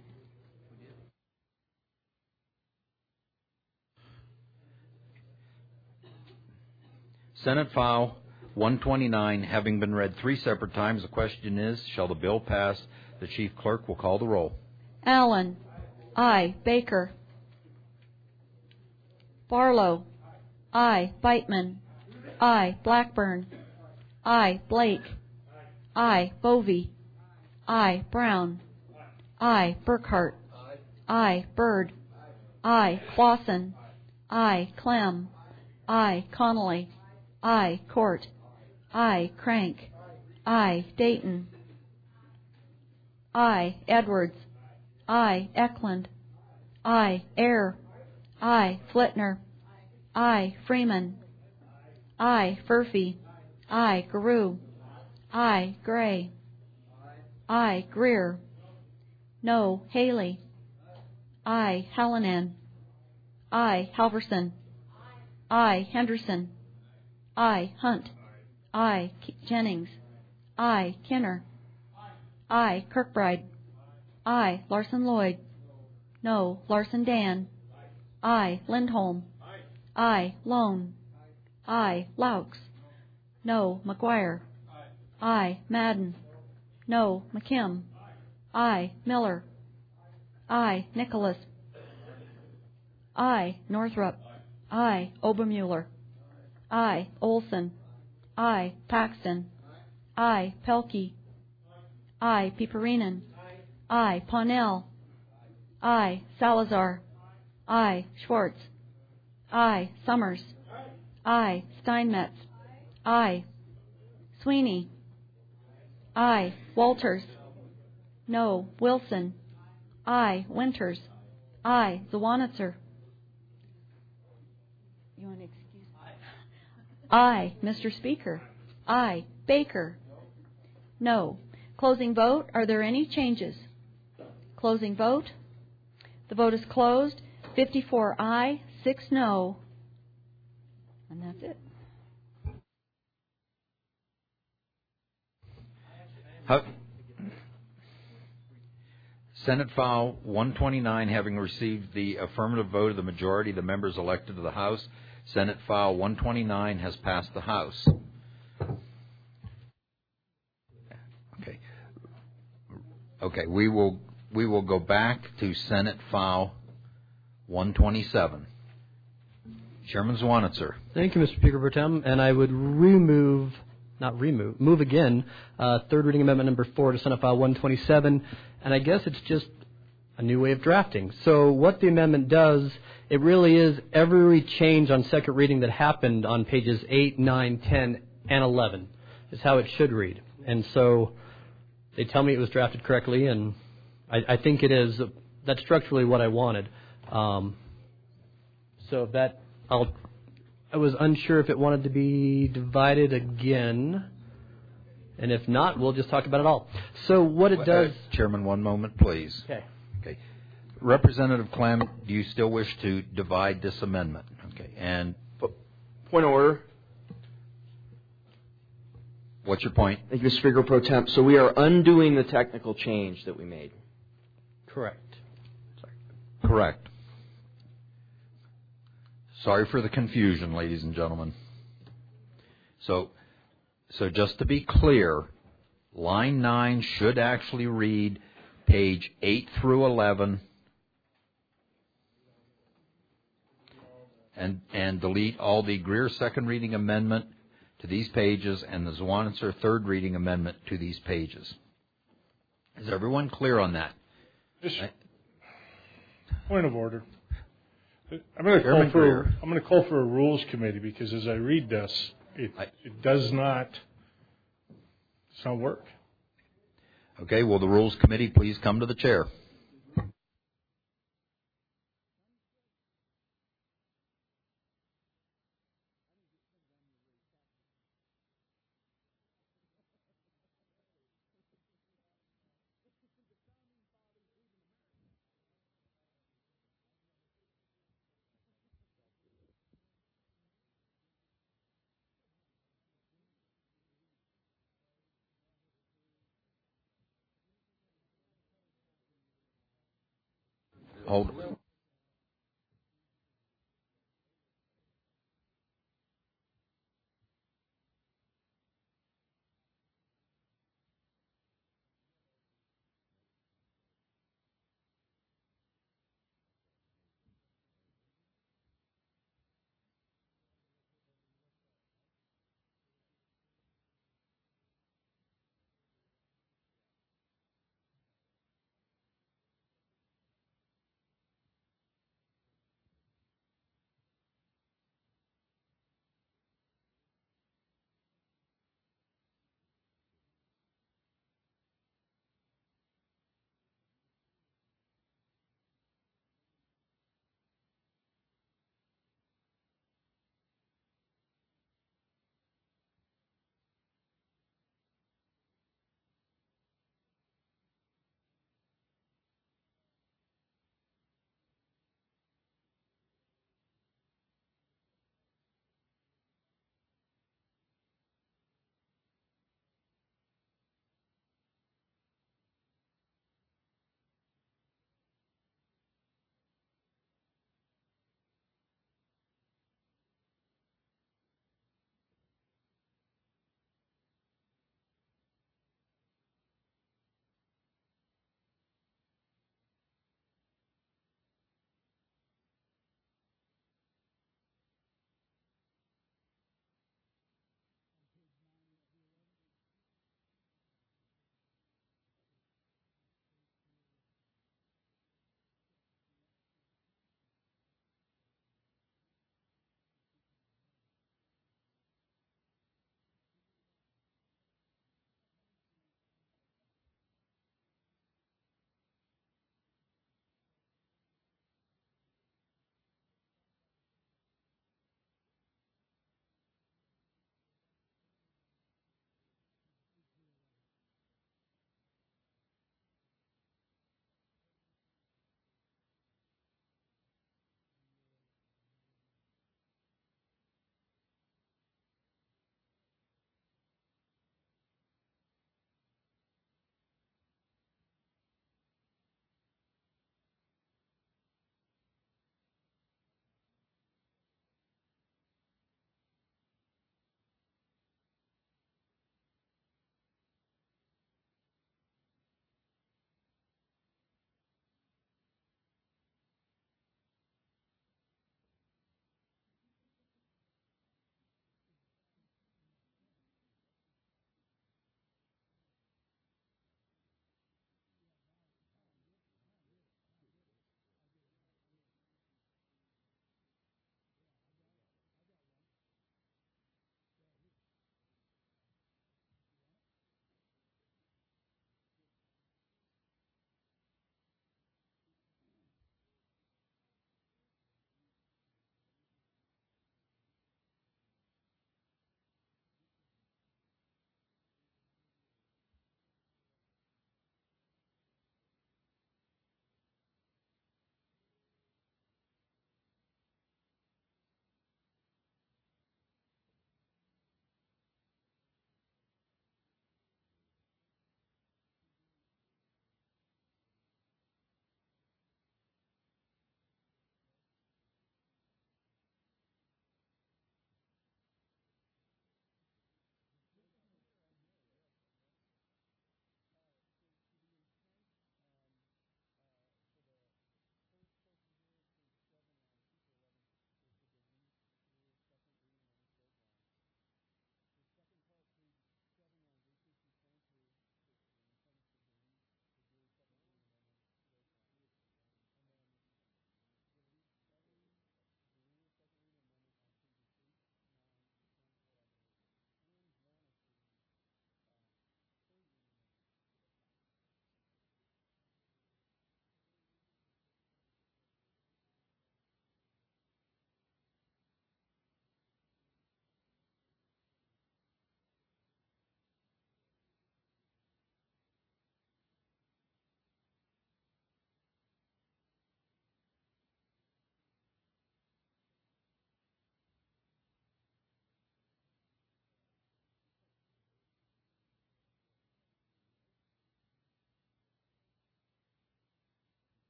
Speaker 8: Senate File one twenty-nine, having been read three separate times, the question is, shall the bill pass? The Chief Clerk will call the roll.
Speaker 3: Allen. Aye. Baker. Barlow. Aye. Beitman. Aye. Blackburn. Aye. Blake. Aye. Bovee. Aye. Brown. I. Burkhart. I. Bird. I. Clausen. I. Clem. I. Connolly. I. Court. I. Crank. I. Dayton. I. Edwards. I. Eklund. I. Ayer. I. Flitner. I. Freeman. I. Furphy. I. Garou. I. Gray. I. Greer. No. Haley. I. Hallinan. I. Halverson. I. Henderson. I. Hunt. I. Jennings. I. Kinner. I. Kirkbride. I. Larson Lloyd. No. Larson Dan. I. Lindholm. I. Lone. I. Laux. No. McGuire. I. Madden. No. McKim. I. Miller. I. Nicholas. I. Northrup. I. Obermuller. I. Olson. I. Paxton. I. Pelkey. I. Piperinen. I. Ponnell. I. Salazar. I. Schwartz. I. Summers. I. Steinmetz. I. Sweeney. I. Walters. No. Wilson. I. Winters. I. Zawanitzer. You want to excuse me? I. Mister Speaker. I. Baker. No. Closing vote. Are there any changes? Closing vote. The vote is closed. fifty-four aye, six no. And that's it.
Speaker 8: How, Senate File one twenty-nine, having received the affirmative vote of the majority of the members elected to the House, Senate File one twenty-nine has passed the House. Okay. Okay, we will we will go back to Senate File one twenty-seven. Chairman Zwanitzer.
Speaker 4: Thank you, Mister Speaker Pro Tem. And I would remove, not remove, move again, uh, third reading amendment number four to Senate File one twenty-seven. And I guess it's just a new way of drafting. So what the amendment does, it really is every change on second reading that happened on pages eight, nine, ten, and eleven is how it should read. And so they tell me it was drafted correctly, and I, I think it is. That's structurally what I wanted. Um, so that I'll. I was unsure if it wanted to be divided again, and if not, we'll just talk about it all. So what it does,
Speaker 8: uh, Chairman, one moment, please.
Speaker 4: Okay.
Speaker 8: Okay. Representative Clem, do you still wish to divide this amendment? Okay. And
Speaker 17: point of order.
Speaker 8: What's your point?
Speaker 17: Thank you, Mister Speaker Pro Tem. So we are undoing the technical change that we made.
Speaker 4: Correct.
Speaker 8: Sorry. Correct. Sorry for the confusion, ladies and gentlemen. So, so just to be clear, line nine should actually read page eight through eleven, and and delete all the Greer second reading amendment to these pages and the Zwanitzer third reading amendment to these pages. Is everyone clear on that?
Speaker 10: Just point of order. I'm going to call for a, I'm going to call for a rules committee, because as I read this, it it does not does not work.
Speaker 8: Okay. Will the rules committee please come to the chair? Hold.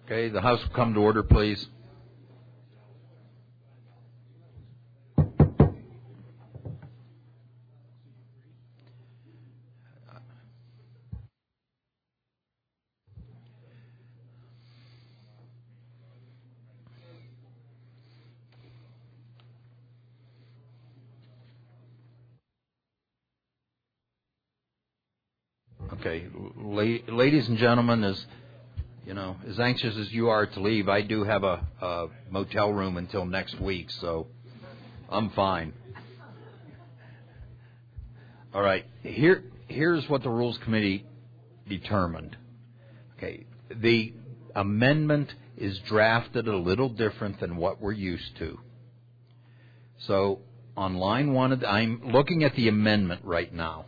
Speaker 8: Okay, the House will come to order, please. Okay, la- ladies and gentlemen, as you know, as anxious as you are to leave, I do have a, a motel room until next week, so I'm fine. All right, here here's what the Rules Committee determined. Okay, the amendment is drafted a little different than what we're used to. So on line one, of the, I'm looking at the amendment right now.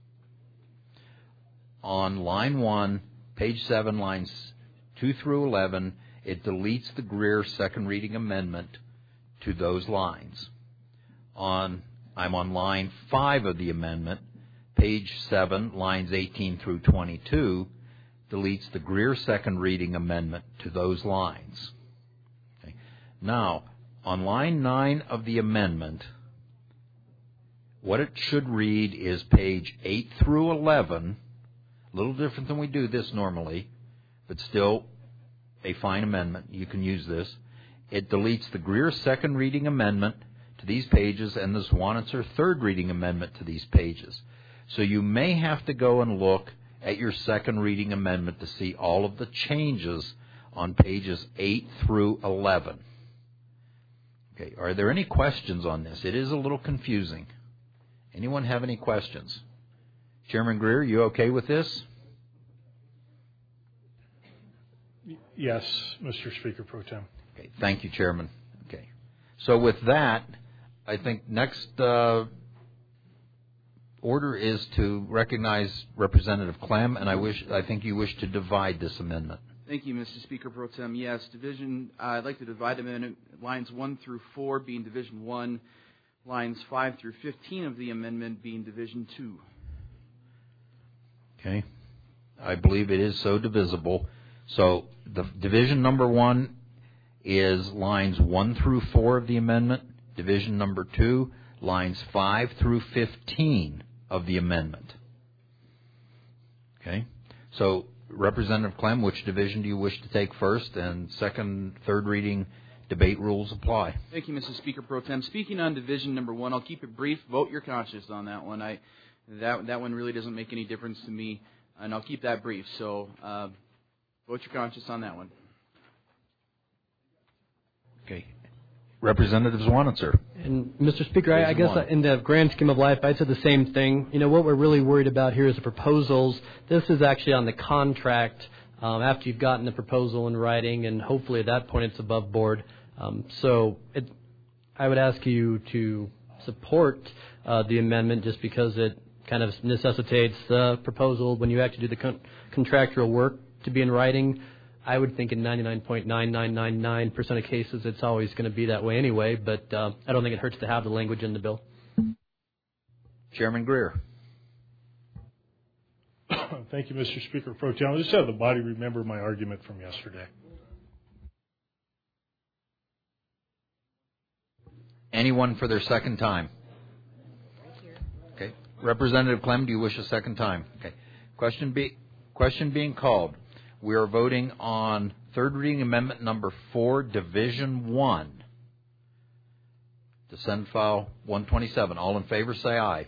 Speaker 8: On line one, page seven, lines two through eleven, it deletes the Greer second reading amendment to those lines. On, I'm on line five of the amendment, page seven, lines eighteen through twenty-two, deletes the Greer second reading amendment to those lines. Okay. Now, on line nine of the amendment, what it should read is page eight through eleven, a little different than we do this normally, but still a fine amendment. You can use this. It deletes the Greer second reading amendment to these pages and the Zwanitzer third reading amendment to these pages. So you may have to go and look at your second reading amendment to see all of the changes on pages eight through eleven. Okay, are there any questions on this? It is a little confusing. Anyone have any questions? Chairman Greer, you okay with this?
Speaker 10: Yes, Mister Speaker Pro Tem.
Speaker 8: Okay, thank you, Chairman. Okay, so with that, I think next uh, order is to recognize Representative Clem, and I wish I think you wish to divide this amendment.
Speaker 19: Thank you, Mister Speaker Pro Tem. Yes, division. Uh, I'd like to divide amendment lines one through four being Division One, lines five through fifteen of the amendment being Division Two.
Speaker 8: Okay, I believe it is so divisible. So the division number one is lines one through four of the amendment. Division number two, lines five through fifteen of the amendment. Okay, so Representative Clem, which division do you wish to take first? And second, third reading debate rules apply.
Speaker 19: Thank you, Mister Speaker Pro Tem. Speaking on division number one, I'll keep it brief. Vote your conscience on that one. I that that one really doesn't make any difference to me, and I'll keep that brief. So uh, vote your conscience on that one.
Speaker 8: Okay, Representative Zwanitzer.
Speaker 4: And Mister Speaker, I, I guess in the grand scheme of life, I said the same thing. You know, what we're really worried about here is the proposals. This is actually on the contract um, after you've gotten the proposal in writing, and hopefully at that point it's above board. Um, so it, I would ask you to support uh, the amendment just because it kind of necessitates the proposal when you actually do the con- contractual work to be in writing. I would think in ninety-nine point nine nine nine nine percent of cases it's always going to be that way anyway, but uh, I don't think it hurts to have the language in the bill.
Speaker 8: Chairman Greer.
Speaker 10: Thank you, Mister Speaker Pro Tem. I just have the body remember my argument from yesterday.
Speaker 8: Anyone for their second time? Okay. Representative Clem, do you wish a second time? Okay. Question be, question being called. We are voting on third reading amendment number four, Division one. To Senate File one twenty-seven. All in favor, say aye.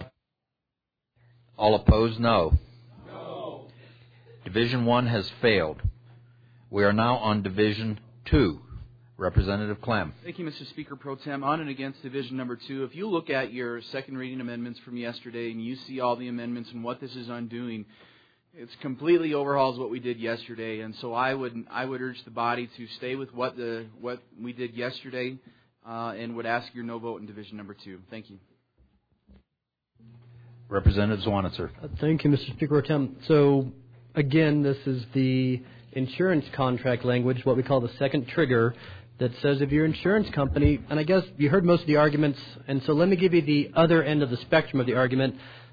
Speaker 8: All opposed, no. No. Division one has failed. We are now on Division two. Representative Clem.
Speaker 19: Thank you, Mister Speaker Pro Tem. On and against Division number two, if you look at your second reading amendments from yesterday and you see all the amendments and what this is undoing, it's completely overhauls what we did yesterday, and so I would I would urge the body to stay with what the what we did yesterday, uh, and would ask your no vote in Division number two. Thank you.
Speaker 8: Representative Zwanitzer.
Speaker 4: Uh, thank you, Mister Speaker Pro Tem. So again, this is the insurance contract language, what we call the second trigger, that says if your insurance company, and I guess you heard most of the arguments, and so let me give you the other end of the spectrum of the argument.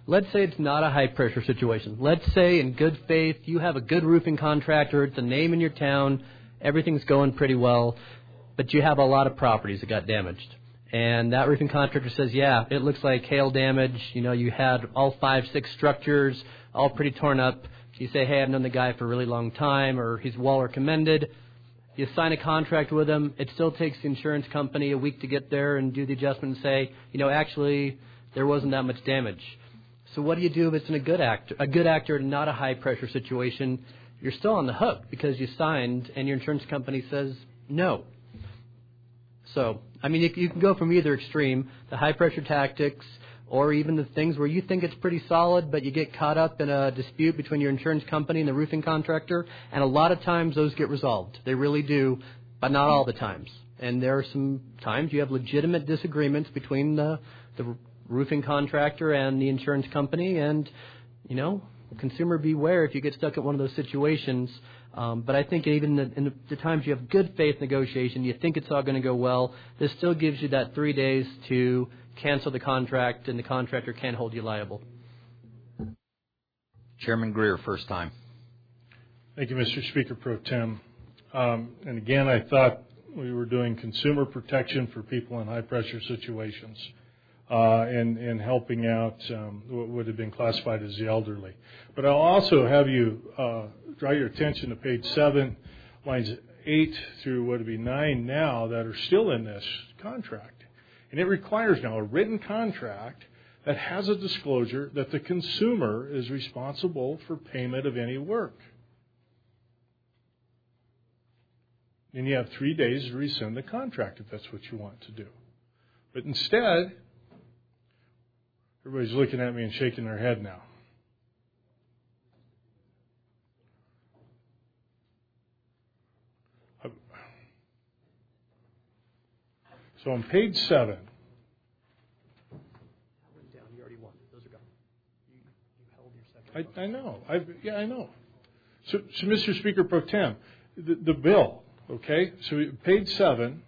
Speaker 4: let's say it's not a high-pressure situation. Let's say in good faith you have a good roofing contractor, it's a name in your town, everything's going pretty well, but you have a lot of properties that got damaged. And that roofing contractor says, yeah, it looks like hail damage. You know, you had all five, six structures, all pretty torn up. You say, hey, I've known the guy for a really long time, or he's well recommended. You sign a contract with him. It still takes the insurance company a week to get there and do the adjustment and say, you know, actually, there wasn't that much damage. So what do you do if it's in a good actor, a good actor, not a high-pressure situation? You're still on the hook because you signed, and your insurance company says no. So, I mean, you, you can go from either extreme, the high-pressure tactics, or even the things where you think it's pretty solid, but you get caught up in a dispute between your insurance company and the roofing contractor, and a lot of times those get resolved. They really do, but not all the times. And there are some times you have legitimate disagreements between the, the roofing contractor and the insurance company, and, you know, consumer beware if you get stuck in one of those situations. Um, but I think even in the, in the, the times you have good faith negotiation, you think it's all going to go well, this still gives you that three days to cancel the contract, and the contractor can't hold you liable.
Speaker 8: Chairman Greer, first time.
Speaker 10: Thank you, Mister Speaker Pro Tem. Um, and again, I thought we were doing consumer protection for people in high-pressure situations uh, and, and helping out um, what would have been classified as the elderly. But I'll also have you uh, draw your attention to page seven, lines eight through what would be nine now that are still in this contract. And it requires now a written contract that has a disclosure that the consumer is responsible for payment of any work. And you have three days to rescind the contract if that's what you want to do. But instead, everybody's looking at me and shaking their head now. So on page seven, I, I know. I, yeah, I know. So, so, Mister Speaker Pro Tem, the, the bill, okay? So page seven.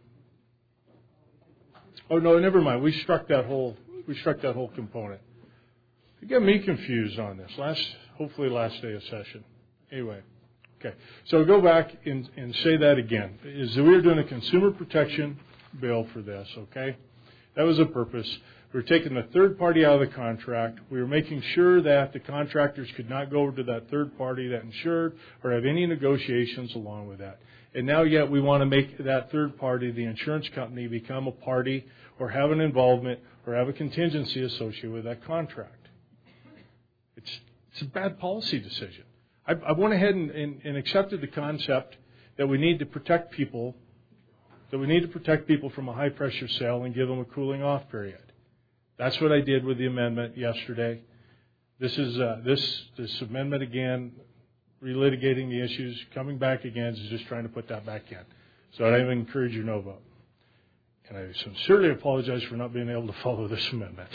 Speaker 10: Oh no, never mind. We struck that whole. We struck that whole component. You got me confused on this. Last, hopefully, last day of session. Anyway, okay. So go back and, and say that again. Is that we were doing a consumer protection bill for this, okay? That was the purpose. We were taking the third party out of the contract. We were making sure that the contractors could not go over to that third party that insured or have any negotiations along with that. And now yet we want to make that third party, the insurance company, become a party or have an involvement or have a contingency associated with that contract. It's, it's a bad policy decision. I, I went ahead and, and, and accepted the concept that we need to protect people that we need to protect people from a high-pressure sale and give them a cooling-off period. That's what I did with the amendment yesterday. This is uh, this this amendment again, relitigating the issues, coming back again, is just trying to put that back in. So I even encourage your no vote. And I sincerely apologize for not being able to follow this amendment.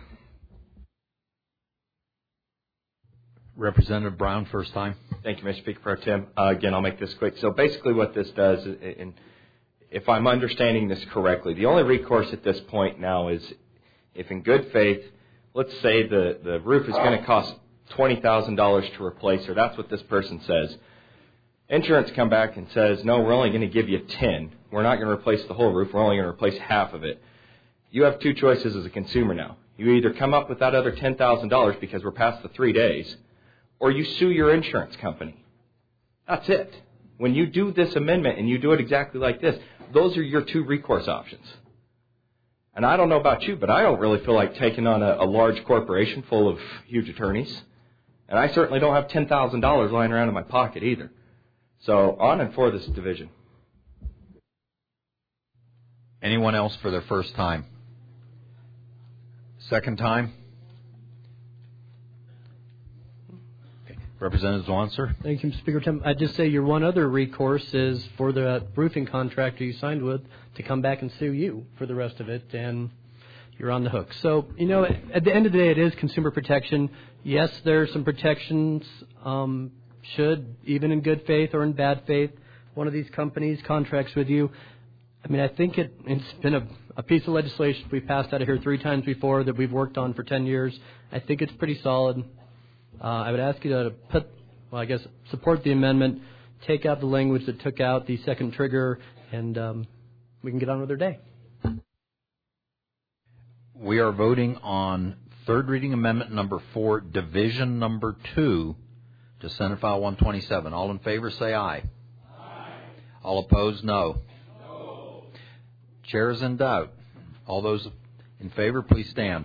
Speaker 8: Representative Brown, first time.
Speaker 23: Thank you, Mister Speaker Pro Tem. Uh, again, I'll make this quick. So basically what this does, and if I'm understanding this correctly, the only recourse at this point now is if in good faith, let's say the, the roof is going to cost twenty thousand dollars to replace, or that's what this person says. Insurance come back and says, no, we're only going to give you ten. We're not going to replace the whole roof. We're only going to replace half of it. You have two choices as a consumer now. You either come up with that other ten thousand dollars because we're past the three days, or you sue your insurance company. That's it. When you do this amendment and you do it exactly like this, those are your two recourse options. And I don't know about you, but I don't really feel like taking on a, a large corporation full of huge attorneys. And I certainly don't have ten thousand dollars lying around in my pocket either. So on and for this division.
Speaker 8: Anyone else for their first time? Second time? Representative Zwanser.
Speaker 4: Thank you, Mister Speaker. Tim, I'd just say your one other recourse is for the roofing contractor you signed with to come back and sue you for the rest of it, and you're on the hook. So, you know, at the end of the day, it is consumer protection. Yes, there are some protections. Um, should, even in good faith or in bad faith, one of these companies contracts with you. I mean, I think it, it's been a, a piece of legislation we passed out of here three times before that we've worked on for ten years. I think it's pretty solid. Uh, I would ask you to put, well, I guess, support the amendment, take out the language that took out the second trigger, and um, we can get on with our day.
Speaker 8: We are voting on third reading amendment number four, division number two to Senate File one twenty-seven. All in favor say aye. Aye. All opposed, no. No. Chair is in doubt. All those in favor, please stand.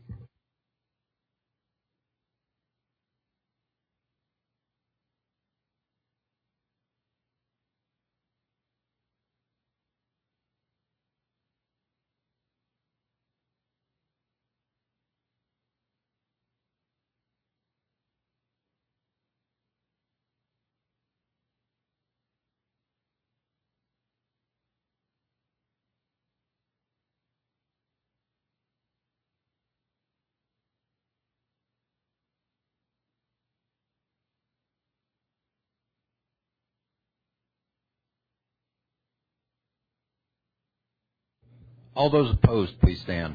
Speaker 8: All those opposed, please stand.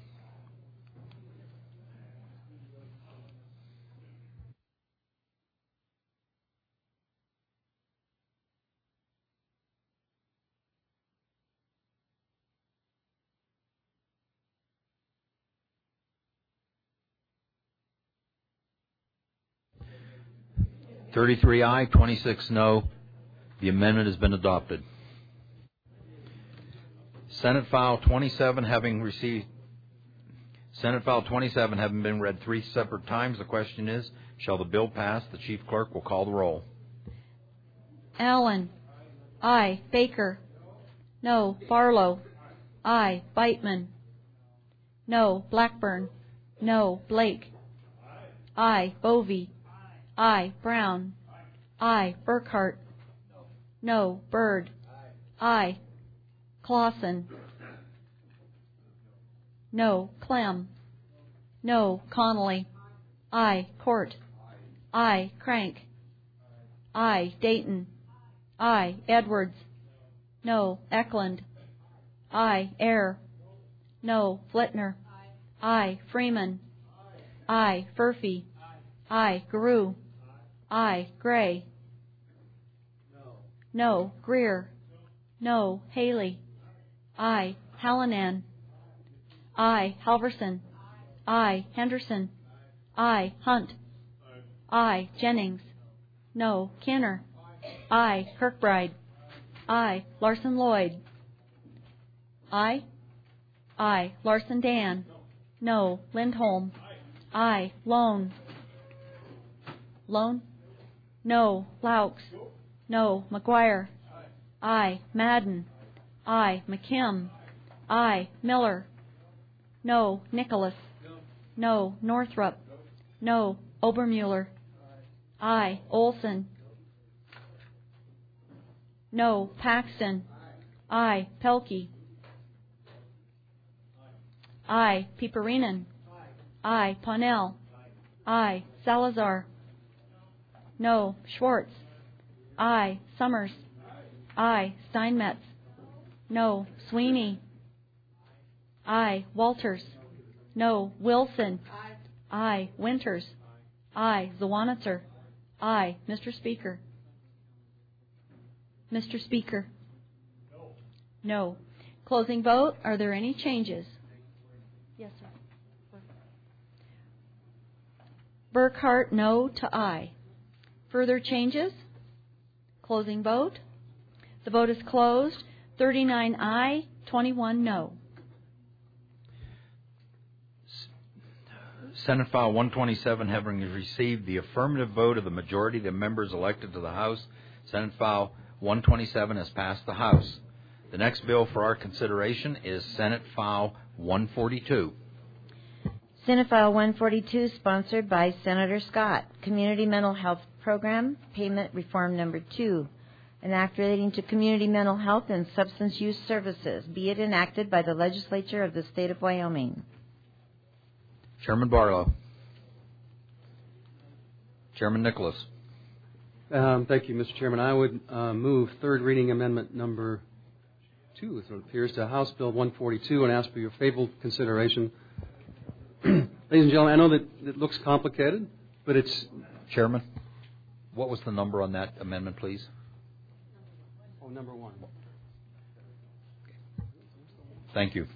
Speaker 8: thirty-three aye, twenty-six no. The amendment has been adopted. Senate File twenty-seven having received Senate File twenty-seven having been read three separate times, the question is, shall the bill pass? The Chief Clerk will call the roll.
Speaker 3: Allen. Aye. Baker. No. Barlow. Aye. Beitman. No. Blackburn. No. Blake. Aye. Bovee. Aye. Brown. Aye. Burkhart. No. Byrd. Aye. Clausen. No. Clem. No. Connolly. Aye. Court. Aye. Crank. Aye. Dayton. Aye. Edwards. No. Eklund. Aye. Ayer. No. Flitner. Aye. Freeman. Aye. Furphy. Aye. Garou. Aye. Gray. No. Greer. No. Haley. Aye. Hallinan. Aye. Halverson. Aye. Henderson. Aye. Hunt. Aye. Jennings. No. Kinner. Aye. Kirkbride. Aye. Larson Lloyd. Aye. Aye. Larson Dan. No. Lindholm. Aye. Lone. Lone. No. Laux. No. McGuire. Aye. Madden. Aye. McKim. Aye. Miller. No. Nicholas. No. Northrup. No. Obermuller. Aye. Olson. No. Paxton. Aye. Pelkey. Aye. Piperinen. Aye. Ponnell. Aye. Salazar. No. Schwartz. Aye. Summers. Aye. Steinmetz. No. Sweeney. Aye. Walters. No. Wilson. Aye. Winters. Aye. Zawanitzer. Aye. Mister Speaker. Mister Speaker. No. Closing vote. Are there any changes? Yes, sir. Burkhart, no to aye. Further changes? Closing vote. The vote is closed. thirty-nine aye, twenty-one no.
Speaker 8: Senate File one twenty-seven having received the affirmative vote of the majority of the members elected to the House, Senate File one twenty-seven has passed the House. The next bill for our consideration is Senate File one forty-two.
Speaker 6: Senate File one forty-two, sponsored by Senator Scott. Community Mental Health Program, Payment Reform Number two. An act relating to community mental health and substance use services, be it enacted by the legislature of the state of Wyoming.
Speaker 8: Chairman Barlow. Chairman Nicholas.
Speaker 5: Um, thank you, Mister Chairman. I would uh, move third reading amendment number two, it appears, to House Bill one forty-two and ask for your favorable consideration. Ladies and gentlemen, I know that it looks complicated, but it's...
Speaker 8: Chairman, what was the number on that amendment, please?
Speaker 5: Oh, number one.
Speaker 8: Thank you.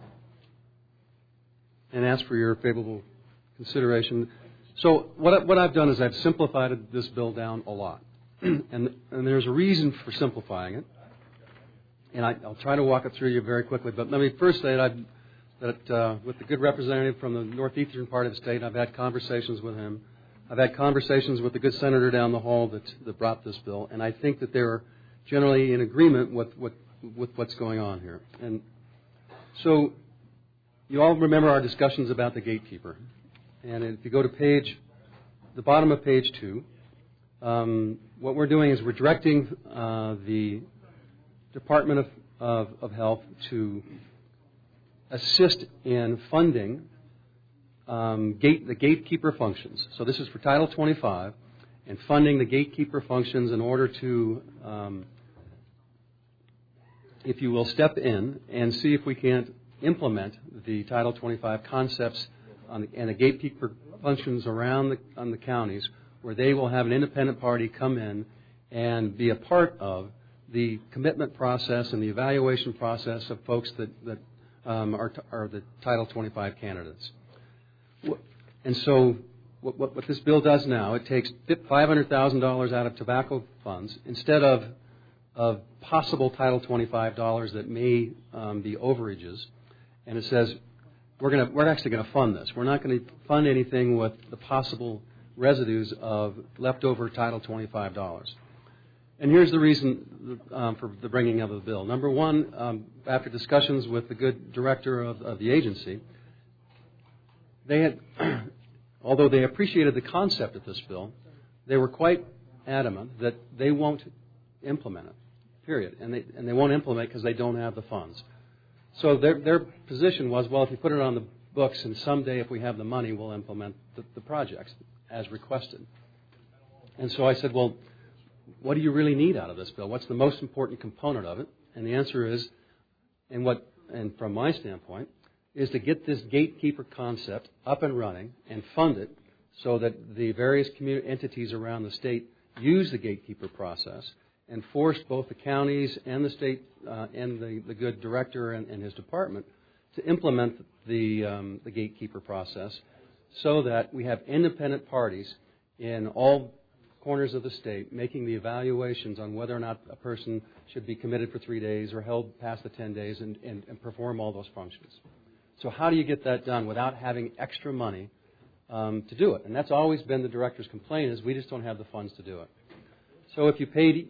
Speaker 5: And ask for your favorable consideration. So what, I, what I've done is I've simplified this bill down a lot. and, and there's a reason for simplifying it. And I, I'll try to walk it through you very quickly. But let me first say that, I've, that uh, with the good representative from the northeastern part of the state, I've had conversations with him. I've had conversations with the good senator down the hall that, that brought this bill. And I think that they're generally in agreement with, with, with what's going on here. And so you all remember our discussions about the gatekeeper. And if you go to page, the bottom of page two, um, what we're doing is we're directing uh, the Department of, of, of Health to assist in funding um, gate, the gatekeeper functions. So this is for Title twenty-five, and funding the gatekeeper functions in order to, um, if you will, step in and see if we can't implement the Title twenty-five concepts on the, and the gatekeeper functions around the, on the counties, where they will have an independent party come in and be a part of the commitment process and the evaluation process of folks that, that um, are, are the Title twenty-five candidates. And so what, what, what this bill does now, it takes five hundred thousand dollars out of tobacco funds instead of, of possible Title twenty-five dollars that may um, be overages, and it says we're, gonna, we're actually going to fund this. We're not going to fund anything with the possible residues of leftover Title twenty-five dollars. And here's the reason um, for the bringing of the bill. Number one, um, after discussions with the good director of, of the agency, they had, although they appreciated the concept of this bill, they were quite adamant that they won't implement it, period. And they, and they won't implement it because they don't have the funds. So their, their position was, well, if you put it on the books and someday if we have the money, we'll implement the, the projects as requested. And so I said, well, what do you really need out of this bill? What's the most important component of it? And the answer is, and what, and from my standpoint, is to get this gatekeeper concept up and running and fund it so that the various community entities around the state use the gatekeeper process and force both the counties and the state uh, and the, the good director and, and his department to implement the, um, the gatekeeper process so that we have independent parties in all corners of the state making the evaluations on whether or not a person should be committed for three days or held past the ten days and, and, and perform all those functions. So how do you get that done without having extra money um, to do it? And that's always been the director's complaint, is we just don't have the funds to do it. So if you paid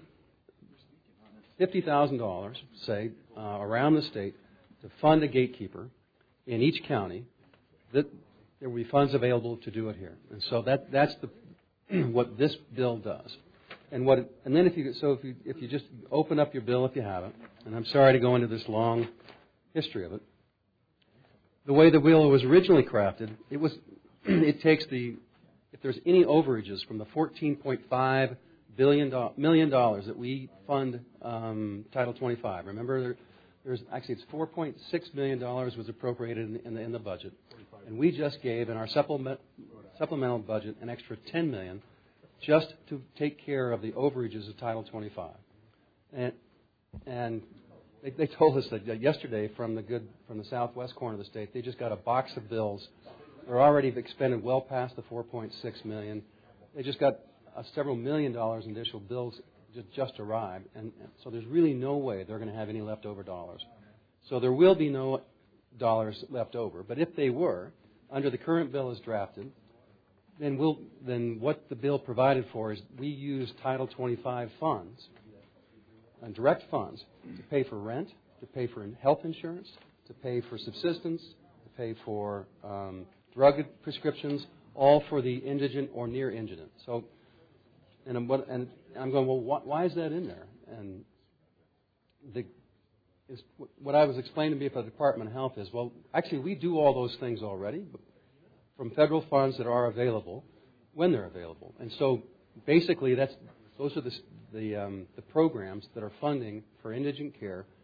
Speaker 5: fifty thousand dollars, say, uh, around the state to fund a gatekeeper in each county, that there will be funds available to do it here. And so that that's the what this bill does. And what it, and then if you so if you if you just open up your bill if you haven't, and I'm sorry to go into this long history of it. The way the bill was originally crafted, it was it takes the if there's any overages from the fourteen point five billion do, million dollars that we fund um, Title twenty-five. Remember, there, there's actually it's four point six million dollars was appropriated in, in, the, in the budget, and we just gave in our supplement, supplemental budget an extra ten million dollars just to take care of the overages of Title twenty-five, and and. They, they told us that yesterday from the good from the southwest corner of the state, they just got a box of bills. They're already expended well past the four point six million dollars. They just got uh, several million dollars in additional bills just, just arrived, and, and so there's really no way they're going to have any leftover dollars. So there will be no dollars left over. But if they were, under the current bill as drafted, then we'll then what the bill provided for is we use Title twenty-five funds. And direct funds to pay for rent, to pay for health insurance, to pay for subsistence, to pay for um, drug prescriptions, all for the indigent or near indigent. So, and I'm, and I'm going, well, why, why is that in there? And the, is, what I was explained to me by the Department of Health is, well, actually we do all those things already from federal funds that are available when they're available. And so basically that's those are the the, um, the programs that are funding for indigent care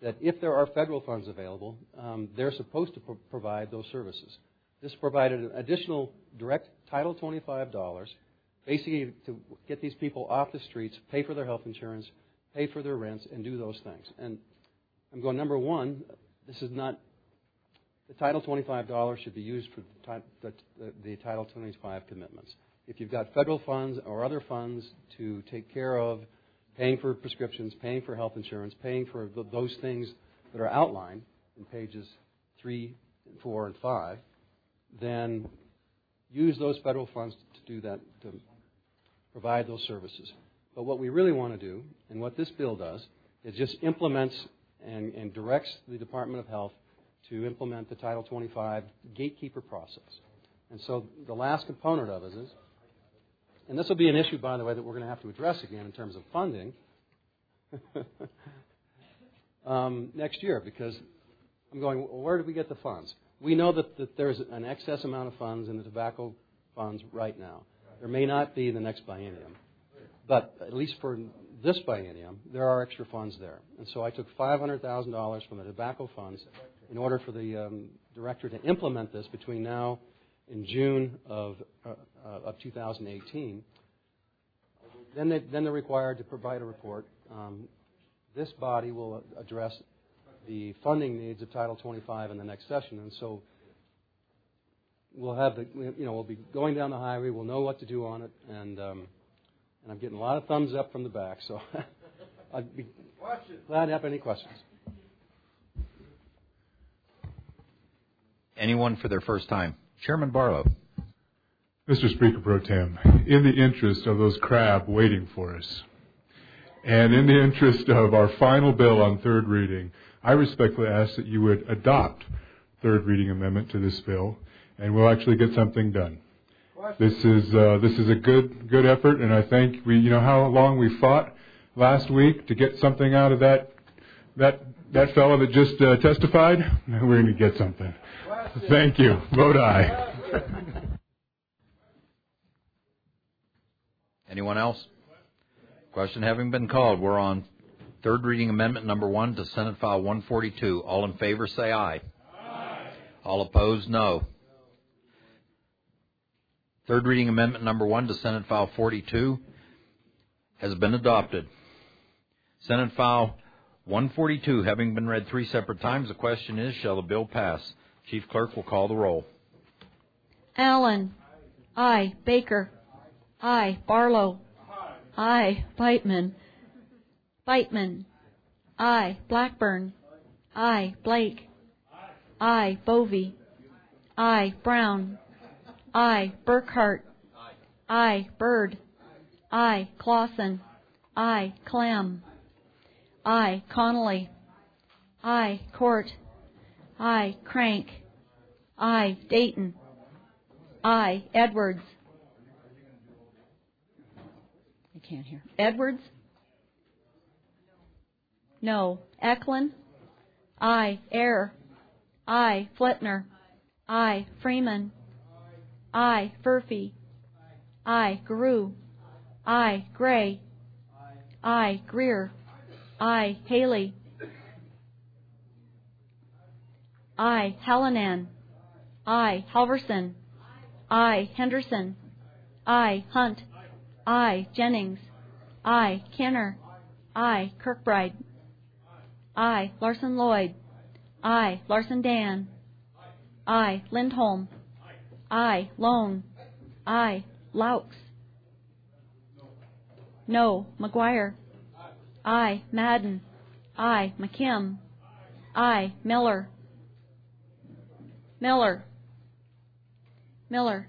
Speaker 5: that if there are federal funds available, um, they're supposed to pro- provide those services. This provided an additional direct Title twenty-five dollars, basically to get these people off the streets, pay for their health insurance, pay for their rents, and do those things. And I'm going, number one, this is not, the Title twenty-five dollars should be used for the, the, the, the Title twenty-five commitments. If you've got federal funds or other funds to take care of paying for prescriptions, paying for health insurance, paying for th- those things that are outlined in pages three, four, and five, then use those federal funds to do that, to provide those services. But what we really want to do, and what this bill does, is just implements and, and directs the Department of Health to implement the Title twenty-five gatekeeper process. And so the last component of it is, and this will be an issue, by the way, that we're going to have to address again in terms of funding um, next year, because I'm going, well, where do we get the funds? We know that, that there's an excess amount of funds in the tobacco funds right now. There may not be the next biennium, but at least for this biennium, there are extra funds there. And so I took five hundred thousand dollars from the tobacco funds in order for the um, director to implement this between now and June of, uh, uh, of two thousand eighteen. Then, they, then they're required to provide a report. Um, this body will address the funding needs of Title twenty-five in the next session, and so we'll have the, you know, we'll be going down the highway. We'll know what to do on it, and um, and I'm getting a lot of thumbs up from the back. So I'd be glad to have any questions.
Speaker 8: Anyone for their first time? Chairman Barlow.
Speaker 9: Mister Speaker Pro Tem, in the interest of those crab waiting for us, and in the interest of our final bill on third reading, I respectfully ask that you would adopt third reading amendment to this bill, and we'll actually get something done. This is uh, this is a good good effort, and I think we you know how long we fought last week to get something out of that that that fellow that just uh, testified. Now we're going to get something. Thank you. Vote aye.
Speaker 8: Anyone else? Question having been called, we're on third reading amendment number one to Senate File one forty-two. All in favor say aye. Aye. All opposed, no. Third reading amendment number one to Senate File forty-two has been adopted. Senate File one forty-two having been read three separate times, the question is, shall the bill pass? Chief Clerk will call the roll.
Speaker 3: Allen. Aye. Baker. Aye. Barlow. Aye. Beitman. Beitman. Aye. Blackburn. Aye. Blake. Aye. Bovee. Aye. Brown. Aye. Burkhart. Aye. Byrd. Aye. Clausen. Aye. Clem. Aye. Connolly. Aye. Court. Aye. Crank. Aye. Dayton. Aye. Edwards. I can't hear. Edwards? No. Eklund? Aye. Ayer. Aye. Flitner. Aye. Freeman. Aye. Furphy. Aye. Guru. Aye. Gray. Aye. Greer. Aye. Haley. Aye. Hallinan. Aye. Halverson. Aye. Henderson. Aye. Hunt. Aye. Jennings. Aye. Kenner. Aye. Kirkbride. Aye. Larson Lloyd. Aye. Larson Dan. Aye. Lindholm. Aye. Lone. Aye. Laux. No. McGuire. Aye. Madden. Aye. McKim. Aye. Miller. Miller. Miller.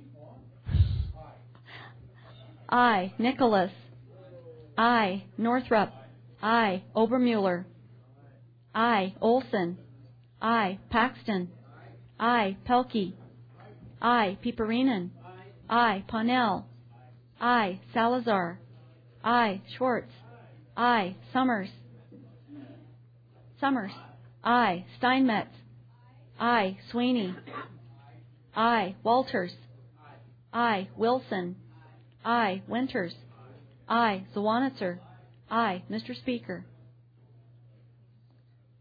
Speaker 3: Aye. Nicholas. Aye. Northrup. Aye. Obermuller. Aye. Olson. Aye. Paxton. Aye. Pelkey. Aye. Piperinen. Aye. Ponnell. Aye. Salazar. Aye. Schwartz. Aye. Summers. Summers. Aye. Steinmetz. Aye. Sweeney. Aye. Walters. Aye. Wilson. Aye. Winters. Aye. Zawanitzer. Aye. Mister Speaker.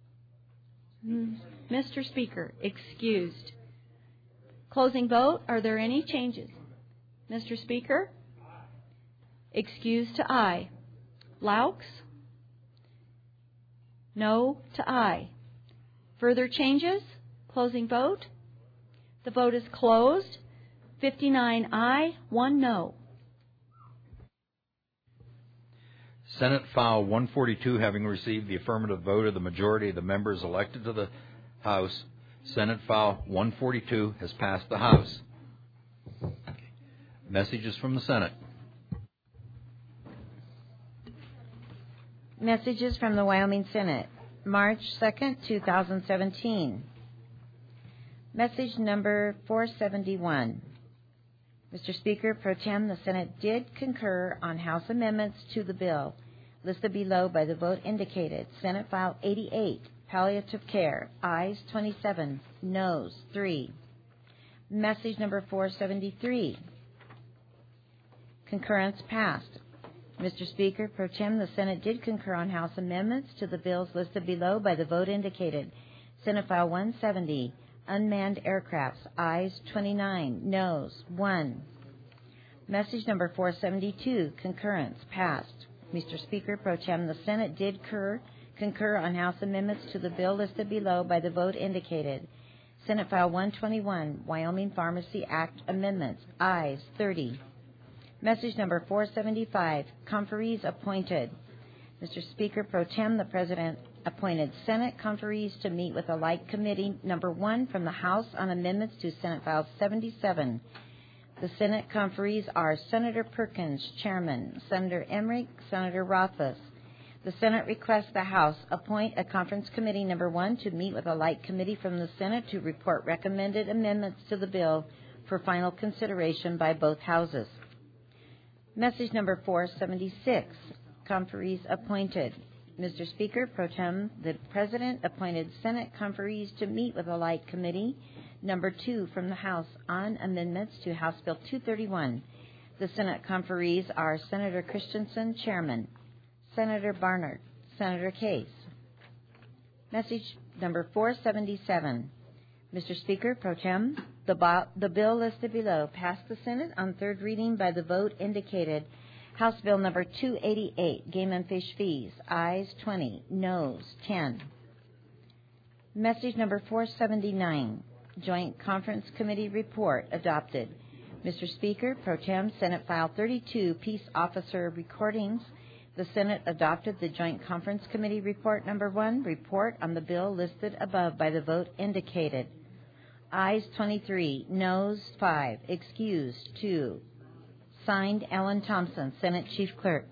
Speaker 3: Mister Speaker, excused. Closing vote. Are there any changes? Mister Speaker? Excused to aye. Laux? No to aye. Further changes? Closing vote. The vote is closed. fifty-nine aye, one no.
Speaker 8: Senate File one forty-two, having received the affirmative vote of the majority of the members elected to the House, Senate File one forty-two has passed the House. Messages from the Senate.
Speaker 6: Messages from the Wyoming Senate, March second, two thousand seventeen. Message number four seventy-one. Mister Speaker, Pro Tem, the Senate did concur on House amendments to the bill listed below by the vote indicated. Senate File eighty-eight, palliative care, ayes twenty-seven, noes three. Message number four seventy-three. Concurrence passed. Mister Speaker, Pro Tem, the Senate did concur on House amendments to the bills listed below by the vote indicated. Senate File one seventy, unmanned aircrafts, ayes twenty-nine, noes one. Message number four seventy-two, concurrence passed. Mister Speaker, Pro Tem, the Senate did concur, concur on House amendments to the bill listed below by the vote indicated. Senate File one twenty-one, Wyoming Pharmacy Act amendments, ayes thirty. Message number four seventy-five, conferees appointed. Mister Speaker, Pro Tem, the President appointed Senate conferees to meet with a like committee. Number one, from the House on amendments to Senate File seventy-seven. The Senate conferees are Senator Perkins, Chairman, Senator Emmerich, Senator Rothfuss. The Senate requests the House appoint a conference committee, number one, to meet with a like committee from the Senate to report recommended amendments to the bill for final consideration by both houses. Message number four seventy-six, conferees appointed. Mister Speaker, Pro Tem, the President appointed Senate conferees to meet with a like committee. Number two, from the House on amendments to House Bill two thirty-one. The Senate conferees are Senator Christensen, Chairman, Senator Barnard, Senator Case. Message number four seventy-seven. Mister Speaker, Pro Tem, the, bo- the bill listed below passed the Senate on third reading by the vote indicated. House Bill number two eighty-eight, Game and Fish Fees, ayes twenty, noes ten. Message number four seventy-nine, Joint Conference Committee Report adopted. Mister Speaker, Pro Tem, Senate File thirty-two, Peace Officer Recordings. The Senate adopted the Joint Conference Committee Report number one, report on the bill listed above by the vote indicated. Ayes twenty-three, noes five, excused two. Signed, Ellen Thompson, Senate Chief Clerk.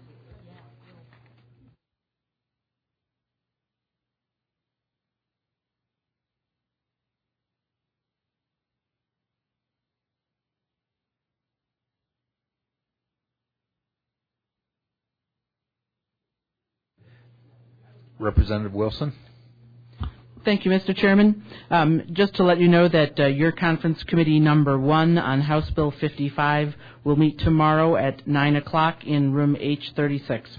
Speaker 8: Representative Wilson.
Speaker 7: Thank you, Mister Chairman. Um, just to let you know that uh, your conference committee number one on House Bill fifty-five will meet tomorrow at nine o'clock in room H thirty-six.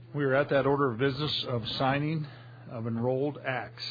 Speaker 2: We are at that order of business of signing of enrolled acts.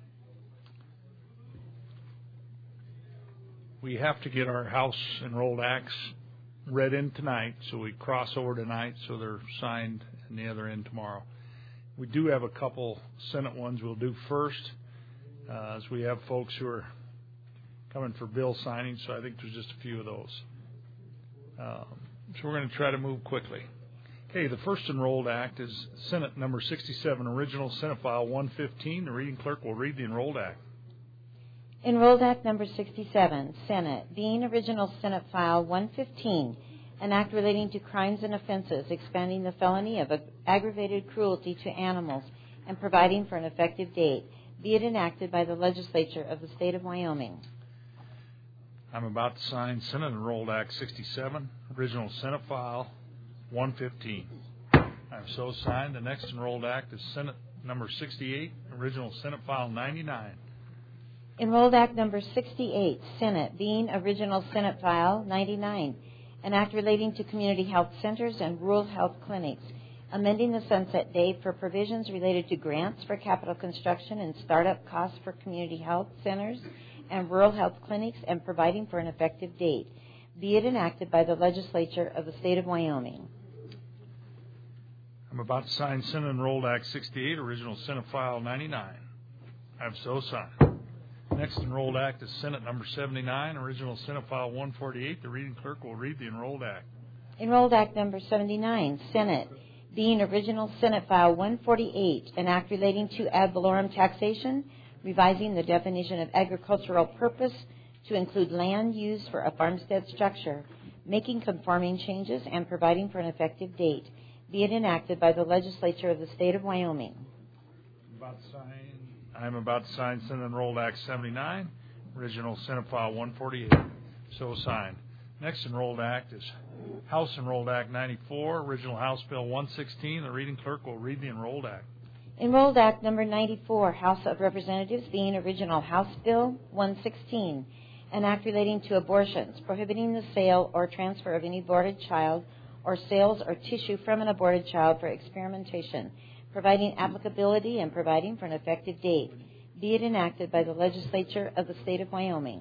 Speaker 2: We have to get our House enrolled acts read in tonight, so we cross over tonight so they're signed in the other end tomorrow. We do have a couple Senate ones we'll do first, uh, as we have folks who are coming for bill signing, so I think there's just a few of those. Um, so we're going to try to move quickly. Okay, the first enrolled act is Senate number sixty-seven, original Senate file one fifteen. The reading clerk will read the enrolled act.
Speaker 6: Enrolled Act number sixty-seven, Senate, being original Senate file one fifteen, an act relating to crimes and offenses, expanding the felony of aggravated cruelty to animals and providing for an effective date, be it enacted by the legislature of the state of Wyoming.
Speaker 2: I'm about to sign Senate Enrolled Act sixty-seven, original Senate file one fifteen. I'm so signed. The next enrolled act is Senate number sixty-eight, original Senate file ninety-nine.
Speaker 6: Enrolled Act number sixty-eight, Senate, being original Senate file ninety-nine, an act relating to community health centers and rural health clinics, amending the sunset date for provisions related to grants for capital construction and startup costs for community health centers and rural health clinics and providing for an effective date. Be it enacted by the legislature of the state of Wyoming.
Speaker 2: I'm about to sign Senate Enrolled Act sixty-eight, original Senate file ninety-nine. I'm so signed. Next enrolled act is Senate number seventy-nine, original Senate file one forty-eight. The reading clerk will read the enrolled act.
Speaker 6: Enrolled Act number seventy-nine, Senate, being original Senate file one forty-eight, an act relating to ad valorem taxation, revising the definition of agricultural purpose to include land used for a farmstead structure, making conforming changes, and providing for an effective date. Be it enacted by the legislature of the state of Wyoming.
Speaker 2: About to sign. I'm about to sign Senate Enrolled Act seventy-nine, original Senate file one forty-eight. So signed. Next enrolled act is House Enrolled Act ninety-four, original House Bill one sixteen. The reading clerk will read the enrolled act.
Speaker 6: Enrolled Act number ninety-four, House of Representatives, being original House Bill one sixteen, an act relating to abortions, prohibiting the sale or transfer of any aborted child or sales or tissue from an aborted child for experimentation, providing applicability and providing for an effective date. Be it enacted by the legislature of the state of Wyoming.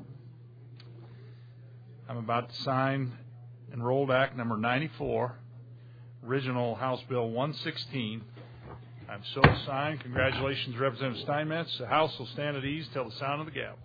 Speaker 2: I'm about to sign Enrolled Act number ninety-four, original House Bill one sixteen. I'm so signed. Congratulations, Representative Steinmetz. The House will stand at ease till the sound of the gavel.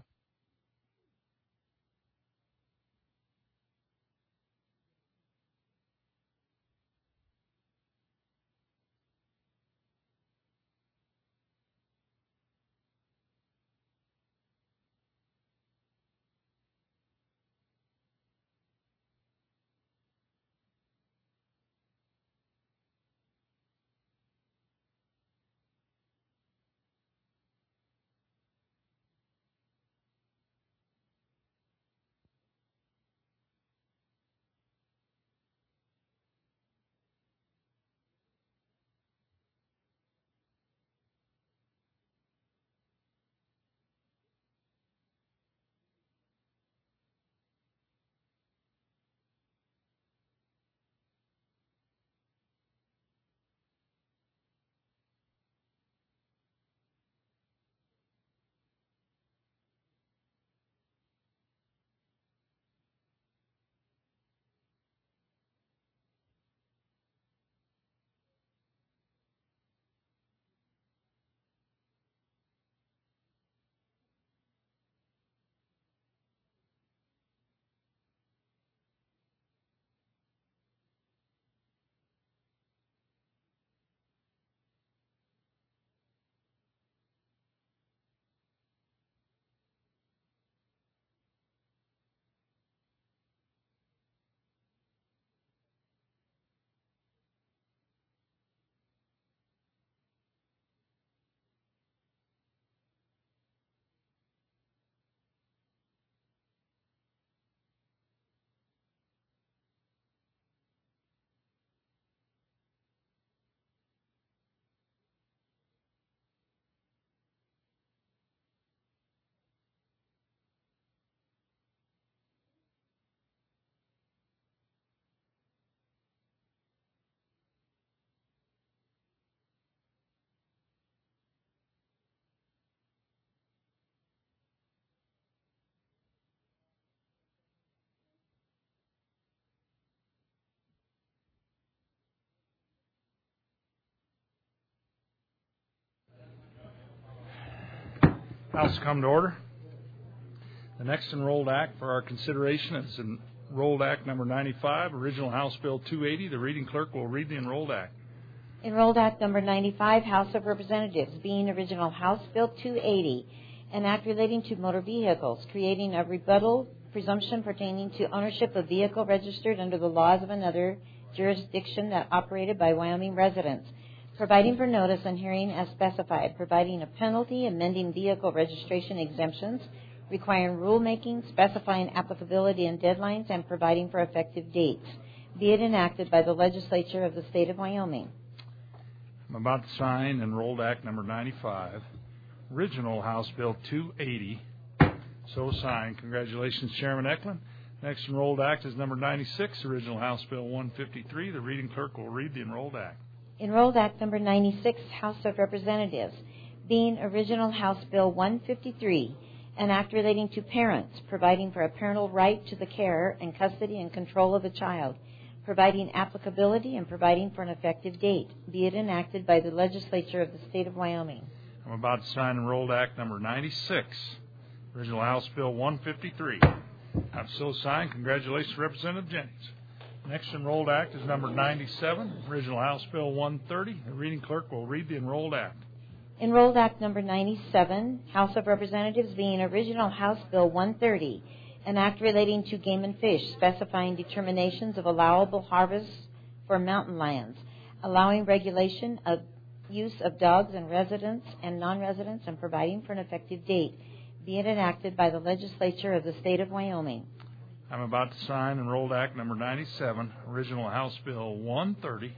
Speaker 2: House come to order. The next enrolled act for our consideration is Enrolled Act number ninety-five, Original House Bill two eighty. The reading clerk will read the Enrolled Act.
Speaker 6: Enrolled Act number ninety-five, House of Representatives, being Original House Bill two eighty, an act relating to motor vehicles, creating a rebuttal presumption pertaining to ownership of vehicle registered under the laws of another jurisdiction that operated by Wyoming residents, providing for notice and hearing as specified, providing a penalty, amending vehicle registration exemptions, requiring rulemaking, specifying applicability and deadlines, and providing for effective dates. Be it enacted by the legislature of the state of Wyoming.
Speaker 2: I'm about to sign Enrolled Act number ninety-five, Original House Bill two eighty. So signed. Congratulations, Chairman Eklund. Next Enrolled Act is number ninety-six, Original House Bill one fifty-three. The reading clerk will read the Enrolled Act.
Speaker 6: Enrolled Act number ninety-six, House of Representatives, being Original House Bill one fifty-three, an act relating to parents, providing for a parental right to the care and custody and control of a child, providing applicability and providing for an effective date. Be it enacted by the legislature of the state of Wyoming.
Speaker 2: I'm about to sign Enrolled Act number ninety-six, Original House Bill one fifty-three. I've so signed. Congratulations, Representative Jennings. Next Enrolled Act is number ninety-seven, Original House Bill one thirty. The reading clerk will read the Enrolled Act.
Speaker 6: Enrolled Act number ninety-seven, House of Representatives, being Original House Bill one thirty, an act relating to game and fish, specifying determinations of allowable harvests for mountain lions, allowing regulation of use of dogs in residents and non-residents, and providing for an effective date. Be it enacted by the legislature of the state of Wyoming.
Speaker 2: I'm about to sign Enrolled Act number ninety-seven, Original House Bill one thirty.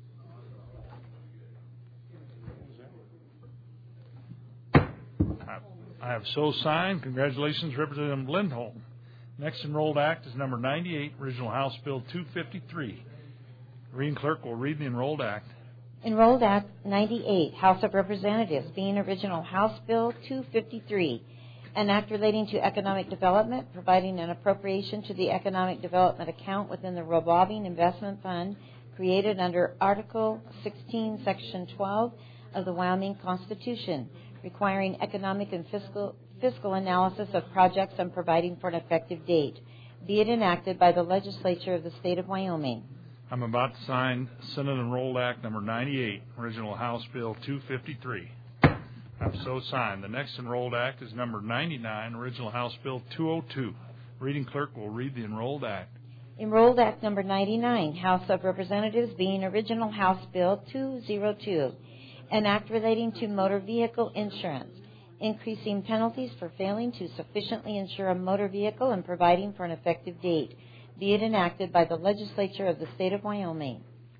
Speaker 2: I have so signed. Congratulations, Representative Lindholm. Next Enrolled Act is number ninety-eight, Original House Bill two fifty-three. The reading clerk will read the Enrolled Act.
Speaker 6: Enrolled Act ninety-eight, House of Representatives, being Original House Bill two fifty-three, an act relating to economic development, providing an appropriation to the economic development account within the revolving investment fund created under Article sixteen, Section twelve of the Wyoming Constitution, requiring economic and fiscal fiscal analysis of projects and providing for an effective date. Be it enacted by the legislature of the state of Wyoming.
Speaker 2: I'm about to sign Senate Enrolled Act number ninety-eight, Original House Bill two fifty-three. I've so signed. The next Enrolled Act is number ninety-nine, Original House Bill two oh two. Reading clerk will read the Enrolled Act.
Speaker 6: Enrolled Act number ninety-nine, House of Representatives, being Original House Bill two oh two, an act relating to motor vehicle insurance, increasing penalties for failing to sufficiently insure a motor vehicle and providing for an effective date. Be it enacted by the legislature of the state of Wyoming.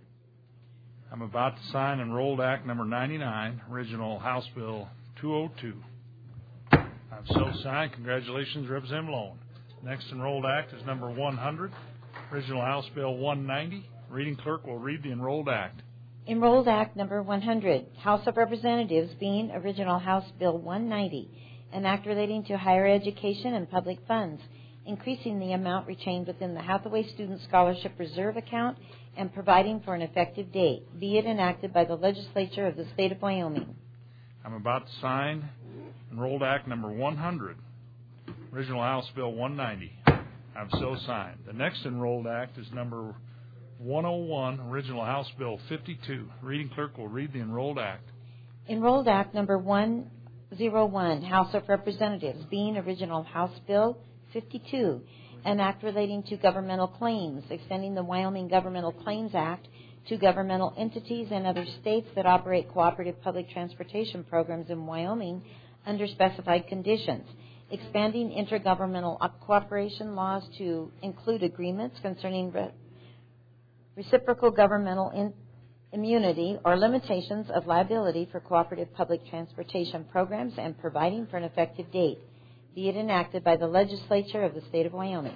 Speaker 2: I'm about to sign Enrolled Act number ninety-nine, Original House Bill two oh two. I've so signed. Congratulations, Representative Lone. Next Enrolled Act is number one hundred, Original House Bill one ninety. Reading clerk will read the Enrolled Act.
Speaker 6: Enrolled Act number one hundred, House of Representatives, being Original House Bill one ninety, an act relating to higher education and public funds, increasing the amount retained within the Hathaway Student Scholarship Reserve account and providing for an effective date. Be it enacted by the legislature of the state of Wyoming.
Speaker 2: I'm about to sign Enrolled Act number one hundred, Original House Bill one ninety. I've so signed. The next Enrolled Act is number one oh one, Original House Bill fifty-two. Reading clerk will read the Enrolled Act.
Speaker 6: Enrolled Act number one oh one, House of Representatives, being Original House Bill fifty-two, an act relating to governmental claims, extending the Wyoming Governmental Claims Act to governmental entities and other states that operate cooperative public transportation programs in Wyoming under specified conditions, expanding intergovernmental cooperation laws to include agreements concerning re- reciprocal governmental in- immunity or limitations of liability for cooperative public transportation programs and providing for an effective date. Be it enacted by the legislature of the state of Wyoming.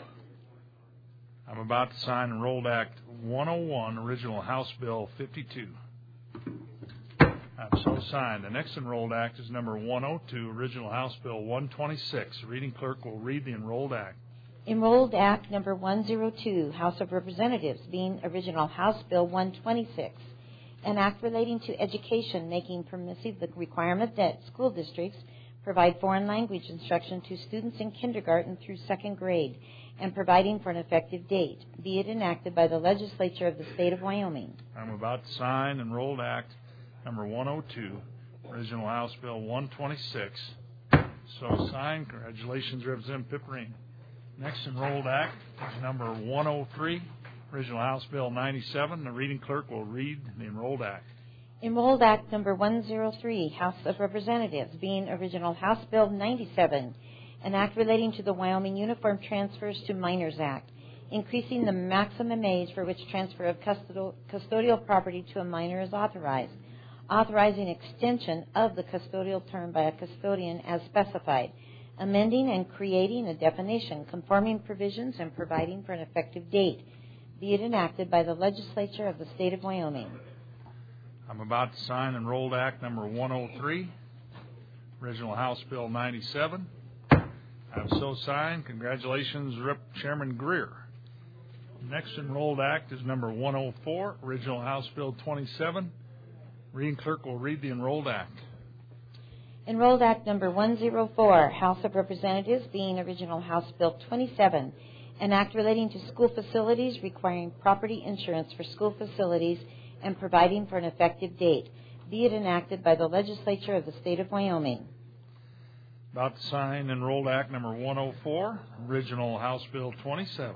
Speaker 2: I'm about to sign Enrolled Act one oh one, Original House Bill fifty-two. I've so signed. The next Enrolled Act is number one oh two, Original House Bill one twenty-six. The reading clerk will read the Enrolled Act.
Speaker 6: Enrolled Act number one oh two, House of Representatives, being Original House Bill one twenty-six, an act relating to education making permissive the requirement that school districts provide foreign language instruction to students in kindergarten through second grade, and providing for an effective date. Be it enacted by the legislature of the state of Wyoming.
Speaker 2: I'm about to sign Enrolled Act number one oh two, original House Bill one twenty-six. So signed. Congratulations, Representative Pipperine. Next Enrolled Act is number one oh three, original House Bill ninety-seven. The reading clerk will read the Enrolled Act.
Speaker 6: Enrolled Act number one oh three, House of Representatives, being original House Bill ninety-seven, an act relating to the Wyoming Uniform Transfers to Minors Act, increasing the maximum age for which transfer of custodial, custodial property to a minor is authorized, authorizing extension of the custodial term by a custodian as specified, amending and creating a definition, conforming provisions, and providing for an effective date. Be it enacted by the legislature of the state of Wyoming.
Speaker 2: I'm about to sign Enrolled Act number one oh three, original House Bill ninety-seven. I have so signed. Congratulations, Rep. Chairman Greer. Next Enrolled Act is number one oh four, original House Bill twenty-seven. Reading clerk will read the Enrolled Act.
Speaker 6: Enrolled Act number one oh four, House of Representatives, being original House Bill twenty-seven, an act relating to school facilities requiring property insurance for school facilities and providing for an effective date. Be it enacted by the legislature of the state of Wyoming.
Speaker 2: About to sign Enrolled Act number one oh four, original House Bill twenty-seven.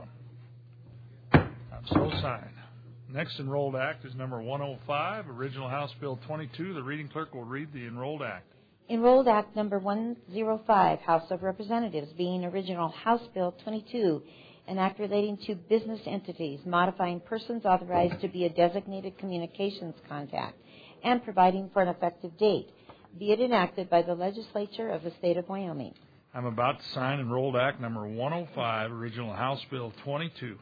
Speaker 2: I'm so signed. Next Enrolled Act is number one oh five, original House Bill twenty-two. The reading clerk will read the Enrolled Act.
Speaker 6: Enrolled Act number one oh five, House of Representatives, being original House Bill twenty-two, an act relating to business entities, modifying persons authorized to be a designated communications contact, and providing for an effective date. Be it enacted by the legislature of the state of Wyoming.
Speaker 2: I'm about to sign Enrolled Act number one oh five, original House Bill twenty-two.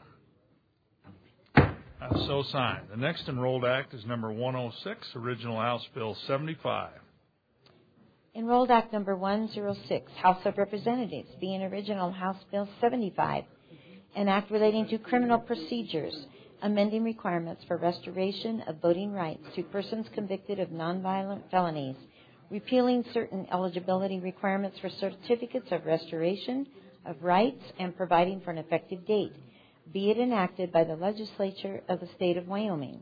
Speaker 2: I've so signed. The next Enrolled Act is number one oh six, original House Bill seventy-five.
Speaker 6: Enrolled Act number one oh six, House of Representatives, being original House Bill seventy-five, an act relating to criminal procedures, amending requirements for restoration of voting rights to persons convicted of nonviolent felonies, repealing certain eligibility requirements for certificates of restoration of rights, and providing for an effective date. Be it enacted by the legislature of the state of Wyoming.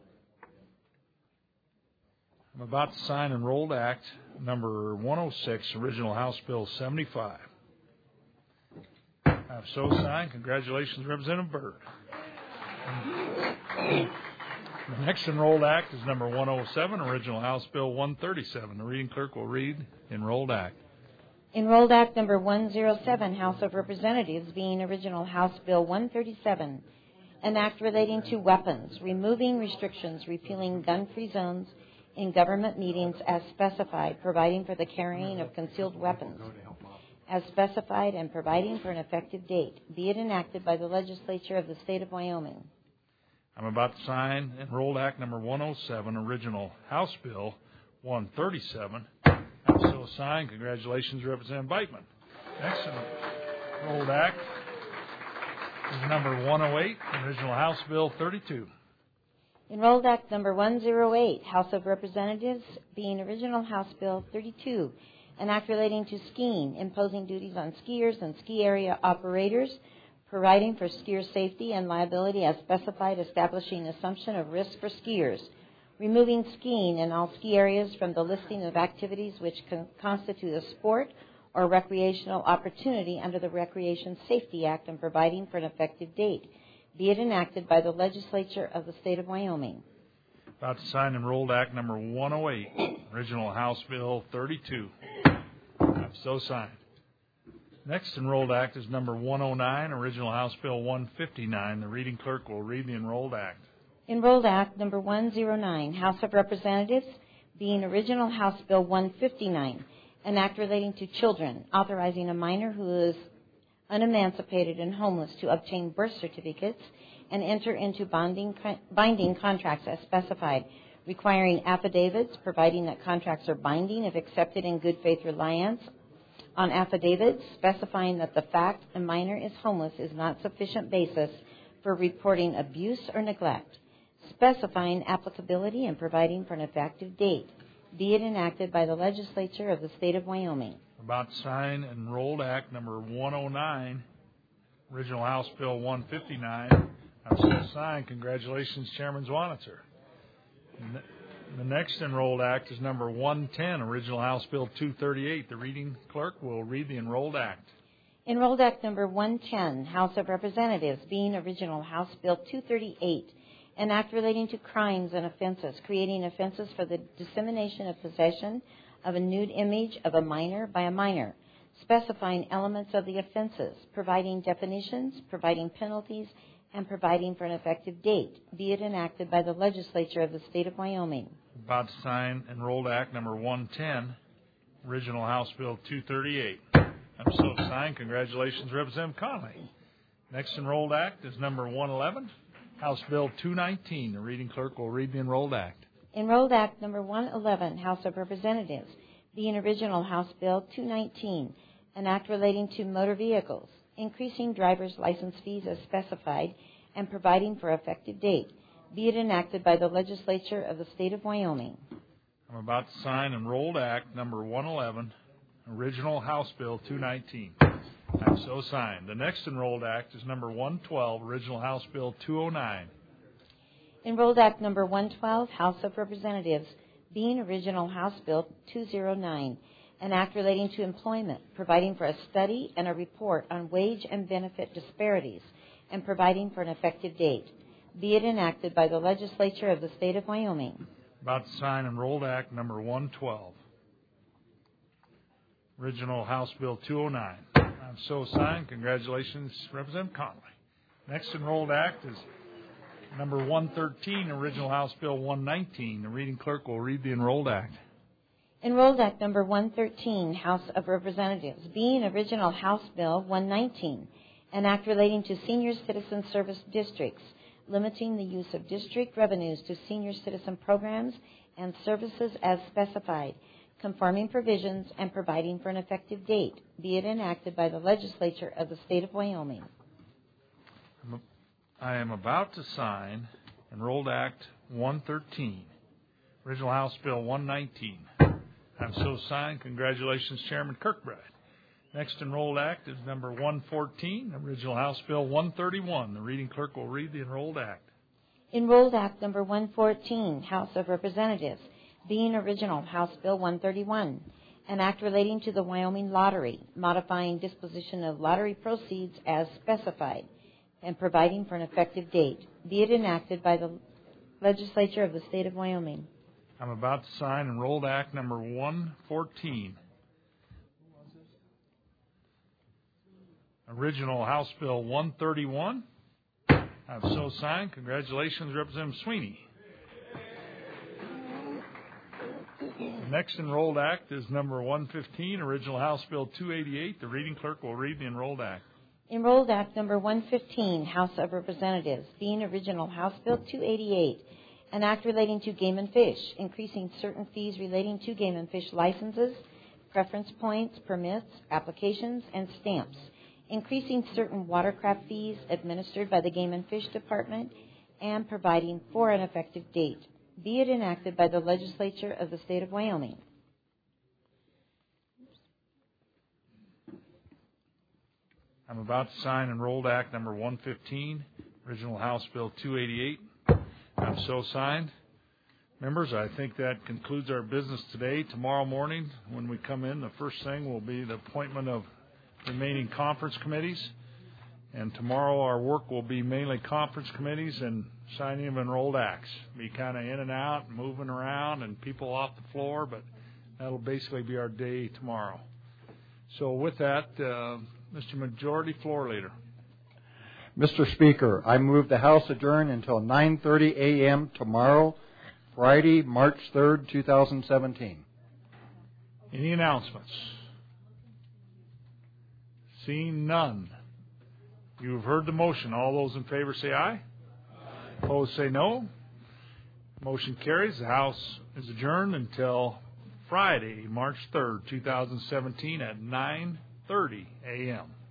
Speaker 2: I'm about to sign Enrolled Act number one oh six, original House Bill seventy-five. I've so signed. Congratulations, Representative Byrd. The next Enrolled Act is number one oh seven, original House Bill one thirty-seven. The reading clerk will read Enrolled Act.
Speaker 6: Enrolled Act number one oh seven, House of Representatives, being original House Bill one thirty-seven, an act relating to weapons, removing restrictions, repealing gun-free zones in government meetings as specified, providing for the carrying of concealed weapons as specified, and providing for an effective date. Be it enacted by the legislature of the state of Wyoming.
Speaker 2: I'm about to sign Enrolled Act number one oh seven, original House Bill one thirty-seven. I'm so signed. Congratulations, Representative Beitman. Next Enrolled Act is number one oh eight, original House Bill thirty-two.
Speaker 6: Enrolled Act number one oh eight, House of Representatives, being original House Bill thirty-two, an act relating to skiing, imposing duties on skiers and ski area operators, providing for skier safety and liability as specified, establishing assumption of risk for skiers, removing skiing in all ski areas from the listing of activities which con- constitute a sport or recreational opportunity under the Recreation Safety Act, and providing for an effective date. Be it enacted by the legislature of the state of Wyoming.
Speaker 2: About to sign Enrolled Act number one oh eight, original House Bill thirty-two. I'm so signed. Next Enrolled Act is number one oh nine, original House Bill one fifty-nine. The reading clerk will read the Enrolled Act.
Speaker 6: Enrolled Act number one oh nine, House of Representatives, being original House Bill one fifty-nine, an act relating to children, authorizing a minor who is unemancipated and homeless to obtain birth certificates and enter into bonding, binding contracts as specified, requiring affidavits, providing that contracts are binding if accepted in good faith reliance on affidavits, specifying that the fact a minor is homeless is not sufficient basis for reporting abuse or neglect, specifying applicability and providing for an effective date. Be it enacted by the legislature of the state of Wyoming.
Speaker 2: About to sign Enrolled Act number one oh nine, original House Bill one fifty-nine. I'm so signed. Congratulations, Chairman Zwanitzer. The next enrolled act is number one ten, original House Bill two thirty-eight. The reading clerk will read the enrolled act.
Speaker 6: Enrolled Act Number one ten, House of Representatives, being original House Bill two thirty-eight, an act relating to crimes and offenses, creating offenses for the dissemination of possession of a nude image of a minor by a minor, specifying elements of the offenses, providing definitions, providing penalties, and providing for an effective date, be it enacted by the legislature of the state of Wyoming.
Speaker 2: About to sign Enrolled Act Number one ten, original House Bill two thirty-eight. I'm so signed. Congratulations, Representative Conley. Next enrolled act is number one eleven, House Bill two nineteen. The reading clerk will read the enrolled act.
Speaker 6: Enrolled Act Number one eleven, House of Representatives, being original House Bill two nineteen, an act relating to motor vehicles, increasing driver's license fees as specified, and providing for effective date, be it enacted by the legislature of the state of Wyoming.
Speaker 2: I'm about to sign Enrolled Act Number one eleven, original House Bill two nineteen. I'm so signed. The next enrolled act is number one twelve, original House Bill two oh nine.
Speaker 6: Enrolled Act Number one twelve, House of Representatives, being original House Bill two oh nine, an act relating to employment, providing for a study and a report on wage and benefit disparities, and providing for an effective date, be it enacted by the legislature of the state of Wyoming.
Speaker 2: About to sign Enrolled Act Number one twelve, original House Bill two oh nine. I'm so signed. Congratulations, Representative Conley. Next enrolled act is number one thirteen, original House Bill one nineteen. The reading clerk will read the enrolled act.
Speaker 6: Enrolled Act Number one thirteen, House of Representatives, being original House Bill one nineteen, an act relating to senior citizen service districts, limiting the use of district revenues to senior citizen programs and services as specified, conforming provisions, and providing for an effective date, be it enacted by the legislature of the state of Wyoming.
Speaker 2: I am about to sign Enrolled Act one thirteen, original House Bill one nineteen. I'm so signed. Congratulations, Chairman Kirkbride. Next enrolled act is number one fourteen, original House Bill one thirty-one. The reading clerk will read the enrolled act.
Speaker 6: Enrolled Act Number one fourteen, House of Representatives, being original House Bill one thirty-one, an act relating to the Wyoming Lottery, modifying disposition of lottery proceeds as specified, and providing for an effective date, be it enacted by the legislature of the state of Wyoming.
Speaker 2: I'm about to sign Enrolled Act Number one fourteen, original House Bill one thirty-one. I've so signed. Congratulations, Representative Sweeney. The next enrolled act is number one fifteen, original House Bill two eighty-eight. The reading clerk will read the enrolled act.
Speaker 6: Enrolled Act Number one fifteen, House of Representatives, being original House Bill two eighty-eight, an act relating to game and fish, increasing certain fees relating to game and fish licenses, preference points, permits, applications, and stamps, increasing certain watercraft fees administered by the Game and Fish Department, and providing for an effective date, be it enacted by the legislature of the state of Wyoming.
Speaker 2: I'm about to sign Enrolled Act Number one fifteen, original House Bill two eighty-eight. I'm so signed. Members, I think that concludes our business today. Tomorrow morning, when we come in, the first thing will be the appointment of remaining conference committees. And tomorrow our work will be mainly conference committees and signing of enrolled acts. Be kind of in and out, and moving around, and people off the floor, but that'll basically be our day tomorrow. So with that, uh, Mister Majority Floor Leader.
Speaker 11: Mister Speaker, I move the House adjourn until nine thirty a.m. tomorrow, Friday, March third, two thousand seventeen.
Speaker 2: Any announcements? Seeing none. You have heard the motion. All those in favor say aye. Aye. Opposed say no. Motion carries. The House is adjourned until Friday, March third, two thousand seventeen at nine thirty a.m.